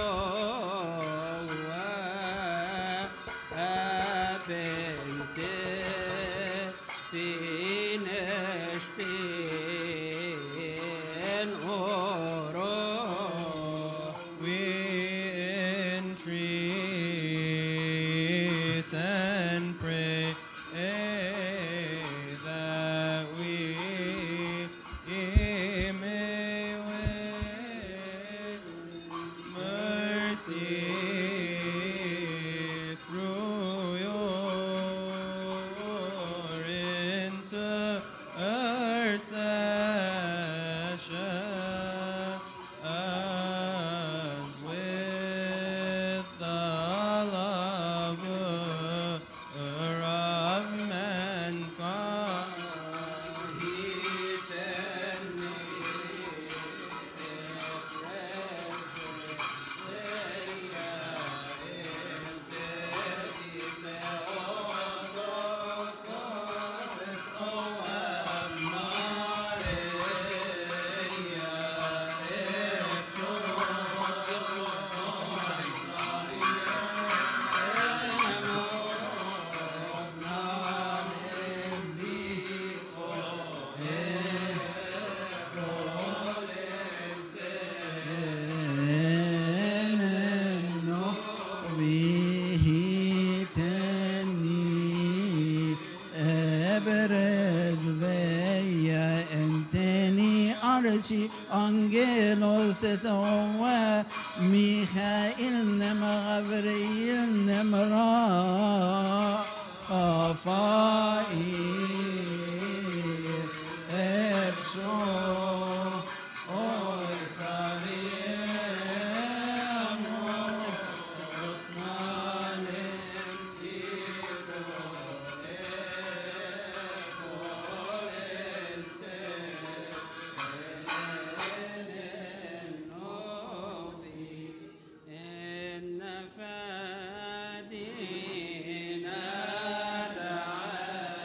Arci Angelos Etowa Michael Nema Gabriel Nemra Afai Epso فادينا دعانا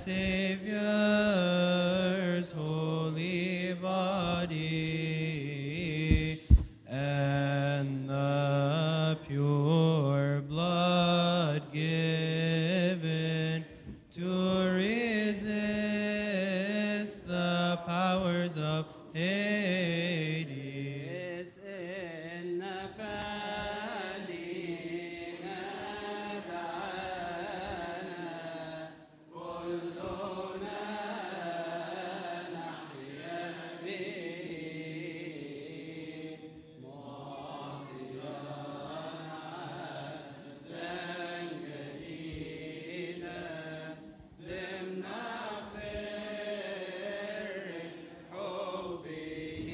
Savior's holy body and the pure blood given to resist the powers of Hades. إن فادينا دعانا كلنا نحيا به معطيا عهدا جديدا ضمن سر حبه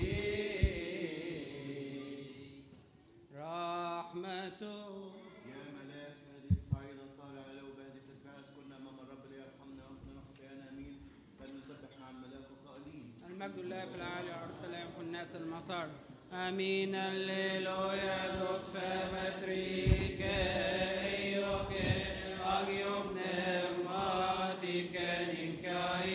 رحمته. يا ملاك هذه الصعيدة الطالع لو بهذه التسبيح كنا أمام الرب ليرحمنا ويغفر خطايانا آمين. فلنسبح مع الملاك قائلين المجد لله في العالي وعلى السلام في الناس المسار. آمين. الليلويا دوك سبتريك أيوك أجيوب نعماتك نكاي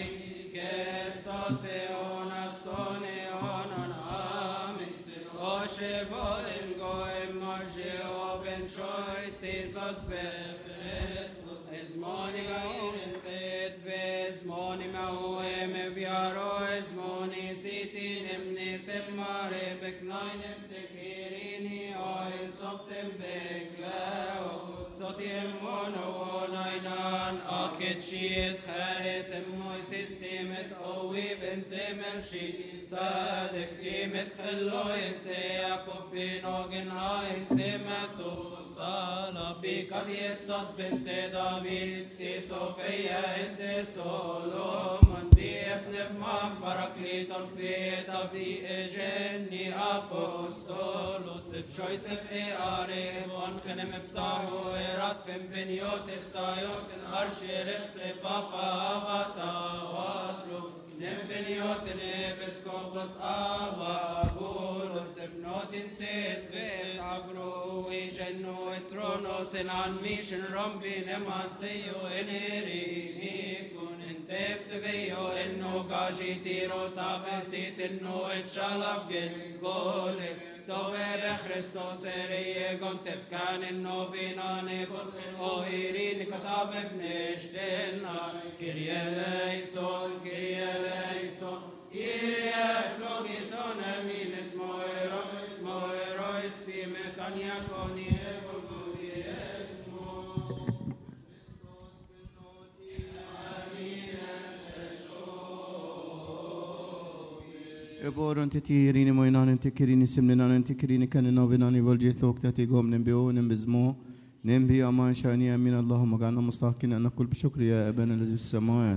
كستاسيون أستونيون آمين. وشبولن قوم مرجعوبن شوي سيسوس بخريستوس اسموني غير تدفز موني موهم بيارو اسموني سيتين ابني سماري بكناين بتكيريني اوين صبتم بكلاو صوتيم مونو وناينان اكيد شيت خارس اموي سيستيمت قوي بنت ملشي صادق تيمت خلو انت ياكوب بينوغن انت مثو صالة بك يتصد بنت دافيد انت صوفيا انت سولومون بي ابن مان باراكليتون في تافي اجني ابوستولوس بشويس في اريب وانخنم بتاعو ايرات فين بنيوت التايوت الارش رفس بابا غطا وادروف نم بنيوت نبسكوبس ابا بولوس بنوت انتت فيت عبرو ويجنو اسرونوس عن ميشن رمبي نمان سيو انيريني كون انتفت بيو انو قاجي تيرو سابسيت انو اتشالف جل قولي توبه بخريستوس ريه قمت بكان انو بيناني كل اوهيرين كتاب بنشتنا كريا ليسون كريا ليسون كريا فلوغيسون امين اسمو ايرو اسمو ايرو استيمت ان يكوني بلغوري اسمو Eborun titirini moinan tikirini simninan tikirini kan novinani volji thok tati gom نبيو نبزمو نبي أمان شاني أمين اللهم اجعلنا مستحقين أن نقول بشكر يا أبانا الذي في السماوات.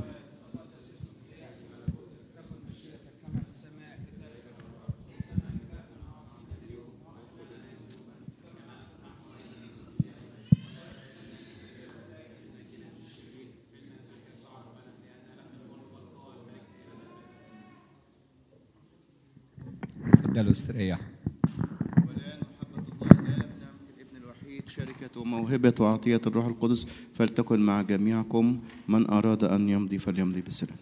تفضلوا استريحوا. والآن محبة الله الآب نعمة الابن الوحيد شركة وموهبة وعطية الروح القدس فلتكن مع جميعكم. من أراد أن يمضي فليمضي بالسلام.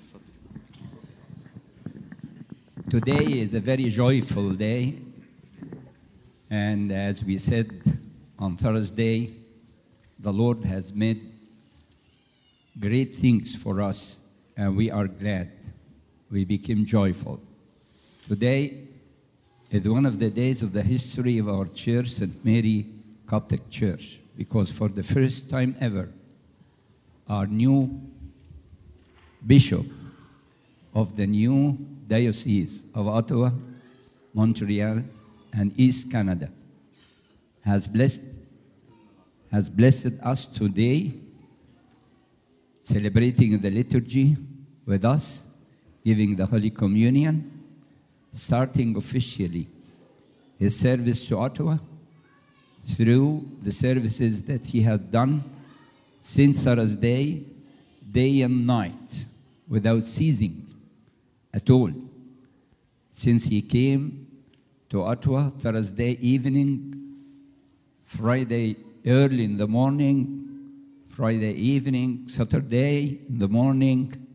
Today is a very joyful day, and as we said on Thursday, the Lord has made great things for us, and we are glad. We became joyful. Today is one of the days of the history of our church, Saint Mary Coptic Church, because for the first time ever, our new bishop of the new Diocese of Ottawa, Montreal, and East Canada has blessed, has blessed us today, celebrating the liturgy with us, giving the Holy Communion, starting officially his service to Ottawa through the services that he had done since Thursday, day and night, without ceasing at all, since he came to Ottawa Thursday evening, Friday early in the morning, Friday evening, Saturday in the morning,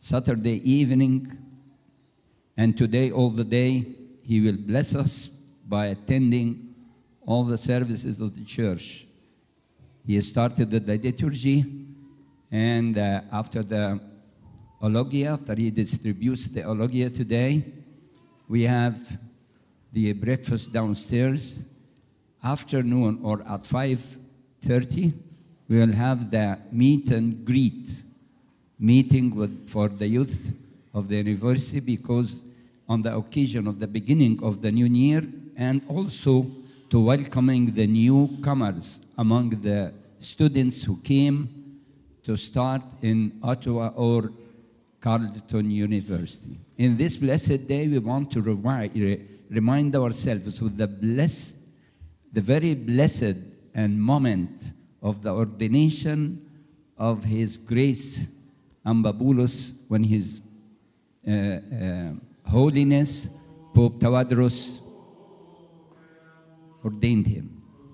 Saturday evening, and today all the day. He will bless us by attending all the services of the church. He started with the liturgy, and uh, after the Ologia, after he distributes the Ologia today, we have the breakfast downstairs. Afternoon or at five thirty, we will have the meet and greet meeting with, for the youth of the university, because on the occasion of the beginning of the new year, and also to welcoming the newcomers among the students who came to start in Ottawa or Carleton University. In this blessed day, we want to remind, remind ourselves with the bless, the very blessed and moment of the ordination of His Grace Ambabulus, when His uh, uh, Holiness Pope Tawadros ordained him.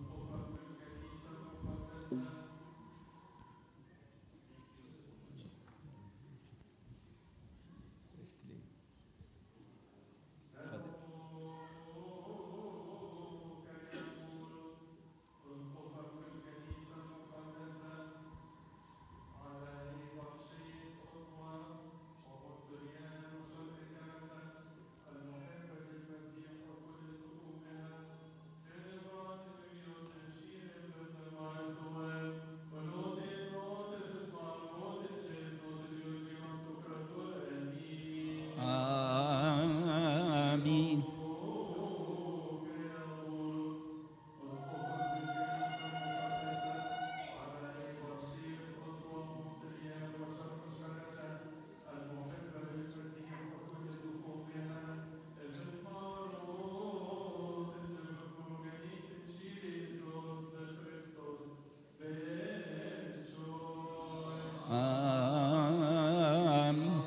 Amen. Amen.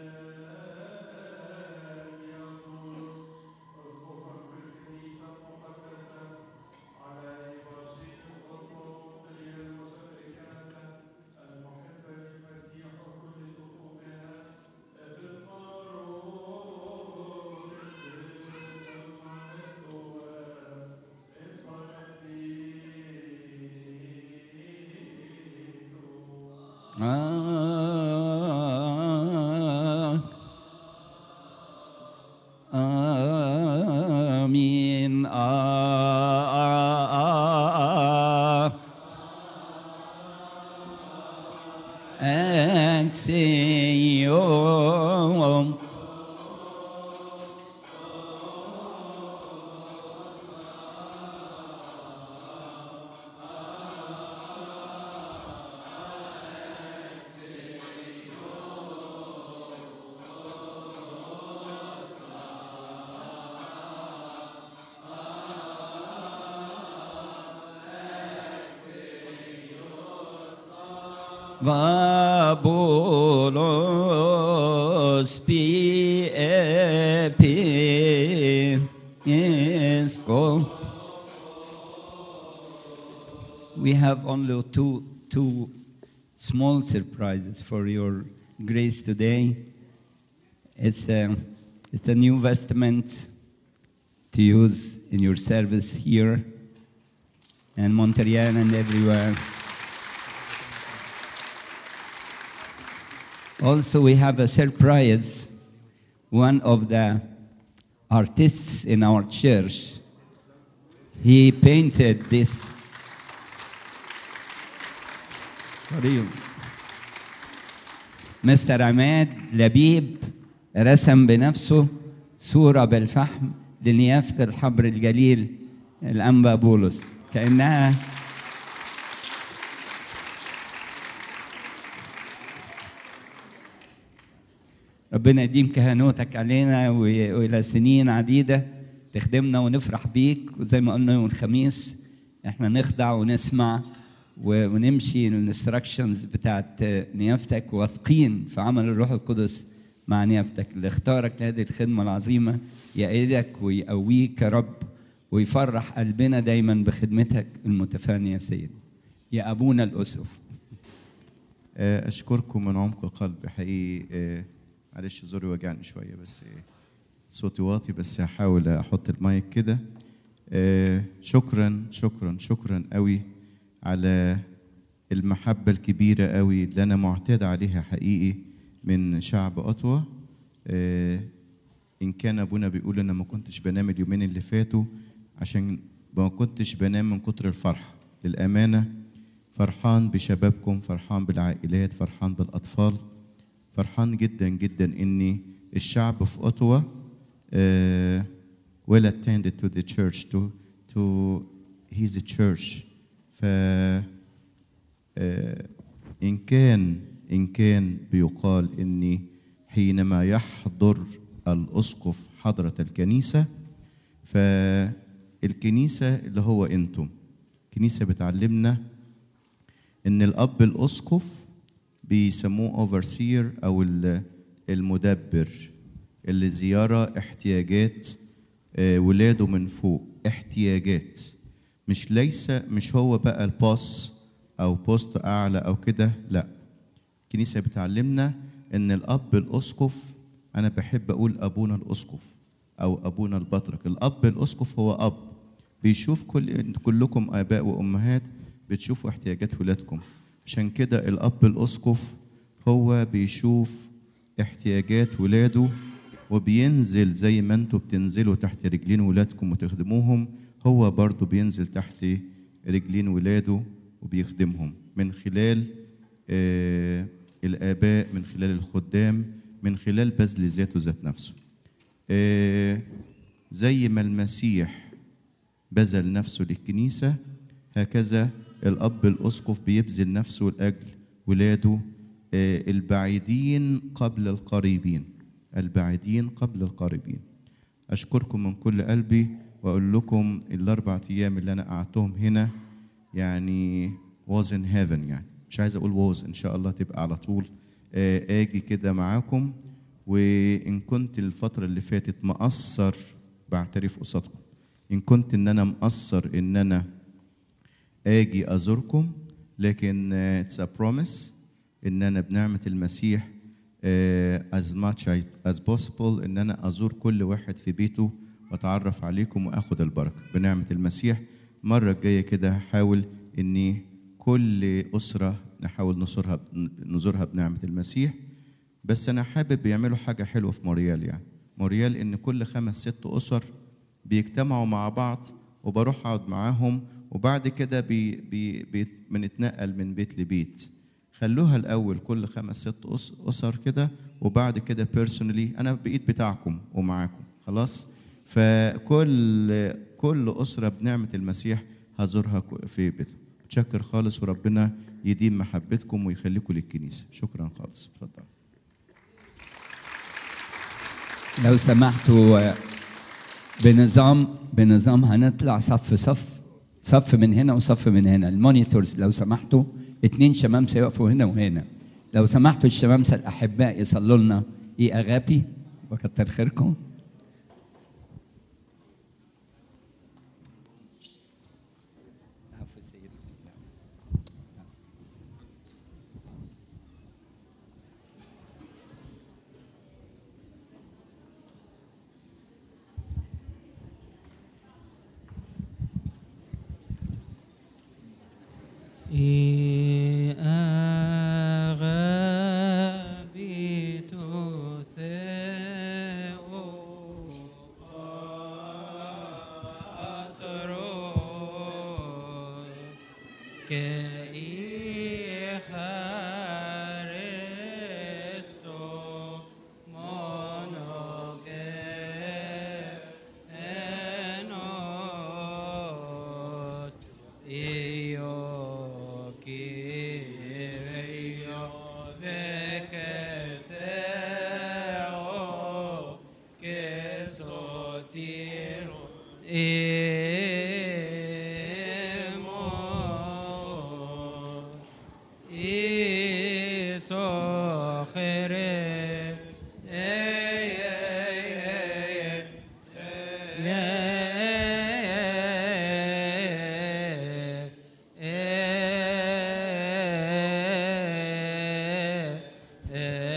آه. آمين. آه. آه. أكسيوم Vabulos pi epi esco. We have only two, two small surprises for your grace today. It's a, it's a new vestment to use in your service here in Montreal and everywhere. Also, we have a surprise. One of the artists in our church, he painted this. What are you? Mister Ahmed Labib رسم بنفسه صورة بالفحم لنيافة الحبر الجليل الأنبا بولس، كأنها ربنا يديم كهنوتك علينا وإلى سنين عديدة تخدمنا ونفرح بيك. وزي ما قلنا يوم الخميس احنا نخضع ونسمع ونمشي الانستراكشنز بتاعت نيافتك، واثقين في عمل الروح القدس مع نيافتك اللي اختارك لهذه الخدمة العظيمة. يأيدك ويقويك يا رب، ويفرح قلبنا دايما بخدمتك المتفانية يا سيد. يا أبونا الأسف، آه، أشكركم من عمق قلبي حقيقي. آه، معلش زوري وجعني شوية بس آه، صوتي واطي، بس هحاول أحط المايك كده. آه، شكرا شكرا شكرا قوي على المحبة الكبيرة قوي اللي أنا معتاد عليها حقيقي من شعب أوتوا. آه، إن كان أبونا بيقول أنا ما كنتش بنام اليومين اللي فاتوا عشان ما كنتش بنام من كتر الفرح. للأمانة فرحان بشبابكم، فرحان بالعائلات، فرحان بالأطفال، فرحان جدا جدا إني الشعب في أوتوا uh, well attended to the church to to his church. ف uh, إن كان إن كان بيقال إني حينما يحضر الأسقف حضرة الكنيسة، فالكنيسة اللي هو أنتم، الكنيسة بتعلمنا إن الأب الأسقف بيسموه overseer أو المدبر اللي زيارة احتياجات ولاده من فوق، احتياجات، مش ليس مش هو بقى الباس أو بوست أعلى أو كده، لا. الكنيسة بتعلمنا إن الأب الأسقف، أنا بحب أقول أبونا الأسقف أو أبونا البطرك. الأب الأسقف هو أب بيشوف كل كلكم آباء وأمهات بتشوفوا احتياجات ولادكم، عشان كده الأب الأسقف هو بيشوف احتياجات ولاده وبينزل زي ما انتوا بتنزلوا تحت رجلين ولادكم وتخدموهم، هو برضو بينزل تحت رجلين ولاده وبيخدمهم من خلال آه الآباء، من خلال الخدام، من خلال بذل ذاته ذات نفسه. آه زي ما المسيح بذل نفسه للكنيسة، هكذا الأب الأسقف بيبذل نفسه لأجل ولاده آه البعيدين قبل القريبين، البعيدين قبل القريبين. أشكركم من كل قلبي وأقول لكم الأربع أيام اللي أنا قعدتهم هنا يعني was in heaven، يعني مش عايز أقول was، إن شاء الله تبقى على طول آه آجي كده معاكم. وإن كنت الفترة اللي فاتت مقصر بعترف قصادكم، إن كنت إن أنا مقصر إن أنا آجي أزوركم، لكن uh, it's a promise إن أنا بنعمة المسيح uh, as much as possible إن أنا أزور كل واحد في بيته وأتعرف عليكم وأخد البركة بنعمة المسيح. مرة الجاية كده هحاول إني كل أسرة نحاول نزورها نزورها بنعمة المسيح. بس أنا حابب يعملوا حاجة حلوة في موريال، يعني موريال إن كل خمس ست أسر بيجتمعوا مع بعض وبروح أقعد معاهم، وبعد كده بي بي بي بنتنقل من بيت لبيت. خلوها الأول كل خمس ست أسر كده، وبعد كده بيرسونالي أنا بقيت بتاعكم ومعاكم خلاص. فكل كل أسرة بنعمة المسيح هزورها في بيته. متشكر خالص، وربنا يديم محبتكم ويخليكم للكنيسة. شكرا خالص. اتفضل. لو سمحتوا بنظام بنظام هنطلع صف صف صف من هنا وصف من هنا. المونيتورز لو سمحتوا اتنين شمامسة يقفوا هنا وهنا. لو سمحتوا الشمامسة الأحباء يصلوا لنا إيه أغابي، وكتر خيركم.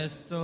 esto.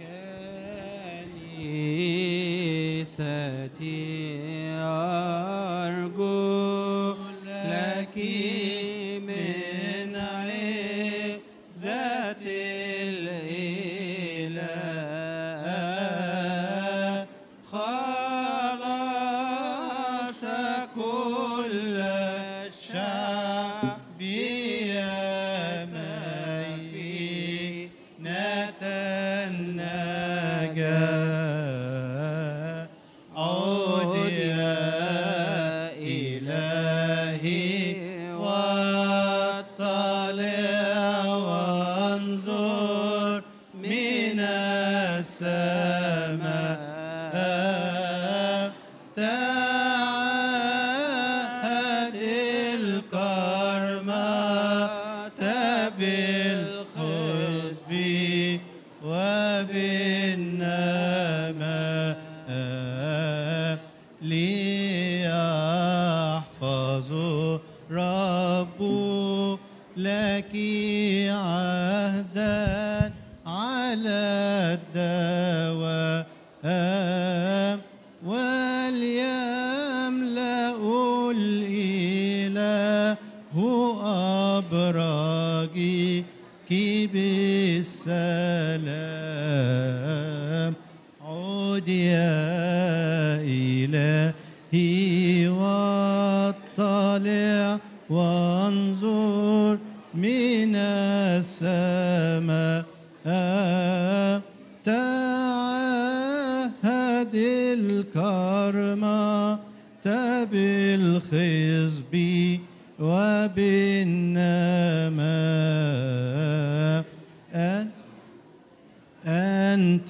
كنيستي أرجو لك من عزة الإله خلاص كل الشعب يا سفينة النجاة عود يا إلهي واطلع وانظر من السماء تعهد الكرمة بالخصب وبالنماء ليحفظ رب لك عهدا على الدوام وليملأ الإله أبراجك بالسلام عود يا إلهي واطلع وانظر من السماء تعهد الكرمة بالخصب وبالنماء أن أنت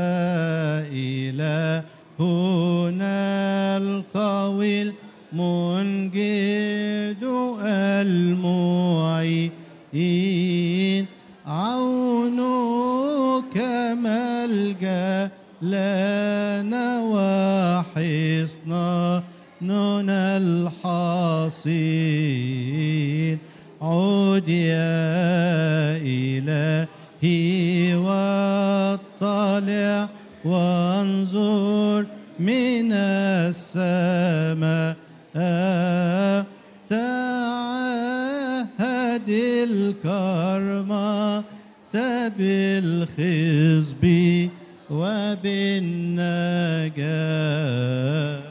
إلهنا القوي المنجد المعين عونك ملجأ لنا وحصنا نون الحصين عود يا إلهي واطلع وانظر من السماء تعهد الكرمة بالخصب وبالنجاة